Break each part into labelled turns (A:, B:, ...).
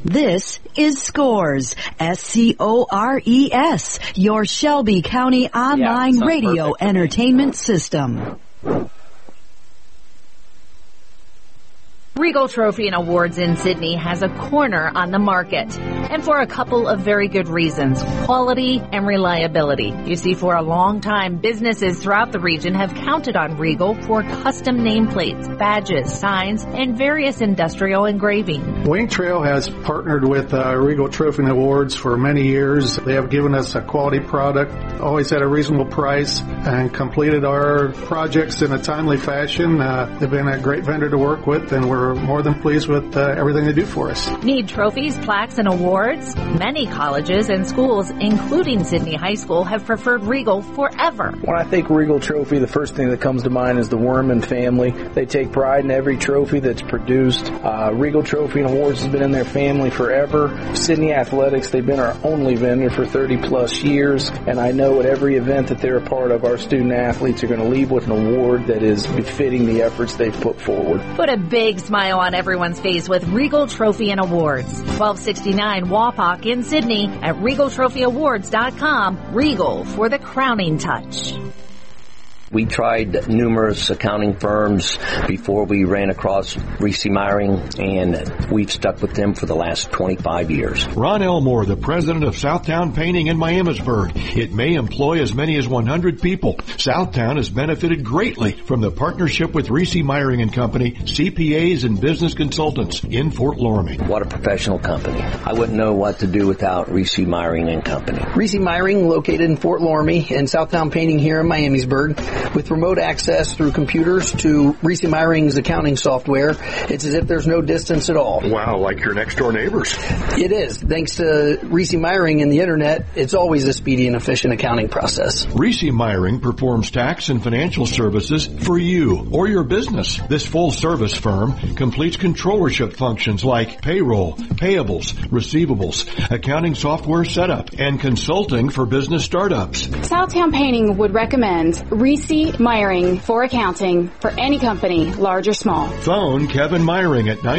A: This is Scores, SCORES, your Shelby County online radio entertainment system.
B: Regal Trophy and Awards in Sydney has a corner on the market, and for a couple of very good reasons: quality and reliability. You see, for a long time, businesses throughout the region have counted on Regal for custom nameplates, badges, signs, and various industrial engraving.
C: Wing Trail has partnered with Regal Trophy and Awards for many years. They have given us a quality product, always at a reasonable price, and completed our projects in a timely fashion. They've been a great vendor to work with, and we're more than pleased with everything they do for us.
B: Need trophies, plaques, and awards? Many colleges and schools, including Sydney High School, have preferred Regal forever.
D: When I think Regal Trophy, the first thing that comes to mind is the Worman family. They take pride in every trophy that's produced. Regal Trophy and Awards has been in their family forever. Sydney Athletics, they've been our only vendor for 30 plus years, and I know at every event that they're a part of, our student athletes are going to leave with an award that is befitting the efforts they've put forward.
B: Put a big smile on everyone's face with Regal Trophy and Awards. 1269 Wapak in Sydney at RegalTrophyAwards.com. Regal for the crowning touch.
E: We tried numerous accounting firms before we ran across Reese Meyering, and we've stuck with them for the last 25 years.
F: Ron Elmore, the president of Southtown Painting in Miamisburg. It may employ as many as 100 people. Southtown has benefited greatly from the partnership with Reese Meyering and Company, CPAs and business consultants in Fort Loramie.
E: What a professional company. I wouldn't know what to do without Reese Meyering and Company.
D: Reese Meyering, located in Fort Loramie, and Southtown Painting here in Miamisburg. With remote access through computers to Reese Meyering's accounting software, it's as if there's no distance at all.
F: Wow, like your next door neighbors.
D: It is. Thanks to Reese Meyering and the internet, it's always a speedy and efficient accounting process.
F: Reese Meyering performs tax and financial services for you or your business. This full-service firm completes controllership functions like payroll, payables, receivables, accounting software setup, and consulting for business startups.
G: Southtown Painting would recommend Reese Meyering for accounting for any company, large or small.
F: Phone Kevin Meyering at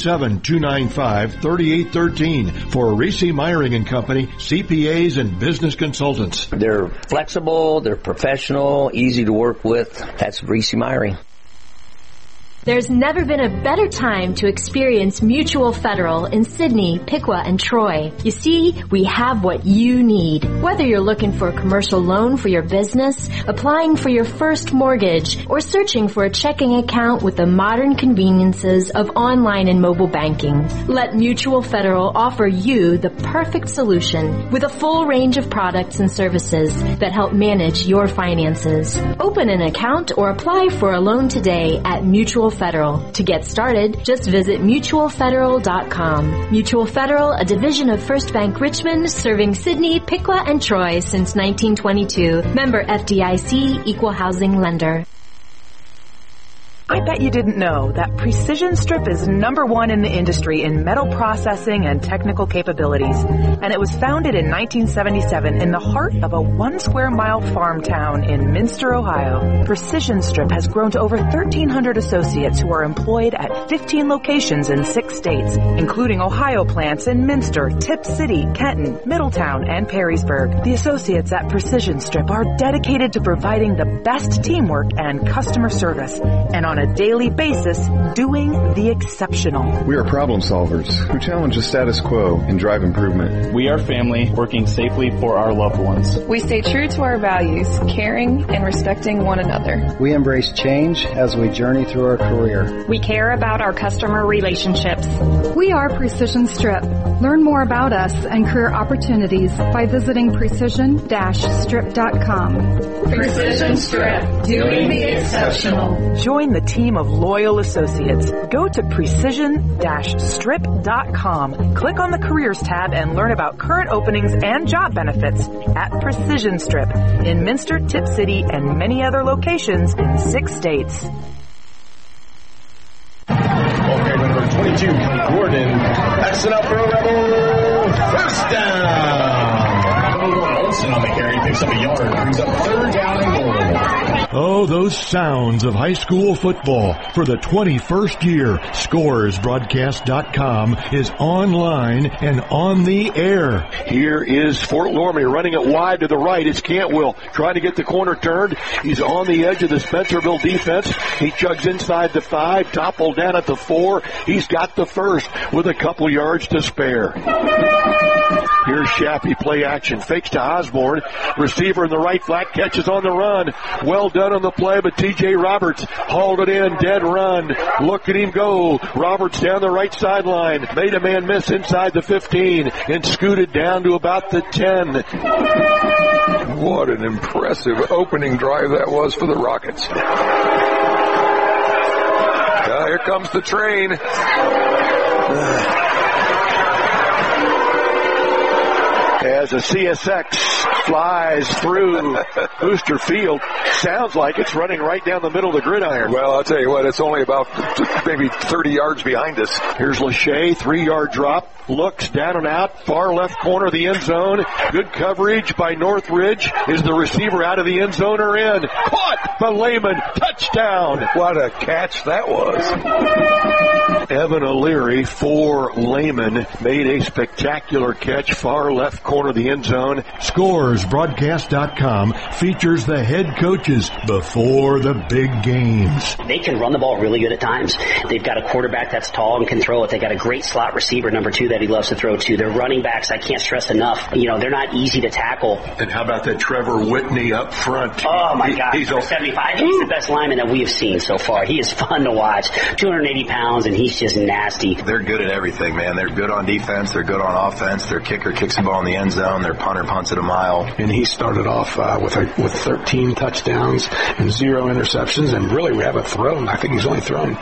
F: 937-295-3813 for Reese Meyering and Company, CPAs and business consultants.
E: They're flexible, they're professional, easy to work with. That's Reese Meyering.
H: There's never been a better time to experience Mutual Federal in Sydney, Piqua, and Troy. You see, we have what you need. Whether you're looking for a commercial loan for your business, applying for your first mortgage, or searching for a checking account with the modern conveniences of online and mobile banking, let Mutual Federal offer you the perfect solution with a full range of products and services that help manage your finances. Open an account or apply for a loan today at Mutual Federal. To get started, just visit mutualfederal.com. Mutual Federal, a division of First Bank Richmond, serving Sydney, Piqua, and Troy since 1922. Member FDIC, Equal Housing Lender.
I: I bet you didn't know that Precision Strip is #1 in the industry in metal processing and technical capabilities. And it was founded in 1977 in the heart of a 1 square mile farm town in Minster, Ohio. Precision Strip has grown to over 1,300 associates who are employed at 15 locations in 6 states, including Ohio plants in Minster, Tip City, Kenton, Middletown, and Perrysburg. The associates at Precision Strip are dedicated to providing the best teamwork and customer service, and on a daily basis, doing the exceptional.
J: We are problem solvers who challenge the status quo and drive improvement.
K: We are family working safely for our loved ones.
L: We stay true to our values, caring and respecting one another.
M: We embrace change as we journey through our career.
N: We care about our customer relationships.
O: We are Precision Strip. Learn more about us and career opportunities by visiting precision-strip.com.
P: Precision Strip, doing the exceptional.
I: Join the team of loyal associates. Go to precision-strip.com. Click on the Careers tab and learn about current openings and job benefits at Precision Strip in Minster, Tip City, and many other locations in 6 states.
Q: Okay, number 22, Gordon. That's it up for a Rebel. First down. Olsen on the carry, picks up a yard, brings up 3rd down and goal.
F: Oh, those sounds of high school football. For the 21st year, ScoresBroadcast.com is online and on the air.
R: Here is Fort Loramie running it wide to the right. It's Cantwell trying to get the corner turned. He's on the edge of the Spencerville defense. He chugs inside the 5, toppled down at the 4. He's got the first with a couple yards to spare. Here's Shappy, play action, fakes to Osborne. Receiver in the right flat, catches on the run. Well done on the play, but T.J. Roberts hauled it in, dead run. Look at him go. Roberts down the right sideline, made a man miss inside the 15 and scooted down to about the 10.
S: What an impressive opening drive that was for the Rockets. Here comes the train.
R: As a CSX flies through Booster Field, sounds like it's running right down the middle of the gridiron.
S: Well, I'll tell you what, it's only about maybe 30 yards behind us.
R: Here's Lachey, 3-yard drop, looks down and out, far left corner of the end zone. Good coverage by Northridge. Is the receiver out of the end zone or in? Caught by Lehman, touchdown.
S: What a catch that was.
R: Evan O'Leary for Lehman made a spectacular catch, far left corner of the end zone.
F: ScoresBroadcast.com features the head coaches before the big games.
T: They can run the ball really good at times. They've got a quarterback that's tall and can throw it. They got a great slot receiver, number 2, that he loves to throw to. Their running backs, I can't stress enough, they're not easy to tackle.
R: And how about that Trevor Whitney up front?
T: Oh my God, he's 75. He's the best lineman that we have seen so far. He is fun to watch. 280 pounds, and he's just nasty.
U: They're good at everything, man. They're good on defense. They're good on offense. Their kicker kicks the ball in the end zone. Their punter punts it a mile.
V: And he started off with 13 touchdowns and 0 interceptions. And really, we haven't thrown. I think he's only thrown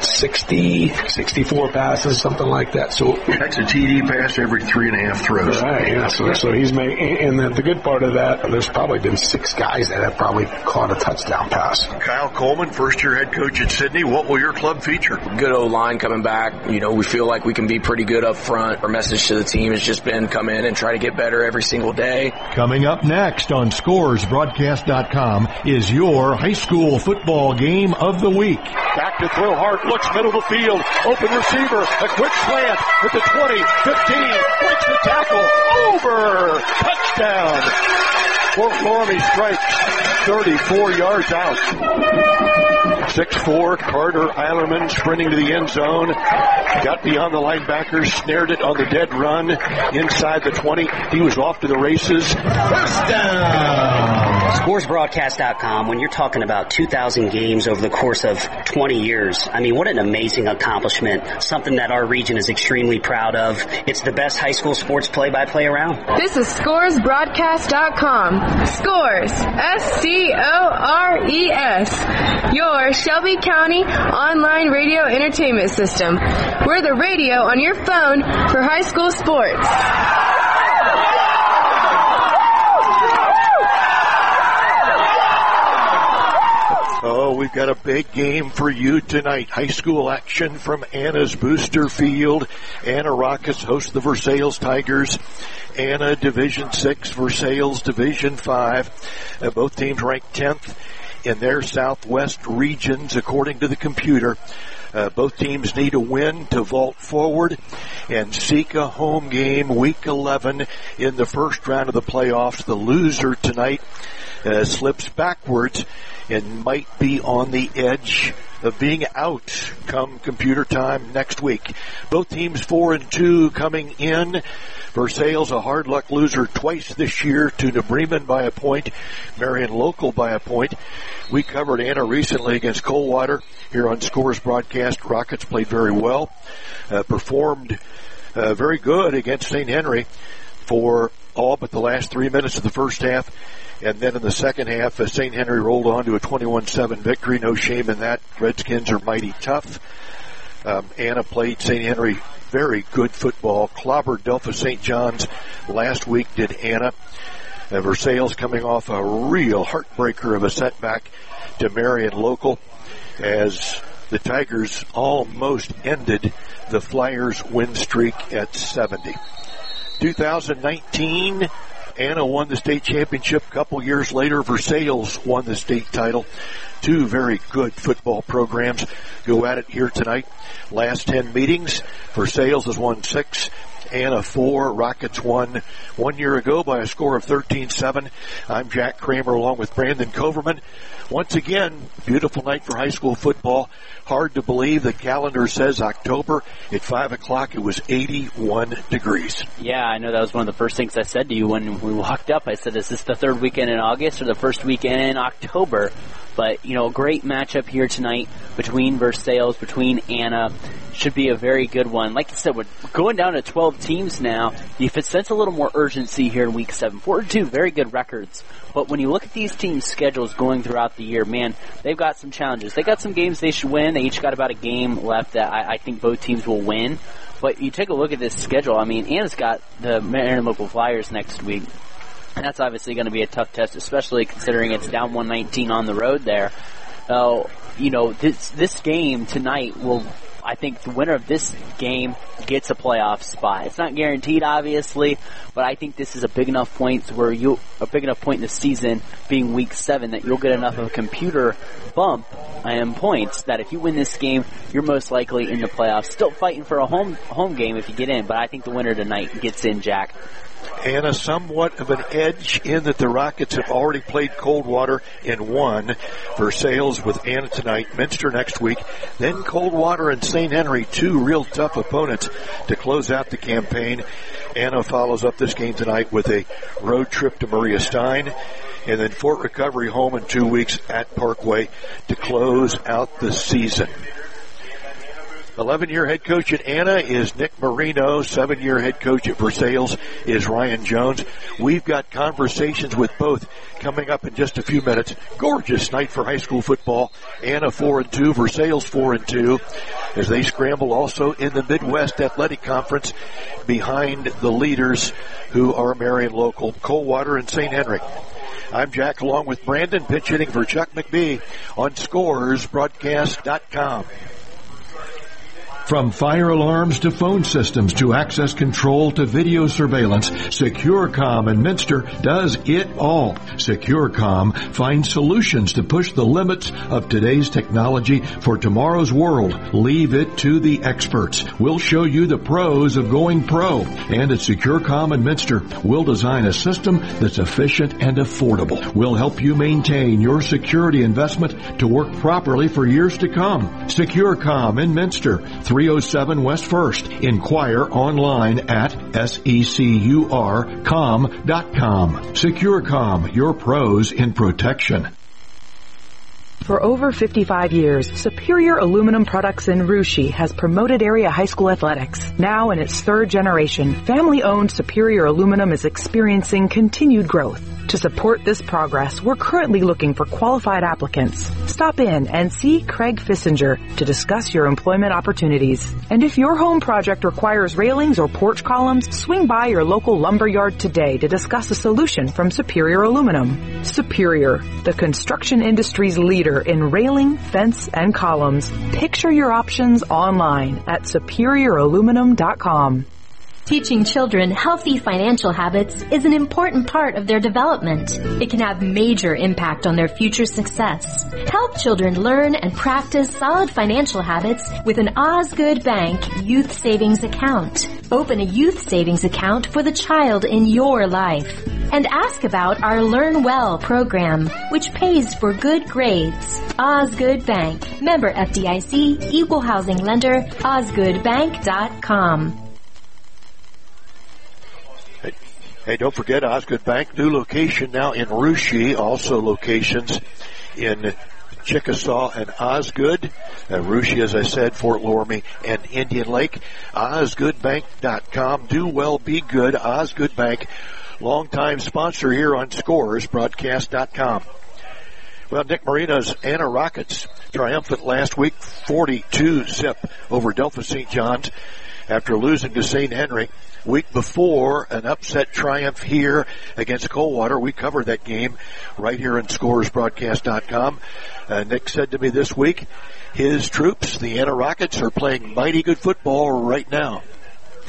V: 64 passes, something like that. So
R: that's a TD pass every 3.5 throws.
V: Right. Yeah. So he's made. And the good part of that, there's probably been 6 guys that have probably caught a touchdown pass.
R: Kyle Coleman, first-year head coach at Sydney. What will your club feature?
W: Good old line coming back. We feel like we can be pretty good up front. Our message to the team has just been come in and try to get better every single day.
F: Coming up next on ScoresBroadcast.com is your high school football game of the week.
R: Back to throw, Hart looks middle of the field, open receiver, a quick slant at the 20, 15, breaks the tackle, over, touchdown. Fort Loramie strikes 34 yards out. 6'4", Carter Eilerman sprinting to the end zone. Got beyond the linebackers, snared it on the dead run inside the 20. He was off to the races. First down.
T: ScoresBroadcast.com, when you're talking about 2,000 games over the course of 20 years, what an amazing accomplishment. Something that our region is extremely proud of. It's the best high school sports play-by-play around.
X: This is ScoresBroadcast.com. Scores. SCORES. Your Shelby County online radio entertainment system. We're the radio on your phone for high school sports.
R: Oh, we've got a big game for you tonight. High school action from Anna's Booster Field. Anna Rockus hosts the Versailles Tigers. Anna Division 6, Versailles Division 5. Both teams ranked 10th in their southwest regions according to the computer. Both teams need a win to vault forward and seek a home game week 11 in the first round of the playoffs. The loser tonight slips backwards and might be on the edge of being out come computer time next week. Both teams 4-2 coming in. Versailles, a hard luck loser twice this year to New Bremen by a point, Marion Local by a point. We covered Anna recently against Coldwater here on Scores Broadcast. Rockets played very well, performed very good against St. Henry for all but the last 3 minutes of the first half. And then in the second half, St. Henry rolled on to a 21-7 victory. No shame in that. Redskins are mighty tough. Anna played St. Henry very good football. Clobbered Delphos St. John's last week, did Anna. Versailles coming off a real heartbreaker of a setback to Marion Local as the Tigers almost ended the Flyers win streak at 70. 2019 Anna won the state championship a couple years later. Versailles won the state title. Two very good football programs go at it here tonight. Last 10 meetings, Versailles has won 6. Anna 4. Rockets won 1 year ago by a score of 13-7. I'm Jack Kramer along with Brandon Coverman. Once again, beautiful night for high school football. Hard to believe the calendar says October. At 5 o'clock, it was 81 degrees.
A: Yeah, I know that was one of the first things I said to you when we walked up. I said, is this the third weekend in August or the first weekend in October? But, you know, a great matchup here tonight between Versailles, between Anna. Should be a very good one. Like I said, we're going down to 12 teams now. You sense a little more urgency here in Week 7. 4-2, very good records. But when you look at these teams' schedules going throughout the year, man, they've got some challenges. They got some games they should win. They each got about a game left that I think both teams will win. But you take a look at this schedule. I mean, Anna's got the Marion Local Flyers next week. And that's obviously going to be a tough test, especially considering it's down 119 on the road there. So, you know, this game tonight will, I think the winner of this game gets a playoff spot. It's not guaranteed, obviously, but I think this is a big enough point in the season, being Week 7, that you'll get enough of a computer bump and points that if you win this game, you're most likely in the playoffs. Still fighting for a home game if you get in, but I think the winner tonight gets in, Jack.
R: Anna somewhat of an edge in that the Rockets have already played Coldwater and won. Versailles with Anna tonight, Minster next week, then Coldwater and St. Henry, two real tough opponents to close out the campaign. Anna follows up this game tonight with a road trip to Maria Stein, and then Fort Recovery home in 2 weeks at Parkway to close out the season. 11-year head coach at Anna is Nick Marino. 7-year head coach at Versailles is Ryan Jones. We've got conversations with both coming up in just a few minutes. Gorgeous night for high school football. Anna 4-2, Versailles 4-2, as they scramble also in the Midwest Athletic Conference behind the leaders who are Marion local, Coldwater and St. Henry. I'm Jack along with Brandon, pinch hitting for Chuck McBee on ScoresBroadcast.com.
F: From fire alarms to phone systems to access control to video surveillance, SecureCom in Minster does it all. SecureCom finds solutions to push the limits of today's technology for tomorrow's world. Leave it to the experts. We'll show you the pros of going pro. And at SecureCom in Minster, we'll design a system that's efficient and affordable. We'll help you maintain your security investment to work properly for years to come. SecureCom in Minster, 307 West 1st. Inquire online at securcom.com. SecureCom, your pros in protection.
I: For over 55 years, Superior Aluminum Products in Russia has promoted area high school athletics. Now in its third generation, family-owned Superior Aluminum is experiencing continued growth. To support this progress, we're currently looking for qualified applicants. Stop in and see Craig Fissinger to discuss your employment opportunities. And if your home project requires railings or porch columns, swing by your local lumber yard today to discuss a solution from Superior Aluminum. Superior, the construction industry's leader in railing, fence, and columns. Picture your options online at superiораluminum.com.
H: Teaching children healthy financial habits is an important part of their development. It can have major impact on their future success. Help children learn and practice solid financial habits with an Osgood Bank Youth Savings Account. Open a youth savings account for the child in your life. And ask about our Learn Well program, which pays for good grades. Osgood Bank. Member FDIC, Equal Housing Lender, osgoodbank.com.
R: Hey, don't forget Osgood Bank, new location now in Russia, also locations in Chickasaw and Osgood. Russia, as I said, Fort Loramie and Indian Lake. OsgoodBank.com. Do well, be good. Osgood Bank, longtime sponsor here on ScoresBroadcast.com. Well, Nick Marino's Anna Rockets triumphant last week, 42-zip over Delphos St. John's after losing to St. Henry. Week before, an upset triumph here against Coldwater. We covered that game right here on ScoresBroadcast.com. Nick said to me this week, his troops, the Anna Rockets, are playing mighty good football right now.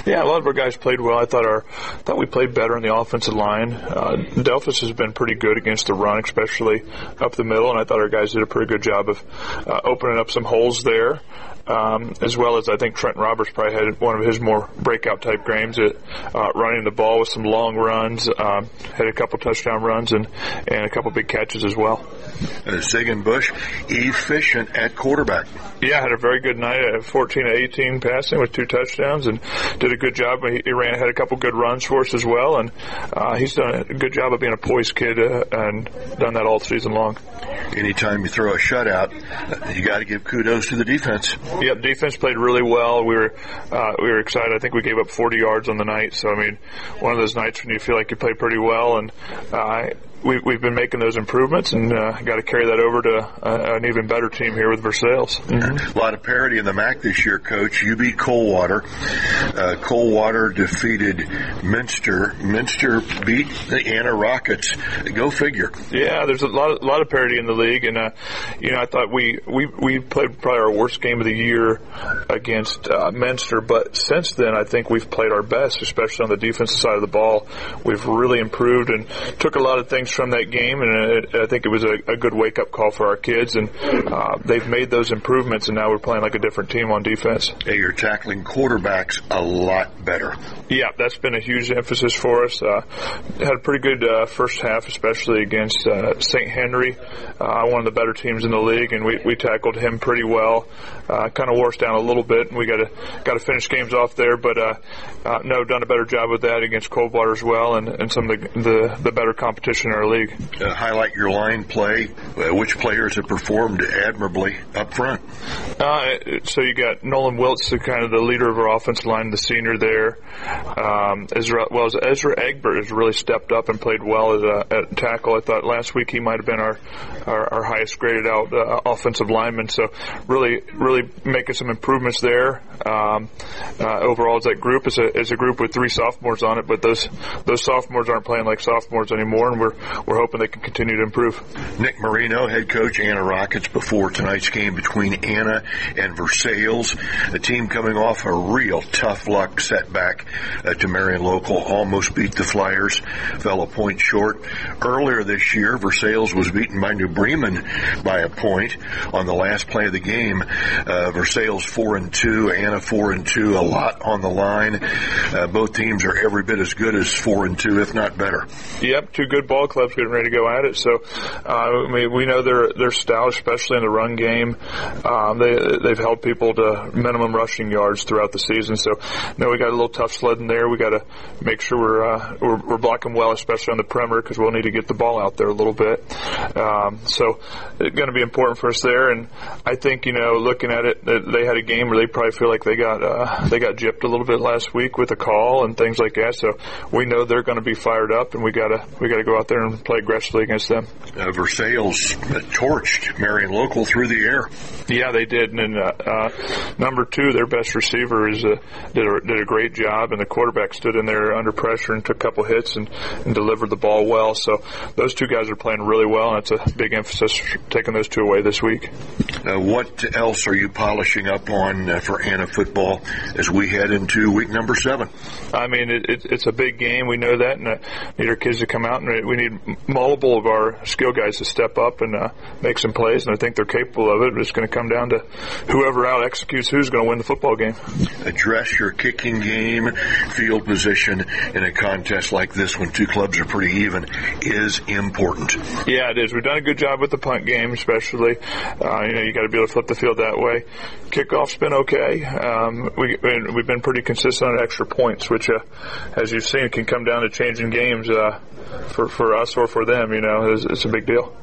B: Yeah, a lot of our guys played well. I thought we played better on the offensive line. Delphus has been pretty good against the run, especially up the middle, and I thought our guys did a pretty good job of opening up some holes there. As well as I think Trenton Roberts probably had one of his more breakout type games at running the ball with some long runs, had a couple touchdown runs and a couple big catches as well.
R: Sagan Bush, efficient at quarterback.
B: Yeah, had a very good night at 14-18 passing with 2 touchdowns and did a good job. He had a couple good runs for us as well, and he's done a good job of being a poised kid and done that all season long.
R: Anytime you throw a shutout, you got to give kudos to the defense.
B: Yep, defense played really well. We were excited. I think we gave up 40 yards on the night. So, I mean, one of those nights when you feel like you played pretty well, and we've been making those improvements, and got to carry that over to an even better team here with Versailles.
R: Mm-hmm. A lot of parity in the MAC this year, Coach. You beat Coldwater. Coldwater defeated Minster. Minster beat the Anna Rockets. Go figure.
B: Yeah, there's a lot of parity in the league, and I thought we played probably our worst game of the year against Minster, but since then I think we've played our best, especially on the defensive side of the ball. We've really improved and took a lot of things from that game, and I think it was a good wake-up call for our kids, and they've made those improvements, and now we're playing like a different team on defense.
R: Hey, you're tackling quarterbacks a lot better.
B: Yeah, that's been a huge emphasis for us. Had a pretty good first half, especially against St. Henry, one of the better teams in the league, and we tackled him pretty well. Kind of wore us down a little bit, and we got to finish games off there, but done a better job with that against Coldwater as well, and some of the better competition in our league.
R: Highlight your line play. Which players have performed admirably up front?
B: So you got Nolan Wiltz, kind of the leader of our offensive line, the senior there. Ezra Egbert has really stepped up and played well at tackle. I thought last week he might have been our highest graded out offensive lineman. So really making some improvements there. Overall, as that group is a group with 3 sophomores on it, but those sophomores aren't playing like sophomores anymore, and we're hoping they can continue to improve.
R: Nick Marino, head coach, Anna Rockets, before tonight's game between Anna and Versailles. The team coming off a real tough luck setback to Marion Local. Almost beat the Flyers, fell a point short. Earlier this year, Versailles was beaten by New Bremen by a point on the last play of the game. Versailles 4-2, Anna 4-2, a lot on the line. Both teams are every bit as good as 4-2, if not better.
B: Yep, 2 good ball clubs getting ready to go at it. So we know their style, especially in the run game. They've held people to minimum rushing yards throughout the season. So we got a little tough sledding there. We got to make sure we're blocking well, especially on the perimeter, because we'll need to get the ball out there a little bit. So it's going to be important for us there. And I think looking at it, they had a game where they probably feel like they got gypped a little bit last week with a call and things like that. So we know they're going to be fired up, and we got to go out there and play aggressively against them.
R: Versailles torched Marion Local through the air.
B: Yeah, they did. And number 2, their best receiver did a great job, and the quarterback stood in there under pressure and took a couple hits and delivered the ball well. So those 2 guys are playing really well, and it's a big emphasis taking those 2 away this week.
R: What else are you polishing up on for Anna football as we head into week number 7?
B: I mean, it's a big game. We know that, and need our kids to come out, and we need multiple of our skill guys to step up and make some plays, and I think they're capable of it. It's going to come down to whoever out executes who's going to win the football game.
R: Address your kicking game, field position in a contest like this when 2 clubs are pretty even is important.
B: Yeah, it is. We've done a good job with the punt game, especially. You got to be able to flip the field that way. Kickoff's been okay. We've been pretty consistent on extra points, which, as you've seen, can come down to changing games for us or for them. It's a big deal.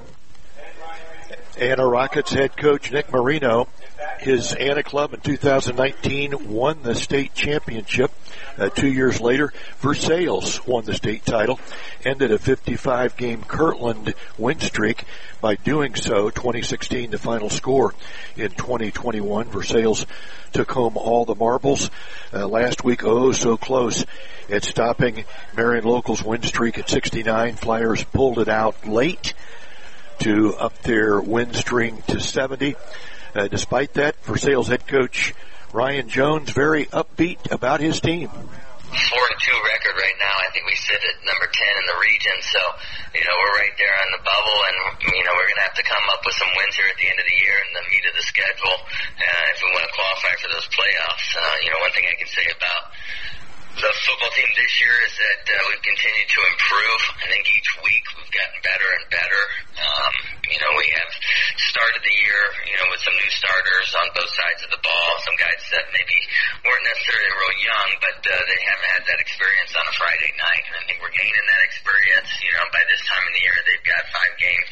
R: Anna Rockets head coach Nick Marino. His Anna club in 2019 won the state championship. 2 years later, Versailles won the state title, ended a 55-game Kirtland win streak. By doing so, 2016, the final score in 2021, Versailles took home all the marbles. Last week, so close at stopping Marion Local's win streak at 69. Flyers pulled it out late to up their win string to 70. Despite that, Versailles head coach Ryan Jones very upbeat about his team.
C: 4-2 record right now. I think we sit at number 10 in the region, so, we're right there on the bubble, and, we're going to have to come up with some wins here at the end of the year in the meat of the schedule if we want to qualify for those playoffs. One thing I can say about the football team this year is that we've continued to improve. I think each week we've gotten better and better. We have started the year, with some new starters on both sides of the ball. Some guys that maybe weren't necessarily real young, but they haven't had that experience on a Friday night. And I think we're gaining that experience. By this time of the year, they've got 5 games,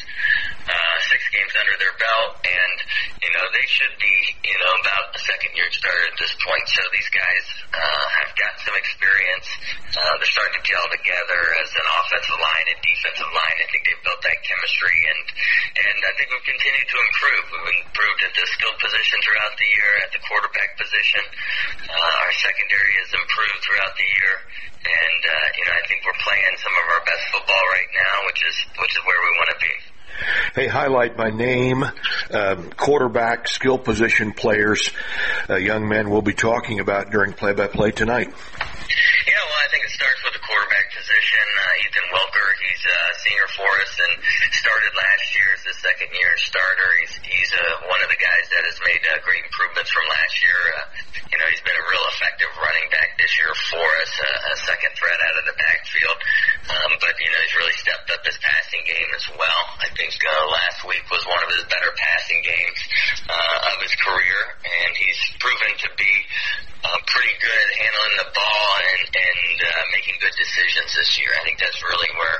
C: 6 games under their belt, and they should be, about a second-year starter at this point. So these guys have got some experience. They're starting to gel together as an offensive line and defensive line. I think they've built that chemistry, and I think we've continued to improve. We've improved at the skill position throughout the year, at the quarterback position. Our secondary has improved throughout the year, and I think we're playing some of our best football right now, which is where we want to be.
R: Hey, highlight by name, quarterback, skill position players, young men we'll be talking about during play-by-play tonight.
C: Yeah, well, I think it starts with the quarterback position. Ethan Welker, he's a senior for us and started last year as the second-year starter. He's one of the guys that has made great improvements from last year. He's been a real effective running back this year for us, a second threat out of the backfield. But he's really stepped up his passing game as well. I think last week was one of his better passing games of his career, and he's proven to be pretty good at handling the ball and making good decisions this year. I think that's really where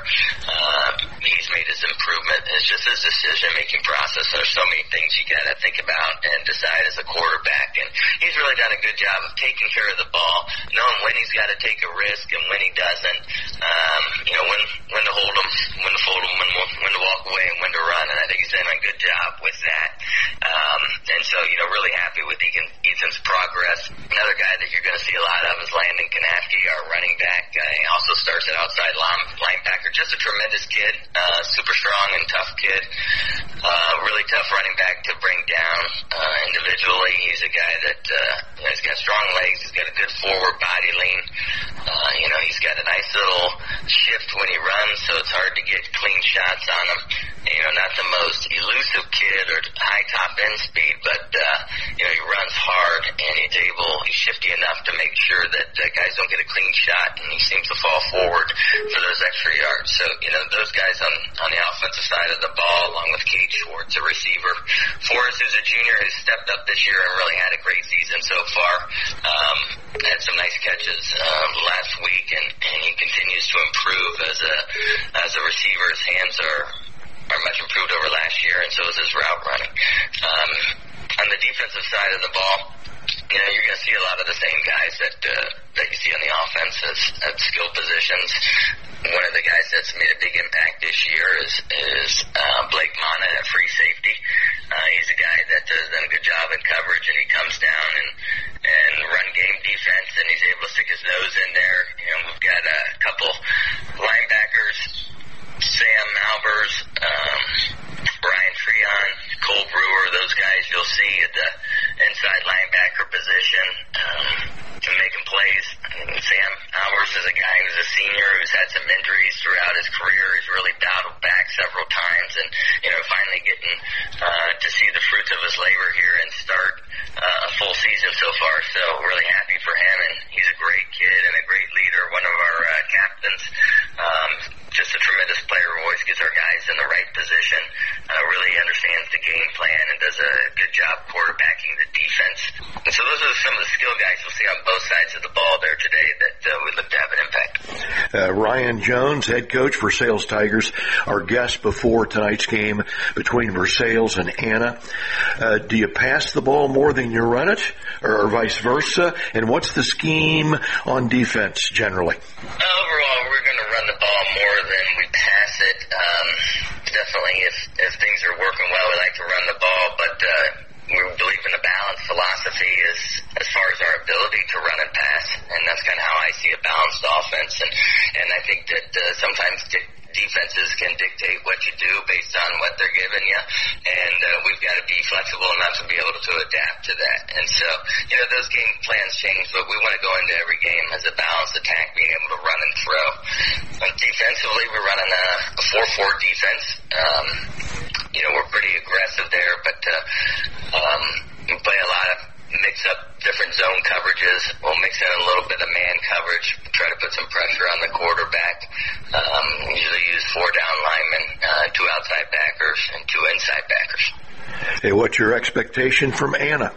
C: he's made his improvement, is just his decision-making process. There's so many things you got to think about and decide as a quarterback, and he's really done a good job of taking care of the ball, knowing when he's got to take a risk and when he doesn't, when to hold him, when to fold him, when to walk away, and when to run, and I think he's done a good job with that. And so, really happy with Ethan's progress. Another guy that you're going to see a lot of is Landon Kanafke, our running back. He also starts at outside linebacker. Just a tremendous kid, super strong and tough kid. Really tough running back to bring down individually. He's a guy that he's got strong legs. He's got a good forward body lean. He's got a nice little shift when he runs, so it's hard to get clean shots on him. Not the most elusive kid or high top end speed, but he runs hard and he's shifty enough to make sure that guys don't get a clean shot, and he seems to fall forward for those extra yards. So those guys on the offensive side of the ball, along with Cade Schwartz, a receiver for us, who's a junior, has stepped up this year and really had a great season so far. Had some nice catches last week, and he continues to improve as a receiver. His hands are much improved over last year, and so is his route running. On the defensive side of the ball, you're going to see a lot of the same guys that you see on the offense at skill positions. One of the guys that's made a big impact this year is Blake Mana at free safety. He's a guy that has done a good job in coverage, and he comes down and run game defense, and he's able to stick his nose in there. We've got a couple linebackers, Sam Albers, Brian Freon, Cole Brewer, those guys you'll see at the inside linebacker position making plays. Sam Albers is a guy who's a senior who's had some injuries throughout his career. He's really battled back several times, and finally getting to see the fruits of his labor here and start a full season so far. So really happy for him, and he's a great kid and a great leader, one of our captains. Just a tremendous player who always gets our guys in the right position, really understands the game plan, and does a good job quarterbacking the defense. And so those are some of the skill guys you'll see on both sides of the ball there today that would look to have an impact.
R: Ryan Jones, head coach for Versailles Tigers, our guest before tonight's game between Versailles and Anna. Do you pass the ball more than you run it, or vice versa? And what's the scheme on defense generally?
C: Overall, we're going to run the ball more than we pass it. Definitely, if things are working well, we like to run the ball, but we believe in a balanced philosophy as far as our ability to run and pass, and that's kind of how I see a balanced offense. And I think that sometimes defenses can dictate what you do based on what they're giving you, and we've got to be flexible enough to be able to adapt to that. And so, those game plans change, but we want to go into every game as a balanced attack, being able to run and throw. And defensively, we're running a 4-4 defense. We're pretty aggressive there, but we play a lot of mix-up different zone coverages. We'll mix in a little bit of man coverage, try to put some pressure on the quarterback. Usually use 4 down linemen, 2 outside backers, and 2 inside backers.
R: Hey, what's your expectation from Anna?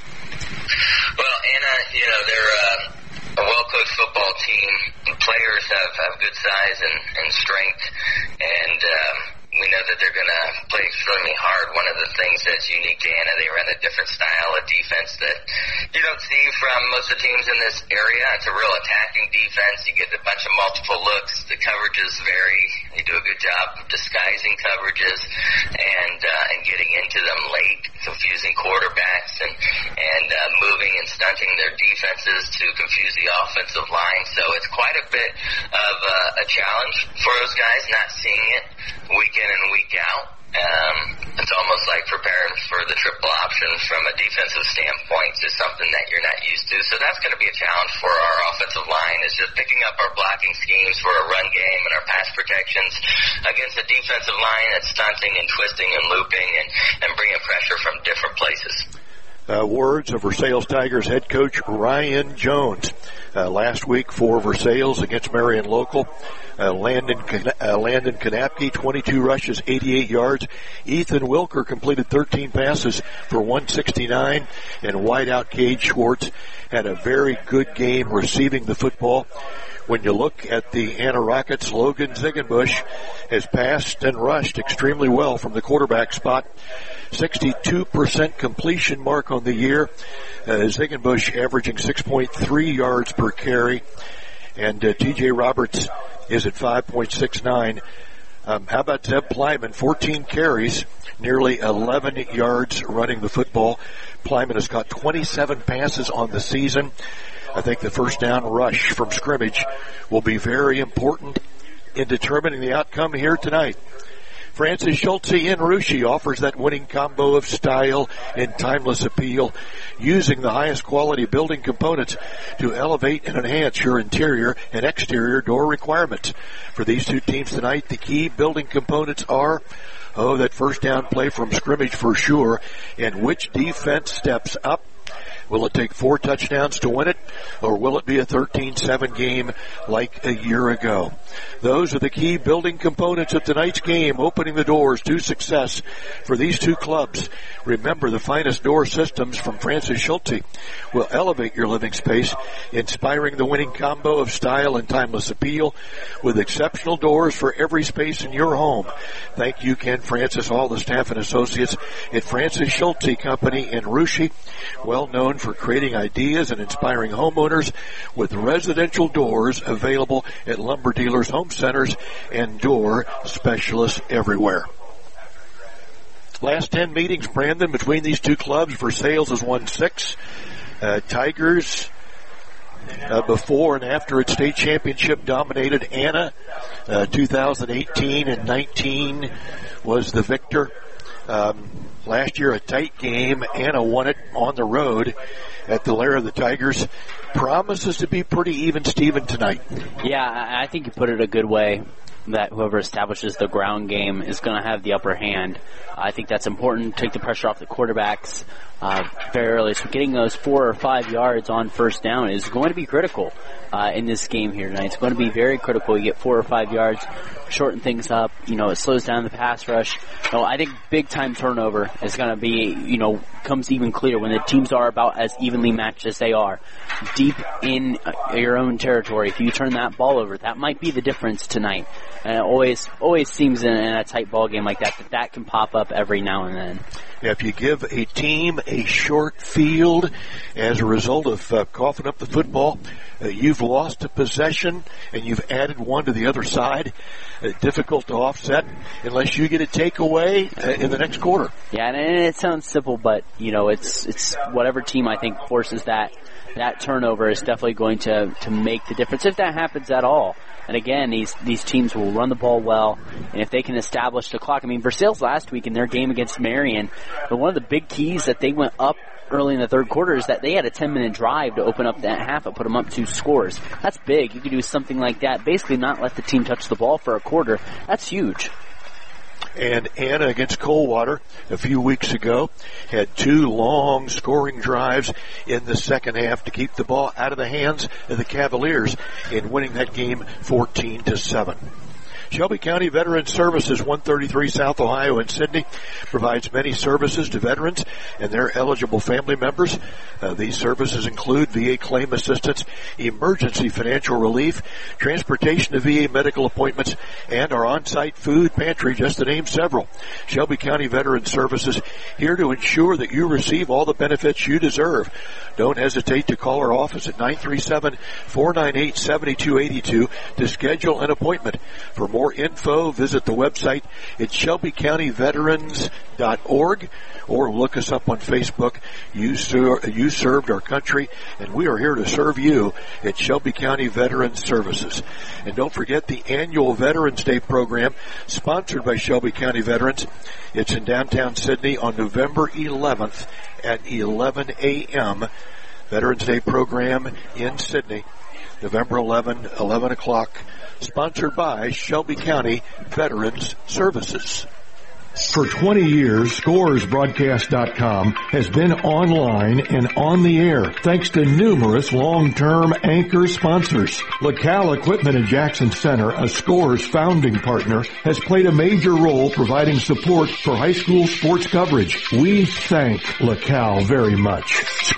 C: Well, Anna, they're a well-coached football team. The players have good size and strength, and we know that they're going to play extremely hard. One of the things that's unique to Anna, they run a different style of defense that you don't see from most of the teams in this area. It's a real attacking defense. You get a bunch of multiple looks. The coverages vary. They do a good job of disguising coverages and getting into them late, confusing quarterbacks and moving and stunting their defenses to confuse the offensive line. So it's quite a bit of a challenge for those guys, not seeing it week in and week out. It's almost like preparing for the triple option from a defensive standpoint is something that you're not used to. So that's going to be a challenge for our offensive line, is just picking up our blocking schemes for our run game and our pass protections against a defensive line that's stunting and twisting and looping and bringing pressure from different places.
R: Words of Versailles Tigers head coach Ryan Jones. Last week for Versailles against Marion Local. Landon Kanapke, 22 rushes, 88 yards. Ethan Wilker completed 13 passes for 169. And wideout Cade Schwartz had a very good game receiving the football. When you look at the Anna Rockets, Logan Ziegenbusch has passed and rushed extremely well from the quarterback spot. 62% completion mark on the year. Ziegenbusch averaging 6.3 yards per carry. And T.J. Roberts is at 5.69. How about Zeb Plyman? 14 carries, nearly 11 yards running the football. Plyman has got 27 passes on the season. I think the first down rush from scrimmage will be very important in determining the outcome here tonight. Francis Schultze in Russia offers that winning combo of style and timeless appeal, using the highest quality building components to elevate and enhance your interior and exterior door requirements. For these two teams tonight, the key building components are that first down play from scrimmage for sure, and which defense steps up. Will it take 4 touchdowns to win it, or will it be a 13-7 game like a year ago? Those are the key building components of tonight's game, opening the doors to success for these two clubs. Remember, the finest door systems from Francis Schultze will elevate your living space, inspiring the winning combo of style and timeless appeal with exceptional doors for every space in your home. Thank you, Ken Francis, all the staff and associates at Francis Schultze Company in Russia, well known for creating ideas and inspiring homeowners with residential doors available at lumber dealers, home centers, and door specialists everywhere. Last 10 meetings, Brandon, between these two clubs. Versailles has won 6. Tigers, before and after its state championship, dominated Anna. 2018 and 19 was the victor. Last year, a tight game. Anna won it on the road at the lair of the Tigers. Promises to be pretty even, Steven, tonight.
A: Yeah, I think you put it a good way, that whoever establishes the ground game is going to have the upper hand. I think that's important. Take the pressure off the quarterbacks very early. So getting those 4 or 5 yards on first down is going to be critical in this game here tonight. It's going to be very critical. You get 4 or 5 yards, shorten things up. It slows down the pass rush. I think big-time turnover is going to be, comes even clearer when the teams are about as evenly matched as they are. Deep in your own territory, if you turn that ball over, that might be the difference tonight. And it always seems in a tight ball game like that can pop up every now and then.
R: If you give a team a short field as a result of coughing up the football, you've lost a possession and you've added one to the other side. Difficult to offset unless you get a takeaway in the next quarter.
A: Yeah, and it sounds simple, but it's whatever team I think forces that turnover is definitely going to make the difference, if that happens at all. And again, these teams will run the ball well, and if they can establish the clock. I mean, Versailles last week in their game against Marion, but one of the big keys that they went up early in the third quarter is that they had a 10-minute drive to open up that half and put them up 2 scores. That's big. You could do something like that, basically not let the team touch the ball for a quarter. That's huge.
R: And Anna against Coldwater a few weeks ago had 2 long scoring drives in the second half to keep the ball out of the hands of the Cavaliers in winning that game 14-7. Shelby County Veterans Services, 133 South Ohio in Sidney, provides many services to veterans and their eligible family members. These services include VA claim assistance, emergency financial relief, transportation to VA medical appointments, and our on-site food pantry, just to name several. Shelby County Veterans Services, here to ensure that you receive all the benefits you deserve. Don't hesitate to call our office at 937-498-7282 to schedule an appointment. For more info, visit the website at shelbycountyveterans.org or look us up on Facebook. You served our country, and we are here to serve you at Shelby County Veterans Services. And don't forget the annual Veterans Day program sponsored by Shelby County Veterans. It's in downtown Sidney on November 11th at 11 a.m. Veterans Day program in Sidney, November 11 o'clock, sponsored by Shelby County Veterans Services.
F: For 20 years, ScoresBroadcast.com has been online and on the air thanks to numerous long-term anchor sponsors. LaCal Equipment in Jackson Center, a Scores founding partner, has played a major role providing support for high school sports coverage. We thank LaCal very much.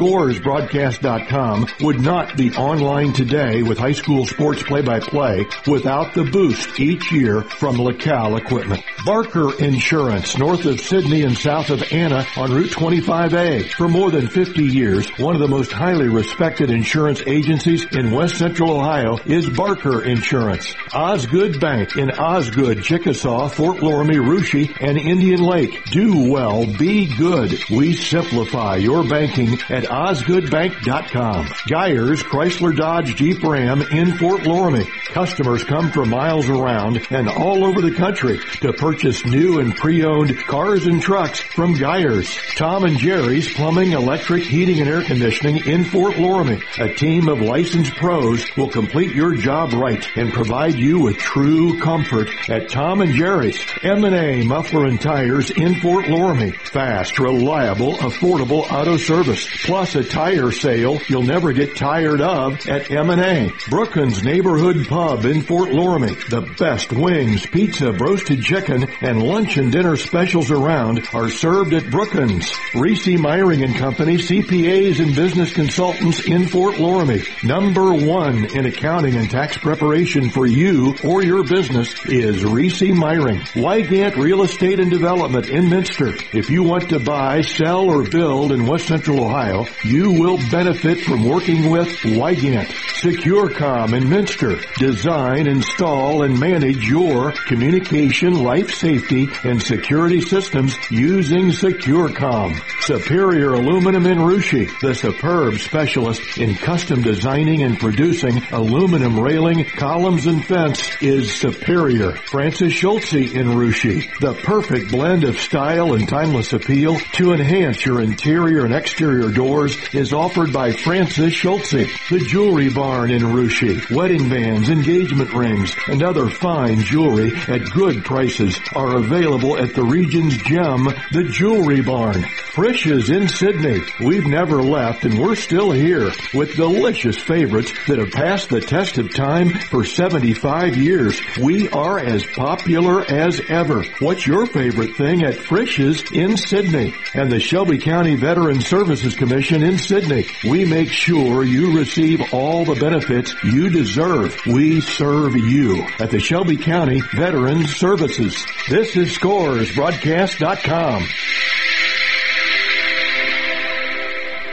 F: ScoresBroadcast.com would not be online today with high school sports play-by-play without the boost each year from LaCal Equipment. Barker Insurance, north of Sidney and south of Anna on Route 25A. For more than 50 years, one of the most highly respected insurance agencies in West Central Ohio is Barker Insurance. Osgood Bank in Osgood, Chickasaw, Fort Loramie, Russia, and Indian Lake. Do well, be good. We simplify your banking at osgoodbank.com. Geyers Chrysler Dodge Jeep Ram in Fort Loramie. Customers come from miles around and all over the country to purchase new and pre-owned cars and trucks from Geyers. Tom and Jerry's Plumbing, Electric, Heating, and Air Conditioning in Fort Loramie. A team of licensed pros will complete your job right and provide you with true comfort at Tom and Jerry's. M&A Muffler and Tires in Fort Loramie. Fast, reliable, affordable auto service. Plus a tire sale you'll never get tired of at M&A. Brookins Neighborhood Pub in Fort Loramie. The best wings, pizza, roasted chicken, and lunch and dinner specials around are served at Brookins. Reese Myring and Company, CPAs and business consultants in Fort Loramie. Number 1 in accounting and tax preparation for you or your business is Reese Myring. Wygant Real Estate and Development in Minster. If you want to buy, sell, or build in West Central Ohio, you will benefit from working with Wygant. SecureCom in Minster. Design, install, and manage your communication, life safety, and security systems using SecureCom. Superior Aluminum in Russia, the superb specialist in custom designing and producing aluminum railing, columns, and fence is Superior. Francis Schultze in Russia, the perfect blend of style and timeless appeal to enhance your interior and exterior doors is offered by Francis Schultze. The Jewelry Barn in Russia, wedding bands, engagement rings, and other fine jewelry at good prices are available at the region's gem, the Jewelry Barn. Frisch's in Sidney. We've never left and we're still here with delicious favorites that have passed the test of time for 75 years. We are as popular as ever. What's your favorite thing at Frisch's in Sidney? And the Shelby County Veterans Services Commission in Sidney. We make sure you receive all the benefits you deserve. We serve you at the Shelby County Veterans Services. This is ScoresBroadcast.com.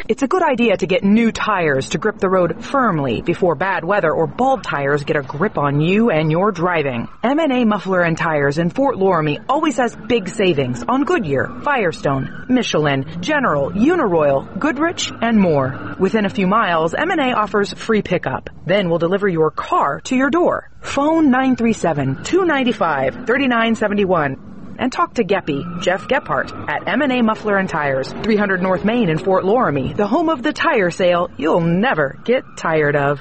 I: It's a good idea to get new tires to grip the road firmly before bad weather or bald tires get a grip on you and your driving. M&A Muffler and Tires in Fort Loramie always has big savings on Goodyear, Firestone, Michelin, General, Uniroyal, Goodrich, and more. Within a few miles, M&A offers free pickup. Then we'll deliver your car to your door. Phone 937-295-3971. And talk to Geppy, Jeff Gephardt, at M&A Muffler and Tires, 300 North Main in Fort Loramie, the home of the tire sale you'll never get tired of.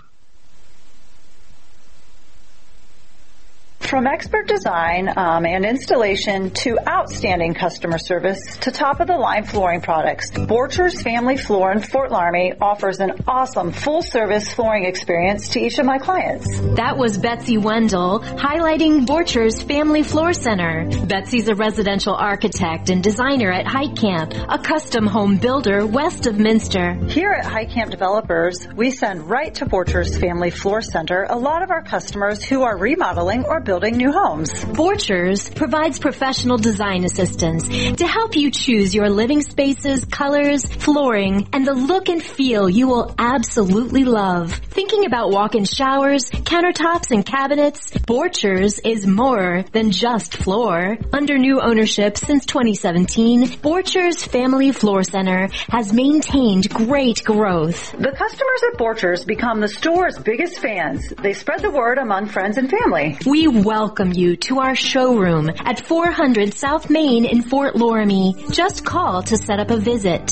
D: From expert design and installation to outstanding customer service to top-of-the-line flooring products, Borchers Family Floor in Fort Loramie offers an awesome full-service flooring experience to each of my clients.
H: That was Betsy Wendell highlighting Borchers Family Floor Center. Betsy's a residential architect and designer at Height Camp, a custom home builder west of Minster.
D: Here at Height Camp Developers, we send right to Borchers Family Floor Center a lot of our customers who are remodeling or building new homes.
H: Borchers provides professional design assistance to help you choose your living spaces, colors, flooring, and the look and feel you will absolutely love. Thinking about walk-in showers, countertops, and cabinets? Borchers is more than just floor. Under new ownership since 2017, Borchers Family Floor Center has maintained great growth.
D: The customers at Borchers become the store's biggest fans. They spread the word among friends and family.
H: We welcome you to our showroom at 400 South Main in Fort Loramie. Just call to set up a visit.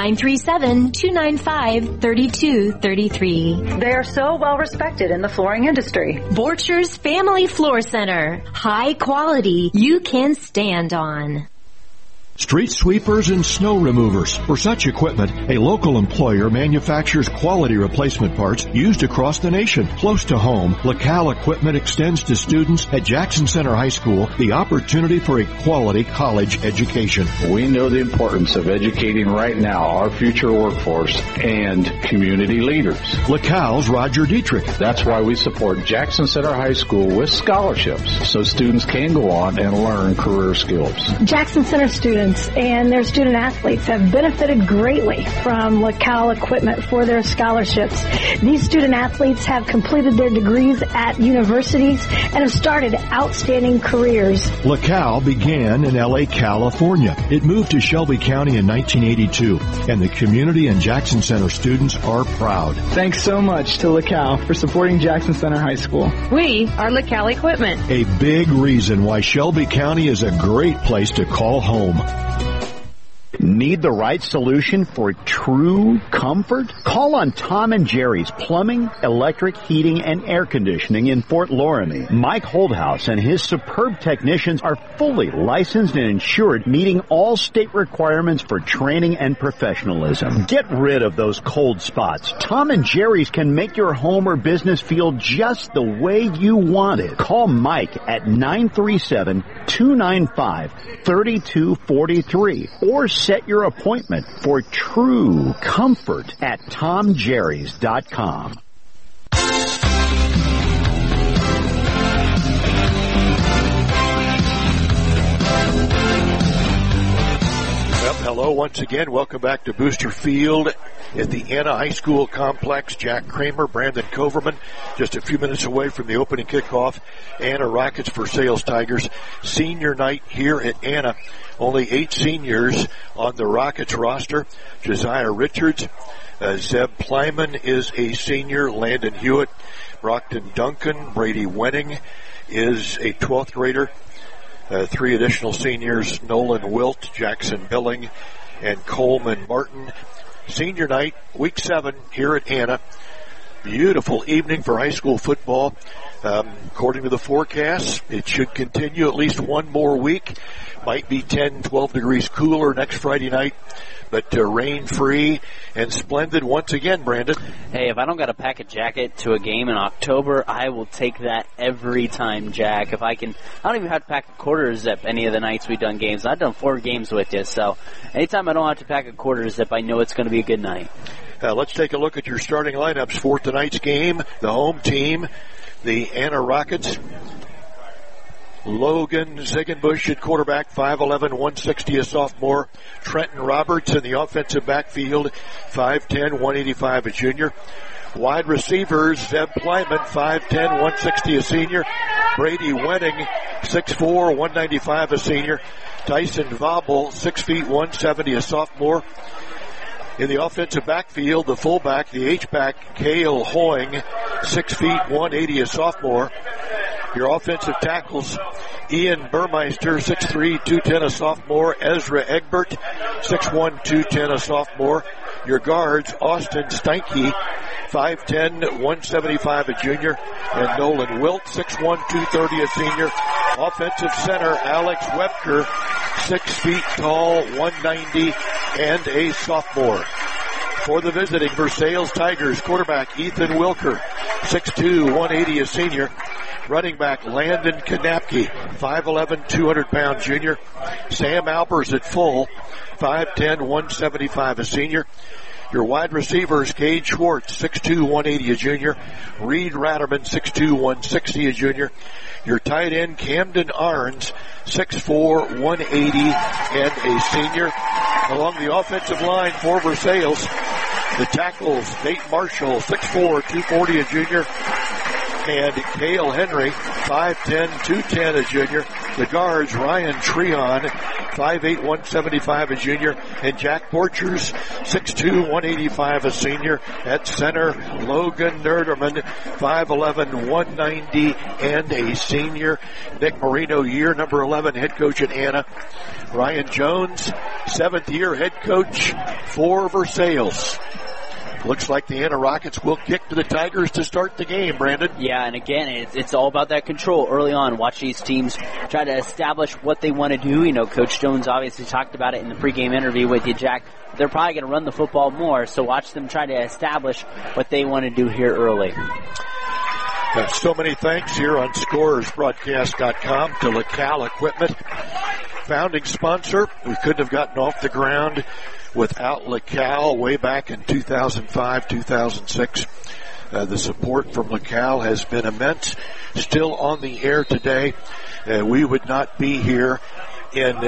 H: 937-295-3233.
D: They are so well respected in the flooring industry.
H: Borchers Family Floor Center. High quality you can stand on.
F: Street sweepers and snow removers. For such equipment, a local employer manufactures quality replacement parts used across the nation. Close to home, LaCal Equipment extends to students at Jackson Center High School the opportunity for a quality college education.
E: We know the importance of educating right now our future workforce and community leaders.
F: LaCal's Roger Dietrich.
E: That's why we support Jackson Center High School with scholarships so students can go on and learn career skills.
G: Jackson Center students and their student athletes have benefited greatly from LaCal Equipment for their scholarships. These student athletes have completed their degrees at universities and have started outstanding careers.
F: LaCal began in L.A., California. It moved to Shelby County in 1982, and the community and Jackson Center students are proud.
K: Thanks so much to LaCal for supporting Jackson Center High School.
X: We are LaCal Equipment.
F: A big reason why Shelby County is a great place to call home.
J: Need the right solution for true comfort? Call on Tom and Jerry's Plumbing, Electric, Heating, and Air Conditioning in Fort Loramie. Mike Holdhouse and his superb technicians are fully licensed and insured, meeting all state requirements for training and professionalism. Get rid of those cold spots. Tom and Jerry's can make your home or business feel just the way you want it. Call Mike at 937-295-3243 or set your appointment for true comfort at TomJerrys.com.
R: Hello once again. Welcome back to Booster Field at the Anna High School Complex. Jack Kramer, Brandon Coverman, just a few minutes away from the opening kickoff. Anna Rockets for Sales Tigers. Senior night here at Anna. Only 8 seniors on the Rockets roster. Josiah Richards, Zeb Plyman is a senior. Landon Hewitt, Brockton Duncan, Brady Wenning is a 12th grader. 3 additional seniors, Nolan Wilt, Jackson Billing, and Coleman Martin. Senior night, week 7 here at Anna. Beautiful evening for high school football. According to the forecast, it should continue at least one more week. Might be 10, 12 degrees cooler next Friday night, but rain-free and splendid once again, Brandon.
A: Hey, if I don't got to pack a jacket to a game in October, I will take that every time, Jack. If I can, I don't even have to pack a quarter zip any of the nights we've done games. I've done 4 games with you, so anytime I don't have to pack a quarter zip, I know it's going to be a good night.
R: Let's take a look at your starting lineups for tonight's game. The home team, the Anna Rockets. Logan Ziegenbusch at quarterback, 5'11", 160, a sophomore. Trenton Roberts in the offensive backfield, 5'10", 185, a junior. Wide receivers, Zeb Plyman, 5'10", 160, a senior. Brady Wenning, 6'4", 195, a senior. Tyson Vobble, 6 feet, 170, a sophomore. In the offensive backfield, the fullback, the H-back, Cale Hoying, 6 feet, 180, a sophomore. Your offensive tackles, Ian Burmeister, 6'3", 210, a sophomore. Ezra Egbert, 6'1", 210, a sophomore. Your guards, Austin Steinke, 5'10", 175, a junior. And Nolan Wilt, 6'1", 230, a senior. Offensive center, Alex Webker, 6 feet tall, 190, and a sophomore. For the visiting Versailles Tigers, quarterback Ethan Wilker, 6'2", 180, a senior. Running back Landon Kanapke, 5'11", 200-pound junior. Sam Albers at full, 5'10", 175, a senior. Your wide receivers, Cade Schwartz, 6'2", 180, a junior. Reed Ratterman, 6'2", 160, a junior. Your tight end, Camden Arns, 6'4", 180, and a senior. Along the offensive line for Versailles, the tackles, Nate Marshall, 6'4", 240, a junior. And Cale Henry, 5'10", 210, a junior. The guards, Ryan Treon, 5'8", 175, a junior. And Jack Borchers, 6'2", 185, a senior. At center, Logan Nerderman, 5'11", 190, and a senior. Nick Marino, year number 11, head coach at Anna. Ryan Jones, 7th year head coach for Versailles. Looks like the Anna Rockets will kick to the Tigers to start the game, Brandon.
A: Yeah, and again, it's all about that control early on. Watch these teams try to establish what they want to do. You know, Coach Jones obviously talked about it in the pregame interview with you, Jack. They're probably going to run the football more, so watch them try to establish what they want to do here early.
R: So many thanks here on ScorersBroadcast.com to LaCal Equipment, founding sponsor. We couldn't have gotten off the ground without LaCal way back in 2005, 2006. The support from LaCal has been immense. Still on the air today. We would not be here in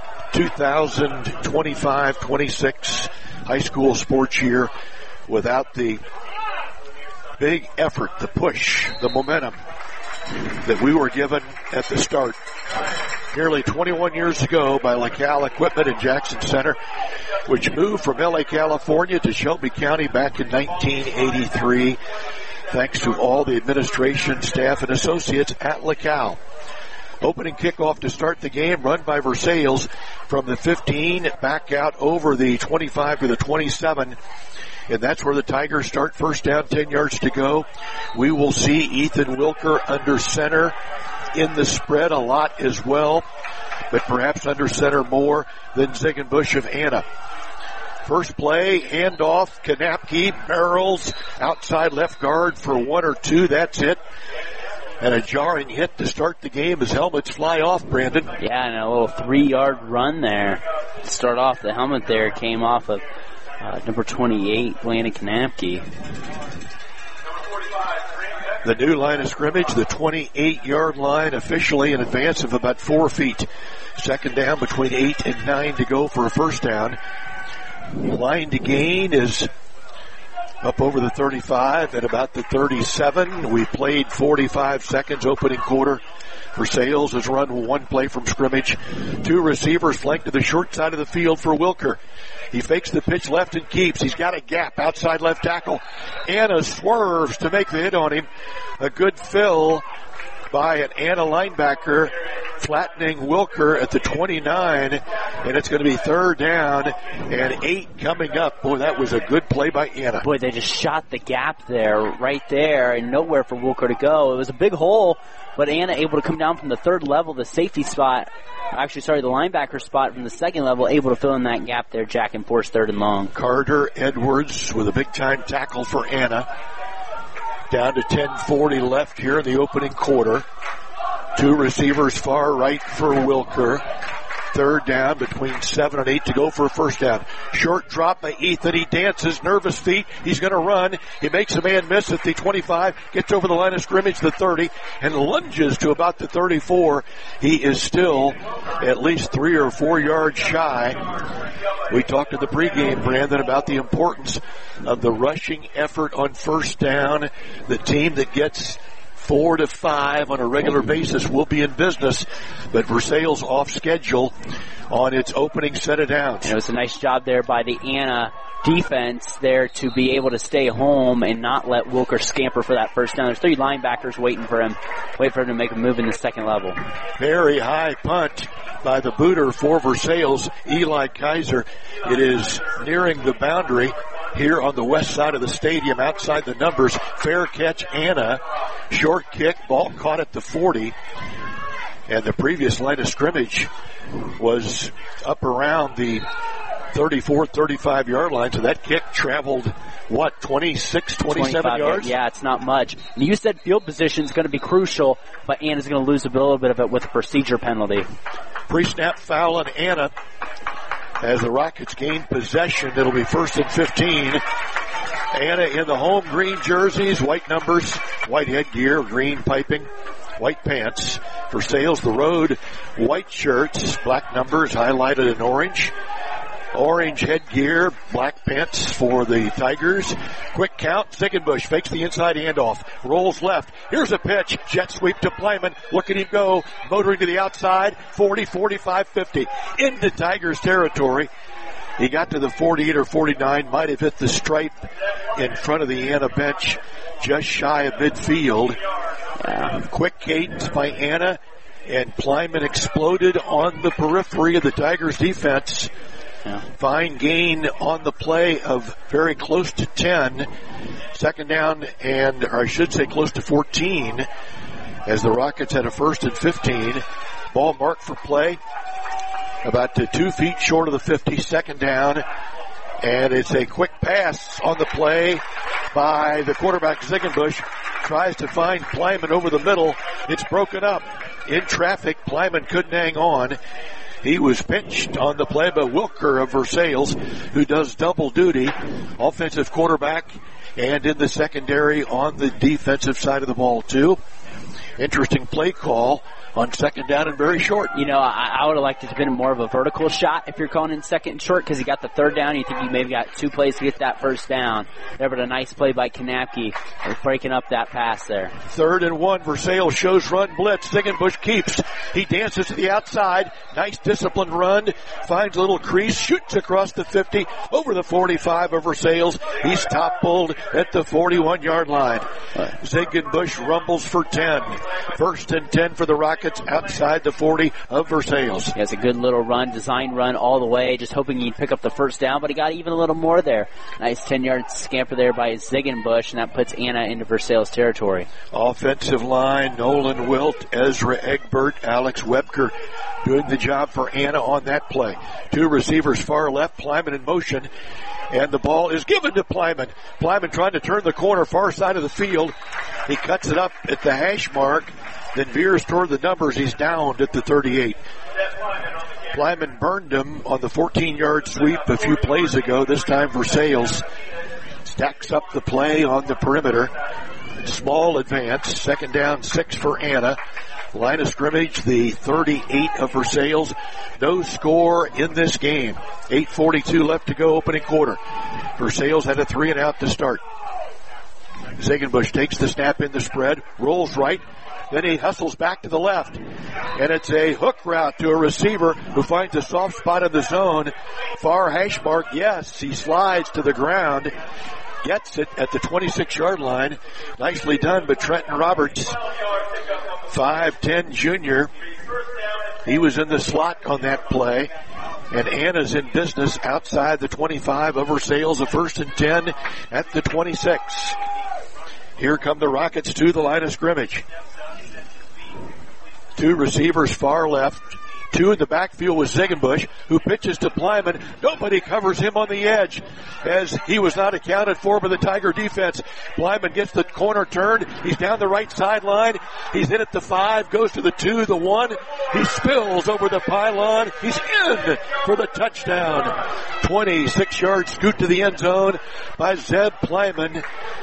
R: 2025-26 high school sports year without the big effort, the push, the momentum that we were given at the start nearly 21 years ago by LaCal Equipment in Jackson Center, which moved from LA, California to Shelby County back in 1983, thanks to all the administration, staff, and associates at LaCal. Opening kickoff to start the game, run by Versailles from the 15, back out over the 25 to the 27. And that's where the Tigers start. First down, 10 yards to go. We will see Ethan Wilker under center in the spread a lot as well, but perhaps under center more than Ziegenbusch of Anna. First play, handoff, Kanapke barrels outside left guard for 1 or 2. That's it. And a jarring hit to start the game as helmets fly off, Brandon.
A: Yeah, and a little 3-yard run there to start off. The helmet there came off of number 28, Landon Kanapke.
R: The new line of scrimmage, the 28-yard line, officially in advance of about 4 feet. Second down between 8 and 9 to go for a first down. Line to gain is up over the 35 at about the 37. We played 45 seconds opening quarter. Versailles has run one play from scrimmage. 2 receivers flanked to the short side of the field for Wilker. He fakes the pitch left and keeps. He's got a gap outside left tackle. Anna swerves to make the hit on him. A good fill by an Anna linebacker, flattening Wilker at the 29, and it's going to be third down and 8 coming up. Boy, that was a good play by Anna.
A: Boy, they just shot the gap there, right there, and nowhere for Wilker to go. It was a big hole, but Anna able to come down from the third level, the safety spot, the linebacker spot from the second level, able to fill in that gap there, Jack, and force third and long.
R: Carter Edwards with a big-time tackle for Anna. Down to 10:40 left here in the opening quarter. 2 receivers far right for Wilker. third down, between 7 and 8 to go for a first down. Short drop by Ethan. He dances, nervous feet. He's going to run. He makes a man miss at the 25, gets over the line of scrimmage, the 30, and lunges to about the 34. He is still at least 3 or 4 yards shy. We talked in the pregame, Brandon, about the importance of the rushing effort on first down. The team that gets 4 to 5 on a regular basis will be in business, but Versailles off schedule on its opening set of downs.
A: It was a nice job there by the Anna defense there to be able to stay home and not let Wilker scamper for that first down. There's 3 linebackers waiting for him to make a move in the second level.
R: Very high punt by the booter for Versailles, Eli Kaiser. It is nearing the boundary here on the west side of the stadium, outside the numbers. Fair catch, Anna. Short kick, ball caught at the 40. And the previous line of scrimmage was up around the 34, 35 yard line. So that kick traveled, 26, 27 yards?
A: Yeah, it's not much. And you said field position is going to be crucial, but Anna's going to lose a little bit of it with a procedure penalty.
R: Pre-snap foul on Anna. As the Rockets gain possession, it'll be 1st and 15. Anna in the home green jerseys, white numbers, white headgear, green piping, white pants. Versailles, the road, white shirts, black numbers highlighted in orange. Orange headgear, black pants for the Tigers. Quick count, Ziegenbusch fakes the inside handoff, rolls left. Here's a pitch, jet sweep to Plyman. Look at him go, motoring to the outside, 40, 45, 50. Into Tigers territory. He got to the 48 or 49, might have hit the stripe in front of the Anna bench, just shy of midfield. Quick cadence by Anna, and Plyman exploded on the periphery of the Tigers defense. Fine gain on the play of very close to 10. Second down, or I should say close to 14, as the Rockets had a 1st and 15. Ball marked for play, about 2 feet short of the 50. Second down, and it's a quick pass on the play by the quarterback, Ziegenbusch. Tries to find Plyman over the middle. It's broken up. In traffic, Plyman couldn't hang on. He was pinched on the play by Wilker of Versailles, who does double duty, offensive quarterback and in the secondary on the defensive side of the ball too. Interesting play call on second down and very short.
A: You know, I would have liked it to have been more of a vertical shot if you're calling in second and short, because he got the third down. You think you maybe got 2 plays to get that first down. There, but a nice play by Kanapke breaking up that pass there.
R: 3rd and 1. Versailles shows run blitz. Ziegenbusch keeps. He dances to the outside. Nice disciplined run. Finds a little crease. Shoots across the 50. Over the 45 of Versailles. He's toppled at the 41-yard line. Ziegenbusch rumbles for 10. 1st and 10 for the Rockets outside the 40 of Versailles.
A: He has a good little run, design run all the way, just hoping he'd pick up the first down, but he got even a little more there. Nice 10-yard scamper there by Ziegenbusch, and that puts Anna into Versailles territory.
R: Offensive line, Nolan Wilt, Ezra Egbert, Alex Webker doing the job for Anna on that play. 2 receivers far left, Plyman in motion, and the ball is given to Plyman. Plyman trying to turn the corner, far side of the field. He cuts it up at the hash mark, then veers toward the numbers. He's downed at the 38. Plyman burned him on the 14-yard sweep a few plays ago. This time Versailles stacks up the play on the perimeter. Small advance. Second down, 6 for Anna. Line of scrimmage, the 38 of Versailles. No score in this game. 8:42 left to go, opening quarter. Versailles had a 3-and-out to start. Ziegenbusch takes the snap in the spread, rolls right, then he hustles back to the left. And it's a hook route to a receiver who finds a soft spot in the zone. Far hash mark, yes, he slides to the ground. Gets it at the 26-yard line. Nicely done by Trenton Roberts, 5'10" junior. He was in the slot on that play. And Anna's in business outside the 25 of Versailles, a 1st and 10 at the 26. Here come the Rockets to the line of scrimmage. 2 receivers far left. Two in the backfield with Ziegenbusch, who pitches to Plyman. Nobody covers him on the edge as he was not accounted for by the Tiger defense. Plyman gets the corner turned. He's down the right sideline. He's in at the 5, goes to the 2, the 1. He spills over the pylon. He's in for the touchdown. 26-yard scoot to the end zone by Zeb Plyman.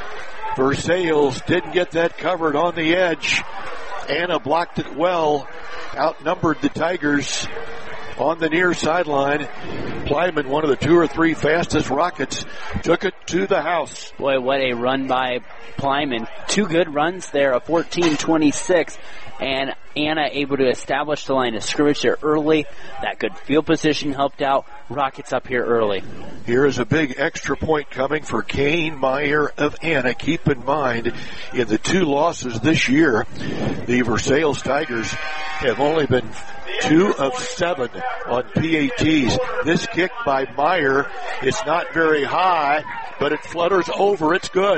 R: Versailles didn't get that covered on the edge. Anna blocked it well. Outnumbered the Tigers on the near sideline. Plyman, one of the 2 or 3 fastest Rockets, took it to the house.
A: Boy, what a run by Plyman. 2 good runs there, a 14-26. And Anna able to establish the line of scrimmage there early. That good field position helped out. Rockets up here early.
R: Here is a big extra point coming for Kane Meyer of Anna. Keep in mind, in the 2 losses this year, the Versailles Tigers have only been 2 of 7 on PATs. This kick by Meyer is not very high, but it flutters over. It's good.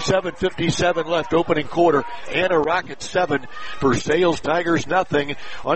R: 7:57 left, opening quarter. Anna Rockets 7, Versailles Tigers nothing on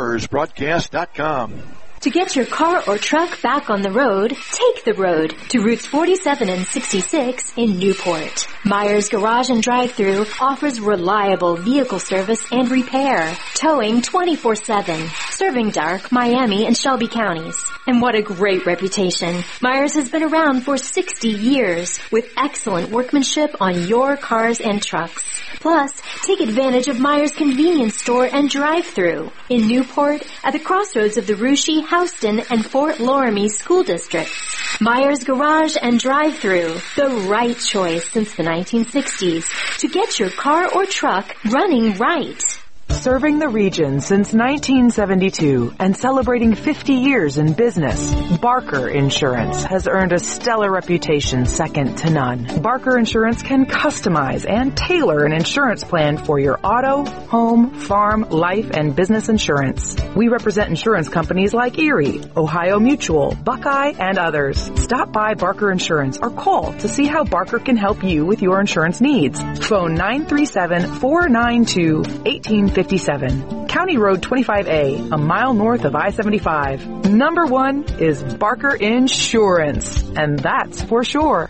R: scoresbroadcast.com.
H: To get your car or truck back on the road, take the road to routes 47 and 66 in Newport. Myers Garage and Drive-Thru offers reliable vehicle service and repair, towing 24/7, serving Dark, Miami, and Shelby counties. And what a great reputation. Myers has been around for 60 years with excellent workmanship on your cars and trucks. Plus, take advantage of Myers Convenience Store and Drive-Thru in Newport at the crossroads of the Russia, Houston, and Fort Loramie school districts. Myers Garage and Drive-Thru, the right choice since the 1960s to get your car or truck running right.
I: Serving the region since 1972 and celebrating 50 years in business, Barker Insurance has earned a stellar reputation second to none. Barker Insurance can customize and tailor an insurance plan for your auto, home, farm, life, and business insurance. We represent insurance companies like Erie, Ohio Mutual, Buckeye, and others. Stop by Barker Insurance or call to see how Barker can help you with your insurance needs. Phone 937-492-1857. County Road 25A, a mile north of I-75. Number 1 is Barker Insurance, and that's for sure.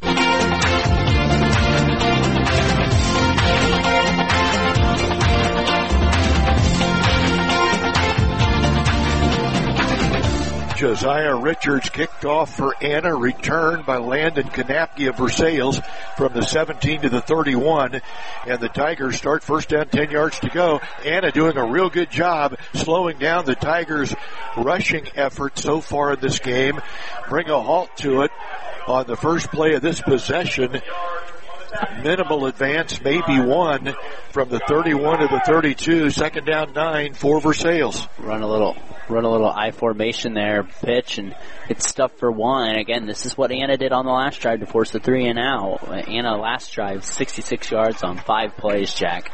R: Josiah Richards kicked off for Anna, returned by Landon Kanapke of Versailles from the 17 to the 31, and the Tigers start first down, 10 yards to go. Anna doing a real good job slowing down the Tigers' rushing effort so far in this game. Bring a halt to it on the first play of this possession. Minimal advance, maybe 1 from the 31 to the 32. Second down, 9 for Versailles.
A: Run a little I formation there, pitch, and it's stuffed for 1. And again, this is what Anna did on the last drive to force the 3 and out. Anna last drive, 66 yards on 5 plays, Jack.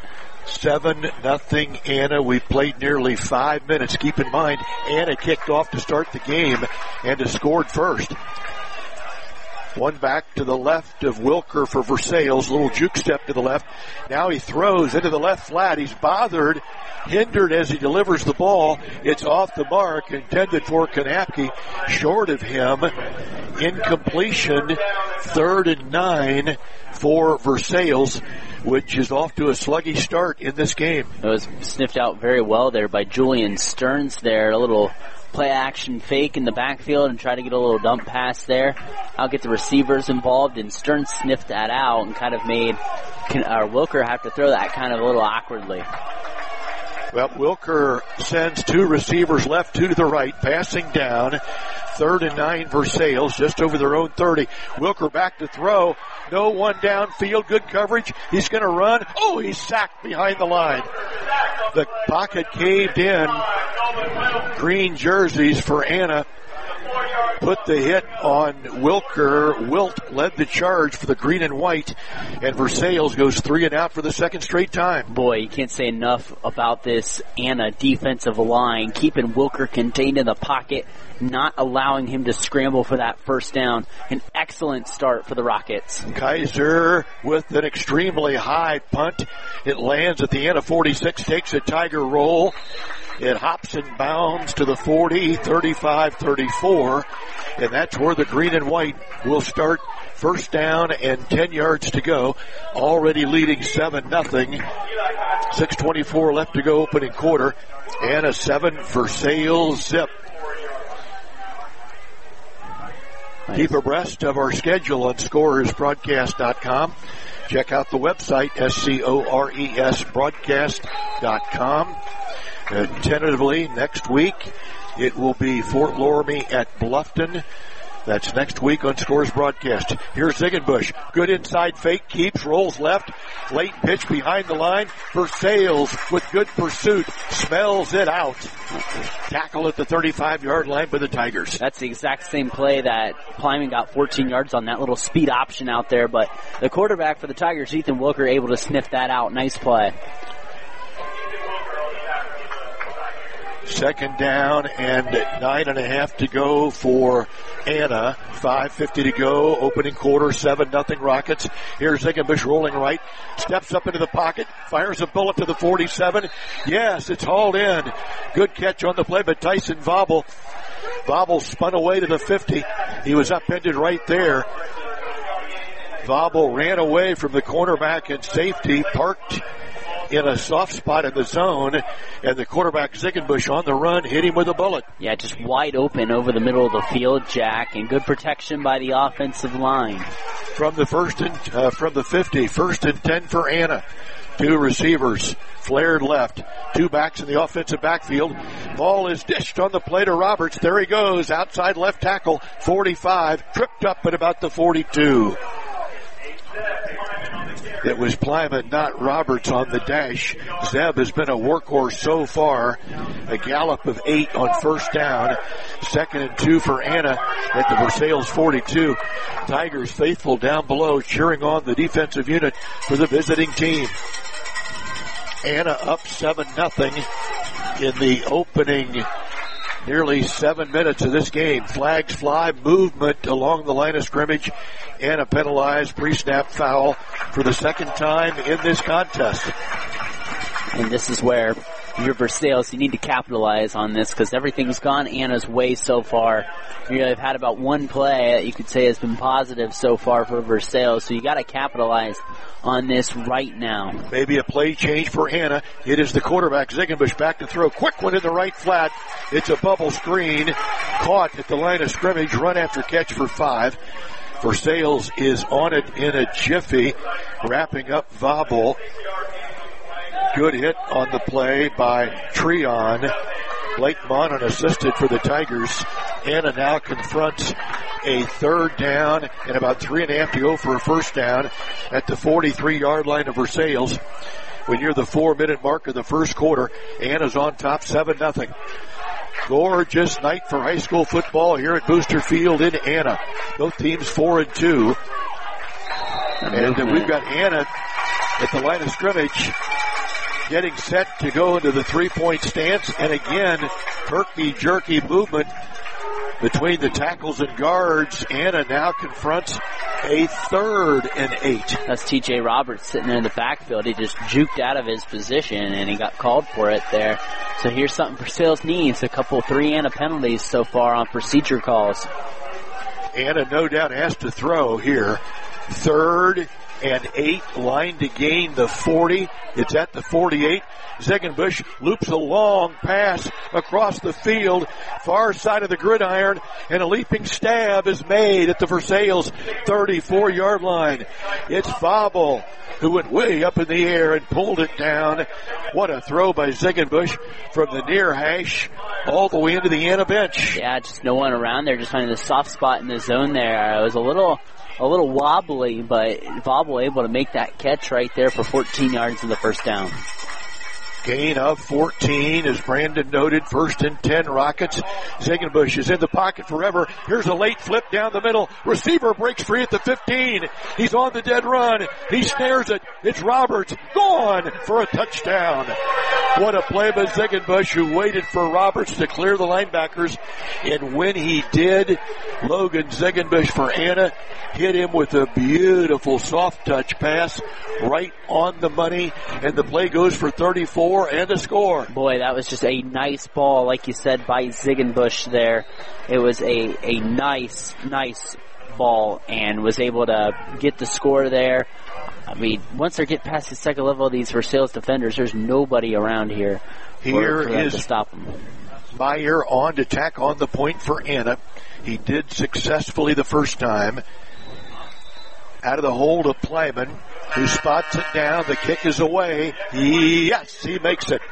R: 7-0 Anna. We played nearly 5 minutes. Keep in mind, Anna kicked off to start the game and has scored first. One back to the left of Wilker for Versailles. Little juke step to the left. Now he throws into the left flat. He's bothered, hindered as he delivers the ball. It's off the mark, intended for Kanapke. Short of him. Incompletion. 3rd and 9 for Versailles, which is off to a sluggish start in this game.
A: It was sniffed out very well there by Julian Stearns there. A little play action fake in the backfield and try to get a little dump pass there. I'll get the receivers involved, and Stearns sniffed that out and kind of made Wilker have to throw that kind of a little awkwardly.
R: Well, Wilker sends 2 receivers left, 2 to the right, passing down. 3rd and 9 Versailles, just over their own 30. Wilker back to throw. No one downfield. Good coverage. He's going to run. Oh, he's sacked behind the line. The pocket caved in. Green jerseys for Anna put the hit on Wilker. Wilt led the charge for the green and white, and Versailles goes 3 and out for the second straight time.
A: Boy, you can't say enough about this Anna defensive line, keeping Wilker contained in the pocket, not allowing him to scramble for that first down. An excellent start for the Rockets.
R: Kaiser with an extremely high punt. It lands at the end of 46, takes a Tiger roll. It hops and bounds to the 40, 35, 34. And that's where the green and white will start. First down and 10 yards to go. Already leading 7-0. 6:24 left to go, opening quarter. And a 7 Versailles zip. Nice. Keep abreast of our schedule on scorersbroadcast.com. Check out the website, SCORESbroadcast.com. Tentatively, next week, it will be Fort Loramie at Bluffton. That's next week on Scores Broadcast. Here's Ziegenbusch. Good inside fake, keeps, rolls left. Late pitch behind the line. Versailles with good pursuit. Smells it out. Tackle at the 35-yard line by the Tigers.
A: That's the exact same play that Plyman got 14 yards on, that little speed option out there. But the quarterback for the Tigers, Ethan Wilker, able to sniff that out. Nice play.
R: Second down and 9.5 to go for Anna. 5:50 to go. Opening quarter, 7-0 Rockets. Here's Ziegenbusch rolling right. Steps up into the pocket. Fires a bullet to the 47. Yes, it's hauled in. Good catch on the play, but Tyson Vobble. Vobble spun away to the 50. He was upended right there. Vobble ran away from the cornerback and safety, parked in a soft spot in the zone, and the quarterback Ziegenbusch on the run hit him with a bullet.
A: Yeah, just wide open over the middle of the field, Jack, and good protection by the offensive line.
R: From the 50, 1st and 10 for Anna. 2 receivers, flared left, 2 backs in the offensive backfield. Ball is dished on the play to Roberts. There he goes, outside left tackle, 45, tripped up at about the 42. It was Plyman, not Roberts, on the dash. Zeb has been a workhorse so far. A gallop of 8 on first down. 2nd and 2 for Anna at the Versailles 42. Tigers faithful down below cheering on the defensive unit for the visiting team. Anna up 7-0 in the opening nearly 7 minutes of this game. Flags fly, movement along the line of scrimmage, and a penalized pre-snap foul for the second time in this contest.
A: And this is where you're Versailles, you need to capitalize on this because everything's gone Anna's way so far. They've had about one play that you could say has been positive so far for Versailles, so you got to capitalize on this right now.
R: Maybe a play change for Anna. It is the quarterback, Ziegenbusch, back to throw. Quick one in the right flat. It's a bubble screen. Caught at the line of scrimmage. Run after catch for 5. Versailles is on it in a jiffy. Wrapping up Vobble. Good hit on the play by Treon. Blake Monon assisted for the Tigers. Anna now confronts a 3rd down and about 3.5 to go for a first down at the 43-yard line of Versailles. When you're the 4-minute mark of the first quarter, Anna's on top 7-0. Gorgeous night for high school football here at Booster Field in Anna. Both teams 4-2. And we've got Anna at the line of scrimmage, getting set to go into the 3-point stance. And again, herky-jerky movement between the tackles and guards. Anna now confronts a 3rd and 8.
A: That's TJ Roberts sitting there in the backfield. He just juked out of his position and he got called for it there. So here's something Versailles needs. A couple 3 Anna penalties so far on procedure calls.
R: Anna no doubt has to throw here. 3rd and 8, line to gain the 40. It's at the 48. Ziegenbusch loops a long pass across the field, far side of the gridiron, and a leaping stab is made at the Versailles 34-yard line. It's Vobble who went way up in the air and pulled it down. What a throw by Ziegenbusch from the near hash all the way into the Anna bench.
A: Yeah, just no one around there, just finding the soft spot in the zone there. It was a little wobbly, but Vobble able to make that catch right there for 14 yards in the first down.
R: Gain of 14, as Brandon noted. 1st and 10 Rockets. Ziegenbusch is in the pocket forever. Here's a late flip down the middle. Receiver breaks free at the 15. He's on the dead run. He snares it. It's Roberts. Gone for a touchdown. What a play by Ziegenbusch, who waited for Roberts to clear the linebackers. And when he did, Logan Ziegenbusch for Anna hit him with a beautiful soft touch pass right on the money. And the play goes for 34 and a score.
A: Boy, that was just a nice ball, like you said, by Ziegenbusch there. It was a nice ball and was able to get the score there. I mean, once they get past the second level of these Versailles defenders, there's nobody around here for them to stop them.
R: Meyer on to tack on the point for Anna. He did successfully the first time. Out of the hold of Plyman, who spots it down. The kick is away. Yes, he makes it.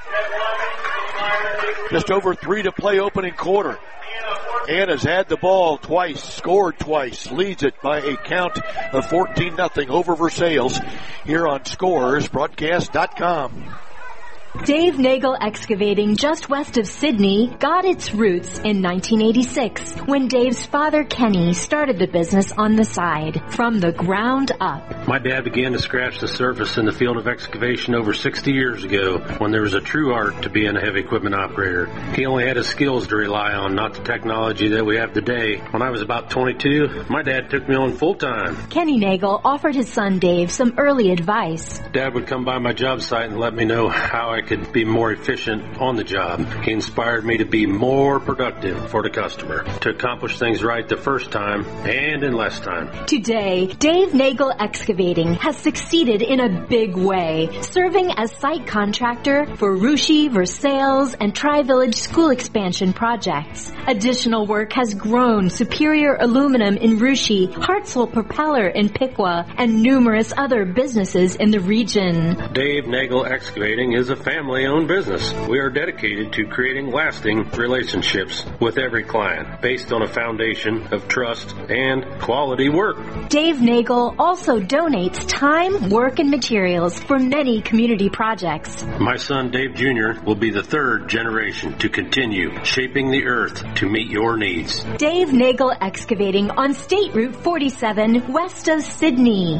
R: Just over 3 to play opening quarter. Anna's had the ball twice, scored twice, leads it by a count of 14-0 over Versailles here on ScorersBroadcast.com.
H: Dave Nagel Excavating, just west of Sydney, got its roots in 1986 when Dave's father, Kenny, started the business on the side from the ground up.
L: My dad began to scratch the surface in the field of excavation over 60 years ago when there was a true art to being a heavy equipment operator. He only had his skills to rely on, not the technology that we have today. When I was about 22, my dad took me on full time.
H: Kenny Nagel offered his son Dave some early advice.
L: Dad would come by my job site and let me know how I could be more efficient on the job. He inspired me to be more productive for the customer, to accomplish things right the first time and in less time.
H: Today, Dave Nagel Excavating has succeeded in a big way, serving as site contractor for Russia, Versailles, and Tri-Village school expansion projects. Additional work has grown Superior Aluminum in Russia, Hartzell Propeller in Piqua, and numerous other businesses in the region.
L: Dave Nagel Excavating is a family-owned business. We are dedicated to creating lasting relationships with every client based on a foundation of trust and quality work.
H: Dave Nagel also donates time, work, and materials for many community projects.
L: My son Dave Jr. will be the third generation to continue shaping the earth to meet your needs.
H: Dave Nagel Excavating on State Route 47 west of Sydney.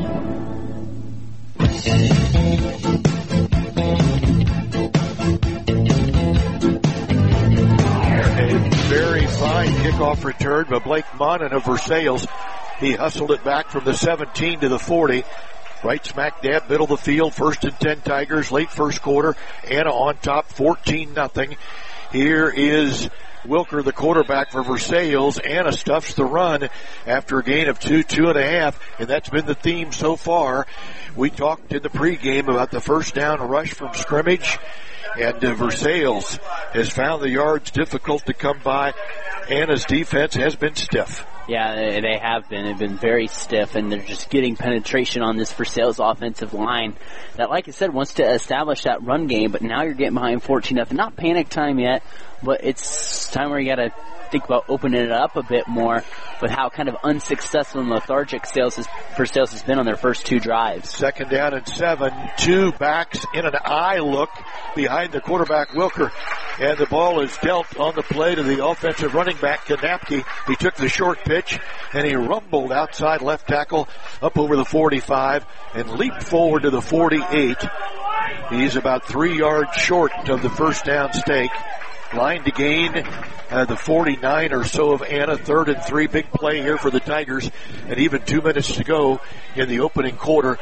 R: Very fine kickoff return by Blake Monin of Versailles. He hustled it back from the 17 to the 40. Right smack dab middle of the field. 1st and 10 Tigers. Late first quarter. Anna on top 14-0. Here is Wilker, the quarterback for Versailles. Anna stuffs the run after a gain of 2.5, and that's been the theme so far. We talked in the pregame about the first down rush from scrimmage. And Versailles has found the yards difficult to come by. Anna's defense has been stiff.
A: Yeah, they have been. They've been very stiff, and they're just getting penetration on this Versailles offensive line that, like I said, wants to establish that run game, but now you're getting behind 14-0. Not panic time yet, but it's time where you got to think about opening it up a bit more with how kind of unsuccessful and lethargic Versailles has been on their first 2 drives.
R: 2nd down and 7. 2 backs in an eye look behind the quarterback, Wilker. And the ball is dealt on the play to the offensive running back, Kanapke. He took the short pitch, and he rumbled outside left tackle up over the 45 and leaped forward to the 48. He's about 3 yards short of the first down stake. Line to gain the 49 or so of Anna. 3rd and 3. Big play here for the Tigers. And even 2 minutes to go in the opening quarter.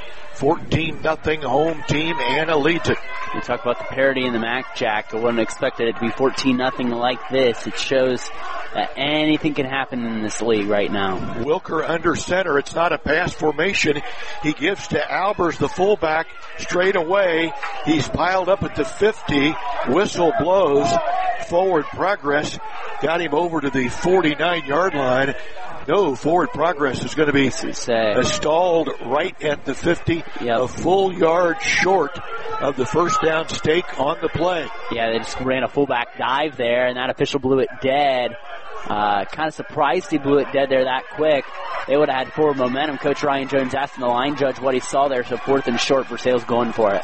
R: 14-0 home team. Anna leads it.
A: We talk about the parity in the MAC, Jack. I wouldn't have expected it to be 14-0 like this. It shows that anything can happen in this league right now.
R: Wilker under center. It's not a pass formation. He gives to Albers, the fullback, straight away. He's piled up at the 50. Whistle blows. Forward progress. Got him over to the 49-yard line. No, forward progress is going to be stalled right at the 50, a full yard short of the first down stake on the play.
A: Yeah, they just ran a fullback dive there, and that official blew it dead. Kind of surprised he blew it dead there that quick. They would have had forward momentum. Coach Ryan Jones asking the line judge what he saw there, so 4th and short, Versailles going for it.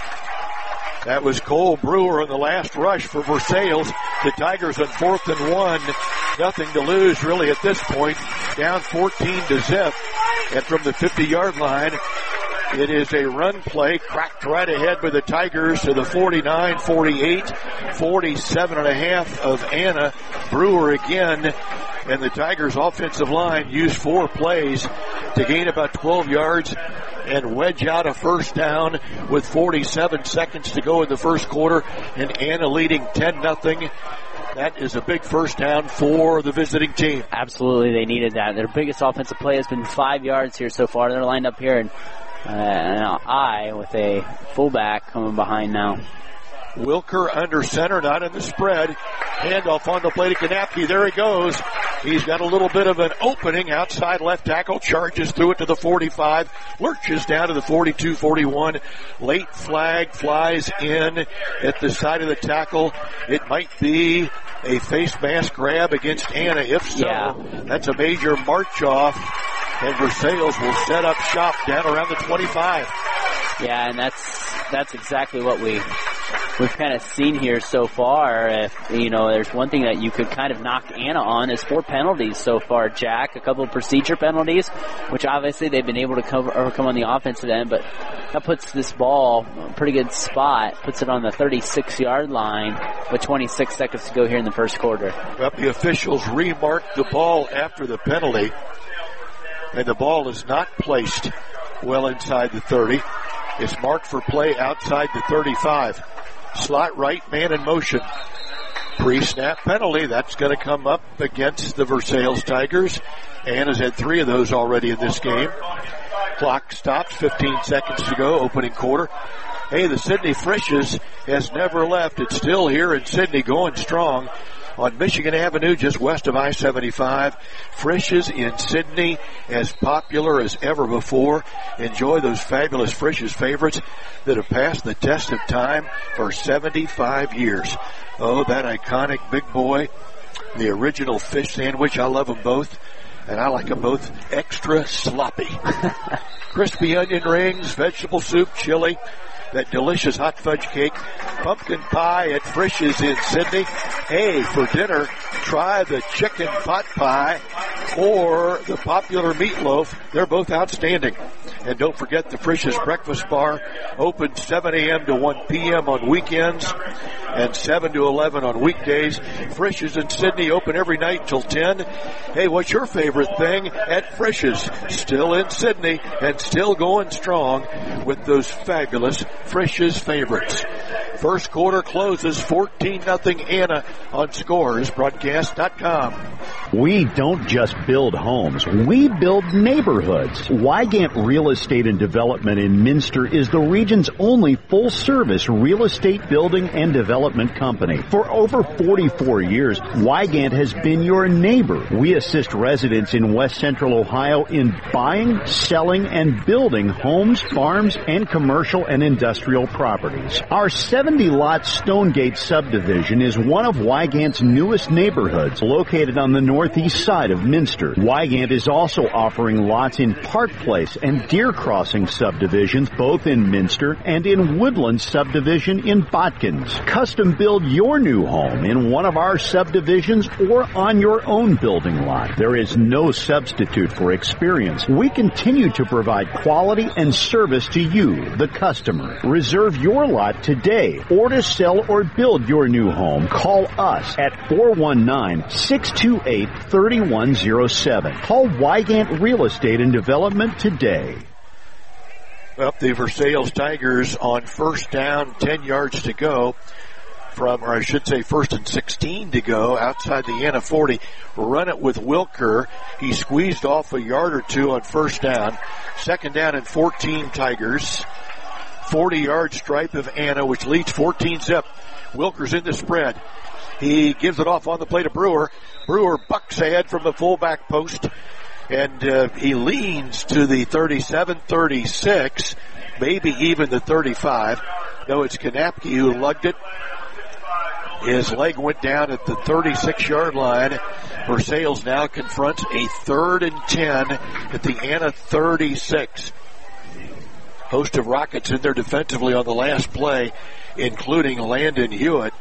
R: That was Cole Brewer on the last rush for Versailles. The Tigers on 4th and 1. Nothing to lose really at this point. Down 14-0. And from the 50-yard line, It is a run play, cracked right ahead by the Tigers to the 49, 48, 47 and a half of Anna. Brewer again, and the Tigers offensive line used 4 plays to gain about 12 yards and wedge out a first down with 47 seconds to go in the first quarter, and Anna leading 10-0. That is a big first down for the visiting team.
A: Absolutely, they needed that. Their biggest offensive play has been 5 yards here so far. They're lined up here, and now with a fullback coming behind now.
R: Wilker under center, not in the spread. Handoff on the play to Kanapke. There he goes. He's got a little bit of an opening. Outside left tackle, charges through it to the 45, lurches down to the 42, 41. Late flag flies in at the side of the tackle. It might be a face mask grab against Anna. If so, that's a major march off. And Versailles will set up shop down around the 25.
A: Yeah, and that's exactly what we've kind of seen here so far. If there's one thing that you could kind of knock Anna on is 4 penalties so far, Jack. A couple of procedure penalties, which obviously they've been able to overcome on the offensive end, but that puts this ball in a pretty good spot, puts it on the 36-yard line with 26 seconds to go here in the first quarter.
R: But the officials remarked the ball after the penalty, and the ball is not placed well inside the 30. It's marked for play outside the 35. Slot right, man in motion. Pre-snap penalty. That's going to come up against the Versailles Tigers. Anna's had 3 of those already in this game. Clock stops, 15 seconds to go, opening quarter. Hey, the Sidney Frisch's has never left. It's still here in Sidney, going strong on Michigan Avenue, just west of I-75. Frisch's in Sidney, as popular as ever before. Enjoy those fabulous Frisch's favorites that have passed the test of time for 75 years. Oh, that iconic big boy, the original fish sandwich. I love them both, and I like them both extra sloppy. Crispy onion rings, vegetable soup, chili, that delicious hot fudge cake, pumpkin pie at Frisch's in Sidney. Hey, for dinner, try the chicken pot pie or the popular meatloaf. They're both outstanding. And don't forget the Frisch's Breakfast Bar, open 7 a.m. to 1 p.m. on weekends and 7 to 11 on weekdays. Frisch's in Sidney, open every night until 10. Hey, what's your favorite thing at Frisch's? Still in Sidney and still going strong with those fabulous Frisch's favorites. First quarter closes 14-0 Anna on ScoresBroadcast.com.
J: We don't just build homes, we build neighborhoods. Wygant Real Estate and Development in Minster is the region's only full-service real estate building and development company. For over 44 years, Wygant has been your neighbor. We assist residents in West Central Ohio in buying, selling, and building homes, farms, and commercial and industrial properties. Our 70-lot Stonegate subdivision is one of Wygant's newest neighborhoods, located on the northeast side of Minster. Wygant is also offering lots in Park Place and Deer Crossing subdivisions, both in Minster, and in Woodland subdivision in Botkins. Custom build your new home in one of our subdivisions or on your own building lot. There is no substitute for experience. We continue to provide quality and service to you, the customer. Reserve your lot today, or to sell or build your new home, call us at 419-628-3107. Call Wygant Real Estate and Development today.
R: Up the Versailles Tigers on first down, 10 yards to go or I should say first and 16 to go outside the Anna 40. Run it with Wilker. He squeezed off a yard or two on first down. Second down and 14 Tigers. 40-yard stripe of Anna, which leads 14-zip. Wilker's in the spread. He gives it off on the play to Brewer. Brewer bucks ahead from the fullback post, and he leans to the 37, 36, maybe even the 35. No, it's Kanapke who lugged it. His leg went down at the 36-yard line. Versailles now confronts a 3rd and 10 at the Anna 36. Host of Rockets in there defensively on the last play, including Landon Hewitt.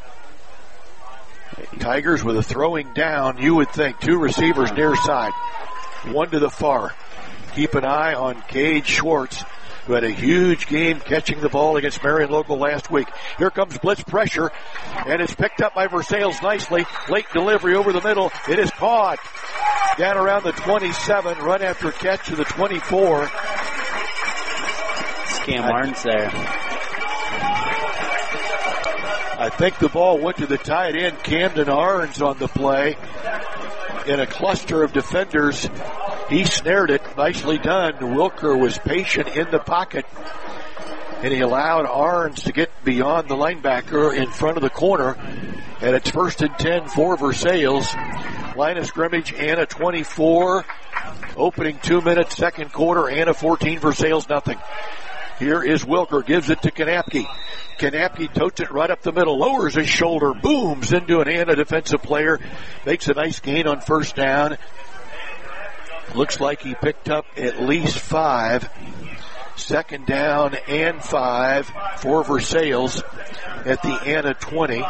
R: Tigers with a throwing down, you would think. 2 receivers near side. 1 to the far. Keep an eye on Cade Schwartz. who had a huge game catching the ball against Marion Local last week. Here comes blitz pressure, and it's picked up by Versailles nicely. Late delivery over the middle. It is caught down around the 27, run after catch to the 24.
A: Cam Arns there.
R: I think the ball went to the tight end, Camden Arns, on the play. In a cluster of defenders, he snared it. Nicely done. Wilker was patient in the pocket, and he allowed Arns to get beyond the linebacker in front of the corner. And it's 1st and 10 for Versailles. Line of scrimmage, Anna 24. Opening 2 minutes, second quarter, Anna 14, Versailles nothing. Here is Wilker, gives it to Kanapke. Kanapke totes it right up the middle, lowers his shoulder, booms into an Anna defensive player, makes a nice gain on first down. Looks like he picked up at least 5. Second down and 5 for Versailles at the Anna 20.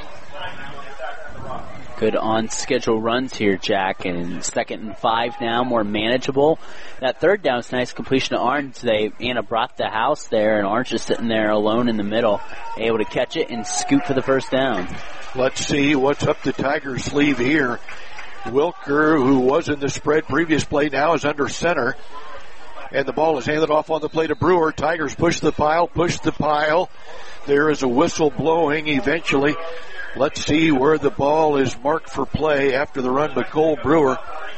A: Good on-schedule runs here, Jack, and 2nd and 5 now, more manageable. That third down is nice completion to Arns. Anna brought the house there, and Arns just sitting there alone in the middle, able to catch it and scoop for the first down.
R: Let's see what's up the Tigers' sleeve here. Wilker, who was in the spread previous play, now is under center. And the ball is handed off on the play to Brewer. Tigers push the pile. There is a whistle blowing eventually. Let's see where the ball is marked for play after the run by Cole Brewer,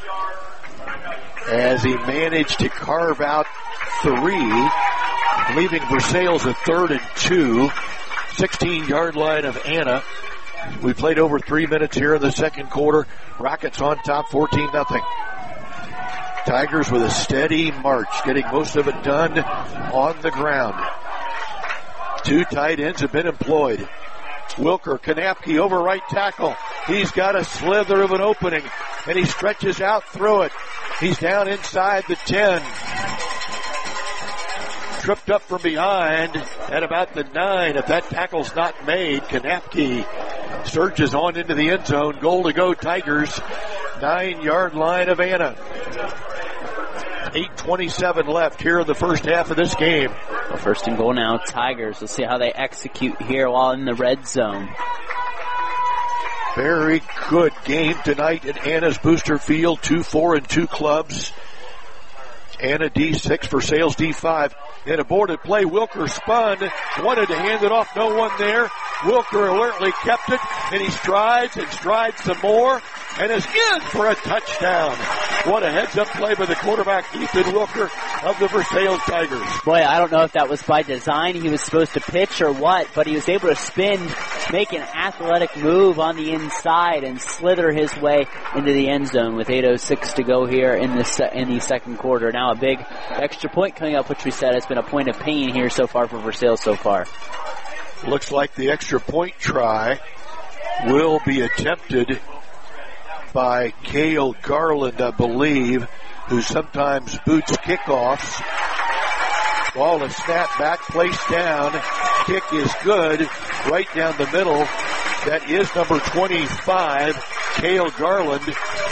R: as he managed to carve out 3, leaving Versailles a 3rd and 2. 16-yard line of Anna. We played over 3 minutes here in the second quarter. Rockets on top, 14-0. Tigers with a steady march, getting most of it done on the ground. 2 tight ends have been employed. Wilker, Kanapke over right tackle. He's got a slither of an opening, and he stretches out through it. He's down inside the 10. Tripped up from behind at about the 9. If that tackle's not made, Kanapke surges on into the end zone. Goal to go, Tigers. 9-yard line of Anna. 8:27 left here in the first half of this game.
A: Well, 1st and goal now, Tigers. We'll see how they execute here while in the red zone.
R: Very good game tonight at Anna's Booster Field. 2-4-2 clubs. Anna D6, Versailles D5. In a boarded play, Wilker spun, wanted to hand it off, no one there. Wilker alertly kept it, and he strides some more, and is in for a touchdown. What a heads-up play by the quarterback, Ethan Wilker of the Versailles Tigers.
A: Boy, I don't know if that was by design he was supposed to pitch or what, but he was able to spin, make an athletic move on the inside, and slither his way into the end zone with 8:06 to go here in the second quarter. Now a big extra point coming up, which we said has been a point of pain here so far for Versailles so far.
R: Looks like the extra point try will be attempted by Cale Garland, I believe, who sometimes boots kickoffs. Ball is snapped back, placed down. Kick is good, right down the middle. That is number 25, Cale Garland,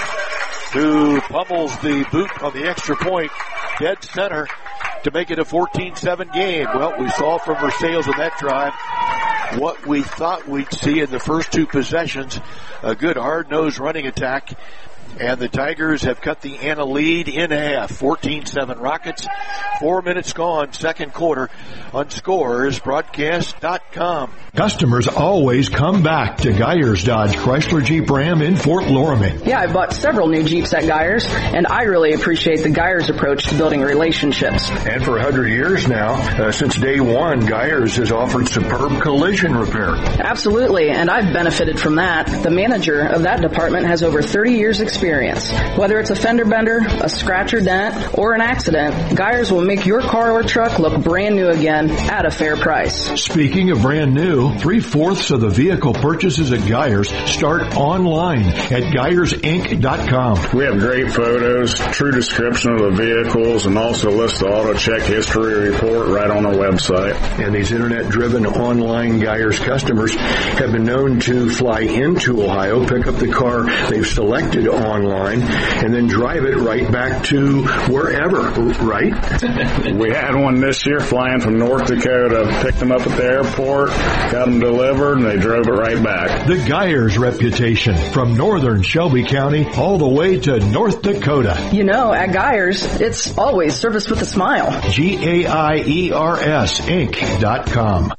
R: who pummels the boot on the extra point, dead center, to make it a 14-7 game. Well, we saw from Versailles in that drive what we thought we'd see in the first 2 possessions, a good hard-nosed running attack. And the Tigers have cut the Anna lead in half. 14-7 Rockets. 4 minutes gone, second quarter on ScoresBroadcast.com.
F: Customers always come back to Geyers Dodge Chrysler Jeep Ram in Fort Loramie.
M: Yeah, I bought several new Jeeps at Geyers, and I really appreciate the Geyers approach to building relationships.
F: And for 100 years now, since day one, Geyers has offered superb collision repair.
M: Absolutely, and I've benefited from that. The manager of that department has over 30 years experience. Whether it's a fender bender, a scratch or dent, or an accident, Geyers will make your car or truck look brand new again at a fair price.
F: Speaking of brand new, 3/4 of the vehicle purchases at Geyers start online at GeyersInc.com.
N: We have great photos, true description of the vehicles, and also list the auto check history report right on our website.
F: And these internet-driven online Geyers customers have been known to fly into Ohio, pick up the car they've selected on long line and then drive it right back to wherever, right?
N: We had one this year flying from North Dakota, picked them up at the airport, got them delivered, and they drove it right back.
F: The Geyers reputation, from northern Shelby County all the way to North Dakota.
M: You know, at Geyers, it's always service with a smile.
F: GAIERS Inc.com.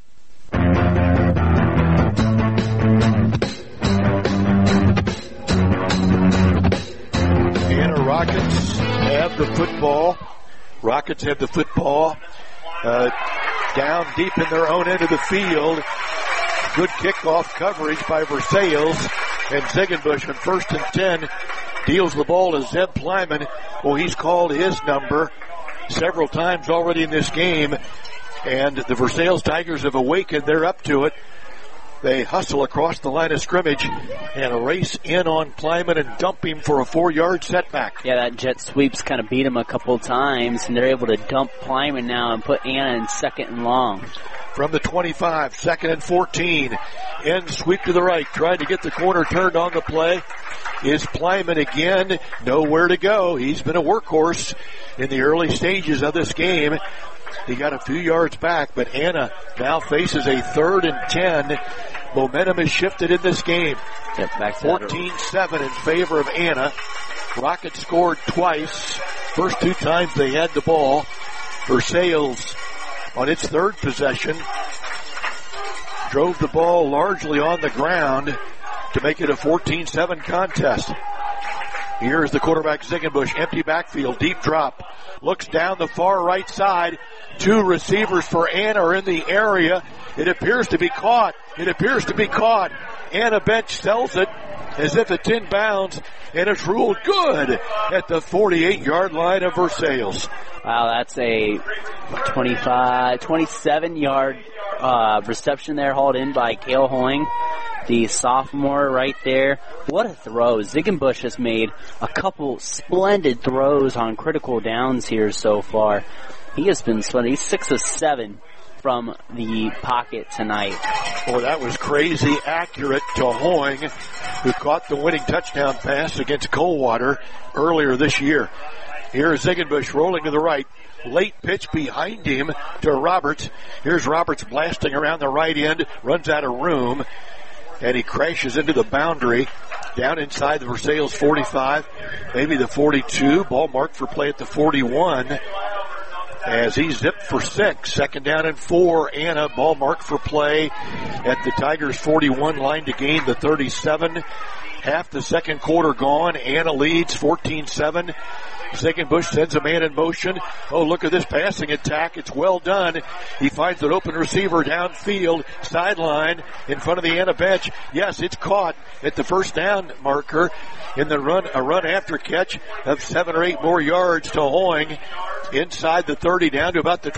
R: Anna Rockets have the football. Rockets have the football down deep in their own end of the field. Good kickoff coverage by Versailles, and Ziegenbusch on 1st and 10 deals the ball to Zeb Plyman. Well, he's called his number several times already in this game, and the Versailles Tigers have awakened. They're up to it. They hustle across the line of scrimmage and race in on Plyman and dump him for a 4-yard setback.
A: Yeah, that jet sweep's kind of beat him a couple of times, and they're able to dump Plyman now and put Anna in 2nd and long.
R: From the 25, 2nd and 14. End sweep to the right, trying to get the corner turned on the play. Is Plyman again. Nowhere to go. He's been a workhorse in the early stages of this game. He got a few yards back, but Anna now faces a 3rd and 10. Momentum has shifted in this game. 14-7 in favor of Anna. Rockets scored twice. First 2 times they had the ball. Versailles on its 3rd possession drove the ball largely on the ground to make it a 14-7 contest. Here is the quarterback Ziegenbusch, empty backfield, deep drop. Looks down the far right side. 2 receivers for Anna are in the area. It appears to be caught. Anna Bench sells it as if it's inbounds, and it's ruled good at the 48-yard line of Versailles.
A: Wow, that's a 27-yard reception there, hauled in by Cale Hoing, the sophomore right there. What a throw. Ziegenbusch has made a couple splendid throws on critical downs here so far. He has been splendid. He's 6 of 7 from the pocket tonight.
R: Boy, that was crazy accurate to Hoing, who caught the winning touchdown pass against Coldwater earlier this year. Here is Ziegenbusch rolling to the right. Late pitch behind him to Roberts. Here's Roberts blasting around the right end, runs out of room, and he crashes into the boundary down inside the Versailles 45, maybe the 42. Ball marked for play at the 41. As he zipped for 6, 2nd down and 4. Anna, ball marked for play at the Tigers 41, line to gain the 37. Half the second quarter gone. Anna leads 14-7. Ziegenbusch sends a man in motion. Oh, look at this passing attack. It's well done. He finds an open receiver downfield, sideline, in front of the Anna bench. Yes, it's caught at the 1st down marker in the run, a run after catch of 7 or 8 more yards to Hoing inside the 30 down to about the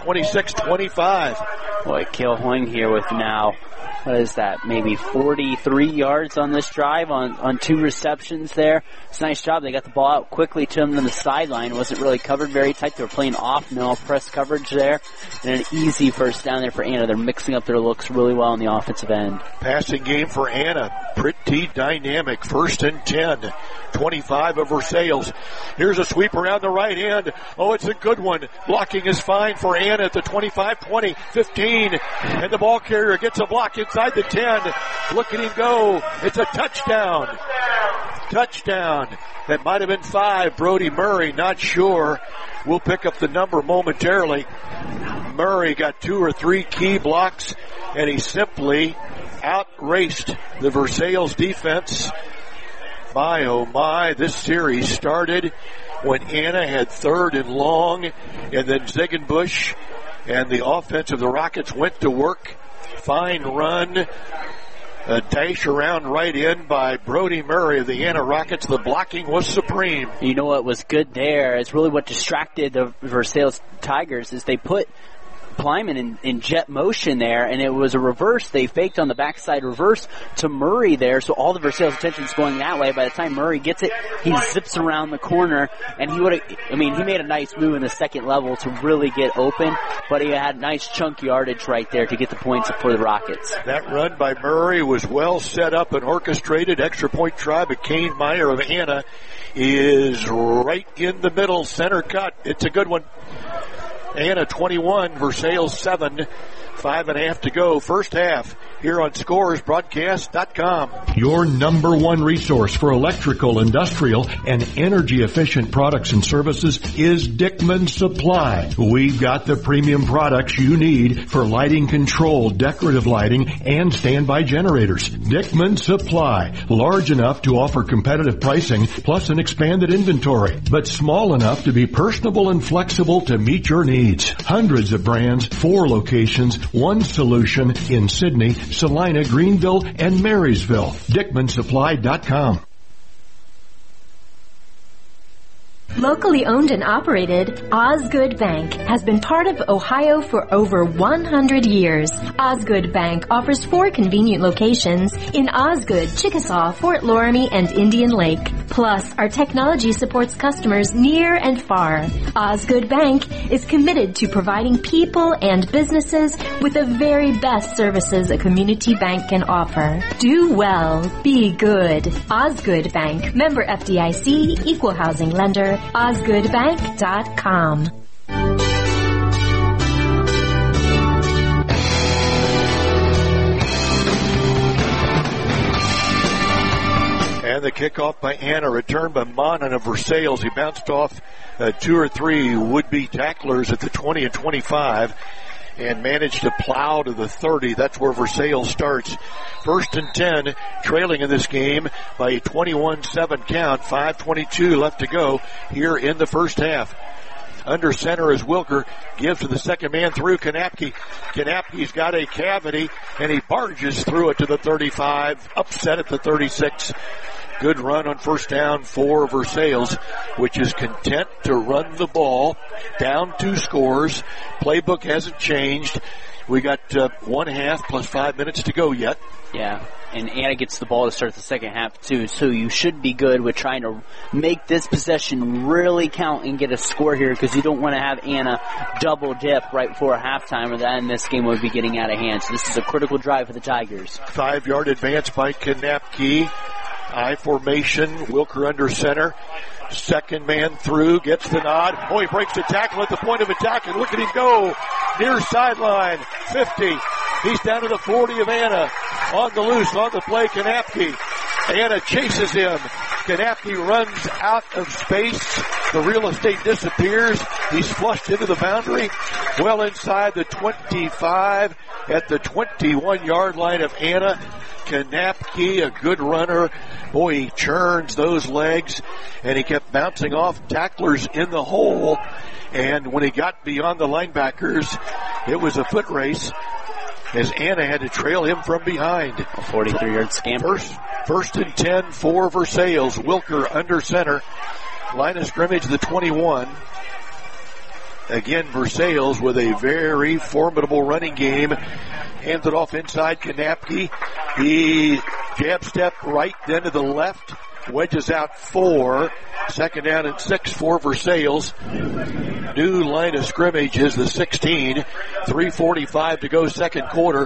R: 26-25.
A: Boy, Cale Hoing here with now, what is that, maybe 43 yards on this drive on 2 receptions there. It's a nice job. They got the ball out quickly to him on the sideline. Wasn't really covered very tight. They were playing off, no press coverage there. And an easy 1st down there for Anna. They're mixing up their looks really well on the offensive end.
R: Passing game for Anna. Pretty dynamic. 1st and 10. 25 of Versailles. Here's a sweep around the right end. Oh, it's a good one. Blocking is fine for Anna at the 25, 20, 15. And the ball carrier gets a block inside the 10. Look at him go. It's a touchdown. Touchdown. That might have been 5. Brody Murray, not sure. We'll pick up the number momentarily. Murray got 2 or 3 key blocks, and he simply outraced the Versailles defense. My, oh my, this series started when Anna had 3rd and long, and then Ziegenbusch and the offense of the Rockets went to work. Fine run. A dash around right in by Brody Murray of the Anna Rockets. The blocking was supreme.
A: You know what was good there? It's really what distracted the Versailles Tigers is they put Kleiman in jet motion there, and it was a reverse. They faked on the backside reverse to Murray there, so all the Versailles attention is going that way. By the time Murray gets it, he zips around the corner, and he made a nice move in the second level to really get open, but he had nice chunk yardage right there to get the points for the Rockets.
R: That run by Murray was well set up and orchestrated. Extra point try, but Kane Meyer of Anna is right in the middle, center cut. It's a good one. Anna 21, Versailles 7, 5.5 to go. First half here on ScoresBroadcast.com.
F: Your number one resource for electrical, industrial, and energy-efficient products and services is Dickman Supply. We've got the premium products you need for lighting control, decorative lighting, and standby generators. Dickman Supply, large enough to offer competitive pricing plus an expanded inventory, but small enough to be personable and flexible to meet your needs. Hundreds of brands, 4 locations, 1 solution in Sydney, Salina, Greenville, and Marysville. DickmanSupply.com.
H: Locally owned and operated, Osgood Bank has been part of Ohio for over 100 years. Osgood Bank offers 4 convenient locations in Osgood, Chickasaw, Fort Loramie, and Indian Lake. Plus, our technology supports customers near and far. Osgood Bank is committed to providing people and businesses with the very best services a community bank can offer. Do well. Be good. Osgood Bank. Member FDIC. Equal housing lender. OsgoodBank.com.
R: And the kickoff by Anna, return by Monon of Versailles. He bounced off 2 or 3 would-be tacklers at the 20 and 25 and managed to plow to the 30. That's where Versailles starts. 1st and 10, trailing in this game by a 21-7 count. 5:22 left to go here in the first half. Under center is Wilker, gives to the second man through Kanapke. Kanapke's got a cavity, and he barges through it to the 35, upset at the 36. Good run on first down for Versailles, which is content to run the ball. Down 2 scores. Playbook hasn't changed. We got 1 half plus 5 minutes to go yet.
A: Yeah, and Anna gets the ball to start the second half too, so you should be good with trying to make this possession really count and get a score here, because you don't want to have Anna double dip right before halftime, or then this game would be getting out of hand. So this is a critical drive for the Tigers.
R: 5-yard advance by Kanapke. I formation, Wilker under center. Second man through, gets the nod. Oh, he breaks the tackle at the point of attack, and look at him go. Near sideline, 50. He's down to the 40 of Anna. On the loose, on the play, Kanapke. Anna chases him. Kanapke runs out of space. The real estate disappears. He's flushed into the boundary. Well inside the 25 at the 21-yard line of Anna. Kanapke, a good runner. Boy, he churns those legs, and he kept bouncing off tacklers in the hole. And when he got beyond the linebackers, it was a foot race, as Anna had to trail him from behind.
A: A 43-yard scamper.
R: First and 10 for Versailles. Wilker under center. Line of scrimmage, the 21. Again, Versailles with a very formidable running game. Hands it off inside Kanapke. He jab step right, then to the left. Wedges out 4. Second down and 6 for Versailles. New line of scrimmage is the 16. 3:45 to go second quarter.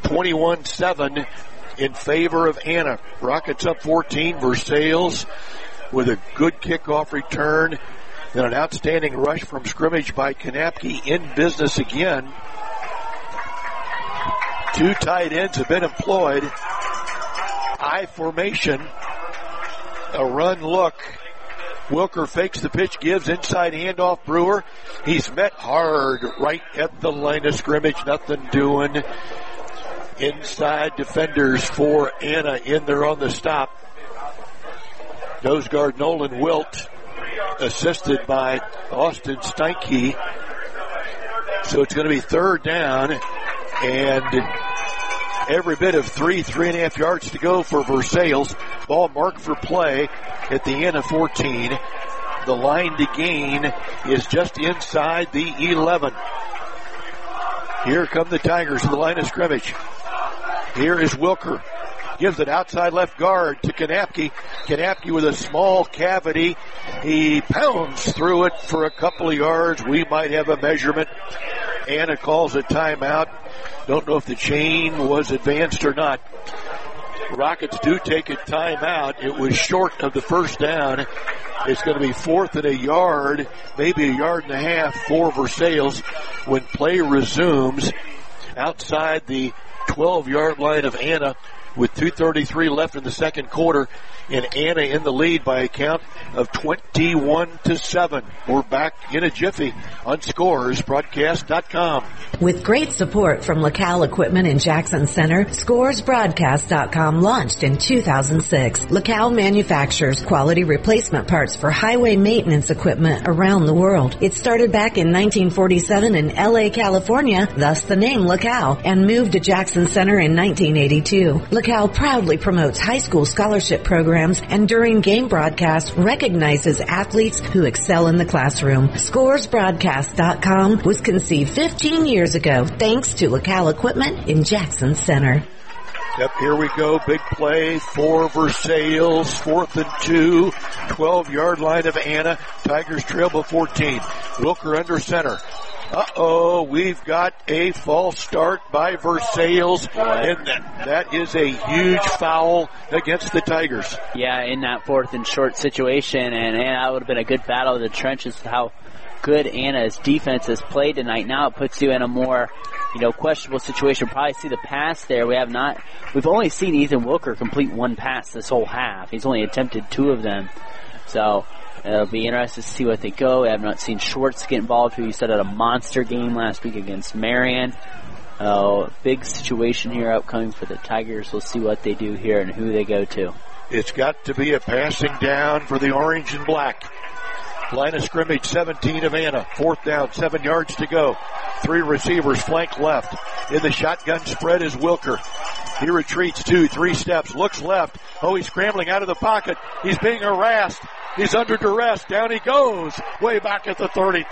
R: 21-7 in favor of Anna. Rockets up 14. Versailles with a good kickoff return. Then an outstanding rush from scrimmage by Kanapke. In business again. 2 tight ends have been employed. I formation. A run look. Wilker fakes the pitch, gives inside handoff Brewer. He's met hard right at the line of scrimmage. Nothing doing. Inside defenders for Anna in there on the stop. Nose guard Nolan Wilt, assisted by Austin Steinke. So it's going to be third down, and every bit of 3.5 yards to go for Versailles. Ball marked for play at the end of 14. The line to gain is just inside the 11. Here come the Tigers to the line of scrimmage. Here is Wilker. Gives it outside left guard to Kanapke. Kanapke with a small cavity. He pounds through it for a couple of yards. We might have a measurement. Anna calls a timeout. Don't know if the chain was advanced or not. Rockets do take a timeout. It was short of the first down. It's going to be 4th and a yard, maybe a yard and a half for Versailles when play resumes outside the 12-yard line of Anna with 2:33 left in the second quarter, and Anna in the lead by a count of 21-7. We're back in a jiffy on ScoresBroadcast.com.
O: With great support from LaCal Equipment in Jackson Center, ScoresBroadcast.com launched in 2006. LaCal manufactures quality replacement parts for highway maintenance equipment around the world. It started back in 1947 in LA, California, thus the name LaCal, and moved to Jackson Center in 1982. LaCal proudly promotes high school scholarship programs and during game broadcasts recognizes athletes who excel in the classroom. ScoresBroadcast.com was conceived 15 years ago thanks to LaCal Equipment in Jackson Center.
R: Yep, here we go. Big play for Versailles. 4th and 2. 12-yard line of Anna. Tigers trail by 14. Wilker under center. Uh-oh, we've got a false start by Versailles, and that is a huge foul against the Tigers.
A: Yeah, in that 4th and short situation, and that would have been a good battle of the trenches, how good Anna's defense has played tonight. Now it puts you in a more, questionable situation. Probably see the pass there. We've only seen Ethan Wilker complete one pass this whole half. He's only attempted 2 of them. So it'll be interesting to see what they go. I have not seen Schwartz get involved, who you said had a monster game last week against Marion. Big situation here upcoming for the Tigers. We'll see what they do here and who they go to.
R: It's got to be a passing down for the orange and black. Line of scrimmage, 17 of Anna. 4th down, 7 yards to go. 3 receivers, flank left. In the shotgun spread is Wilker. He retreats 2-3 steps, looks left. Oh, he's scrambling out of the pocket. He's being harassed. He's under duress. Down he goes. Way back at the 32.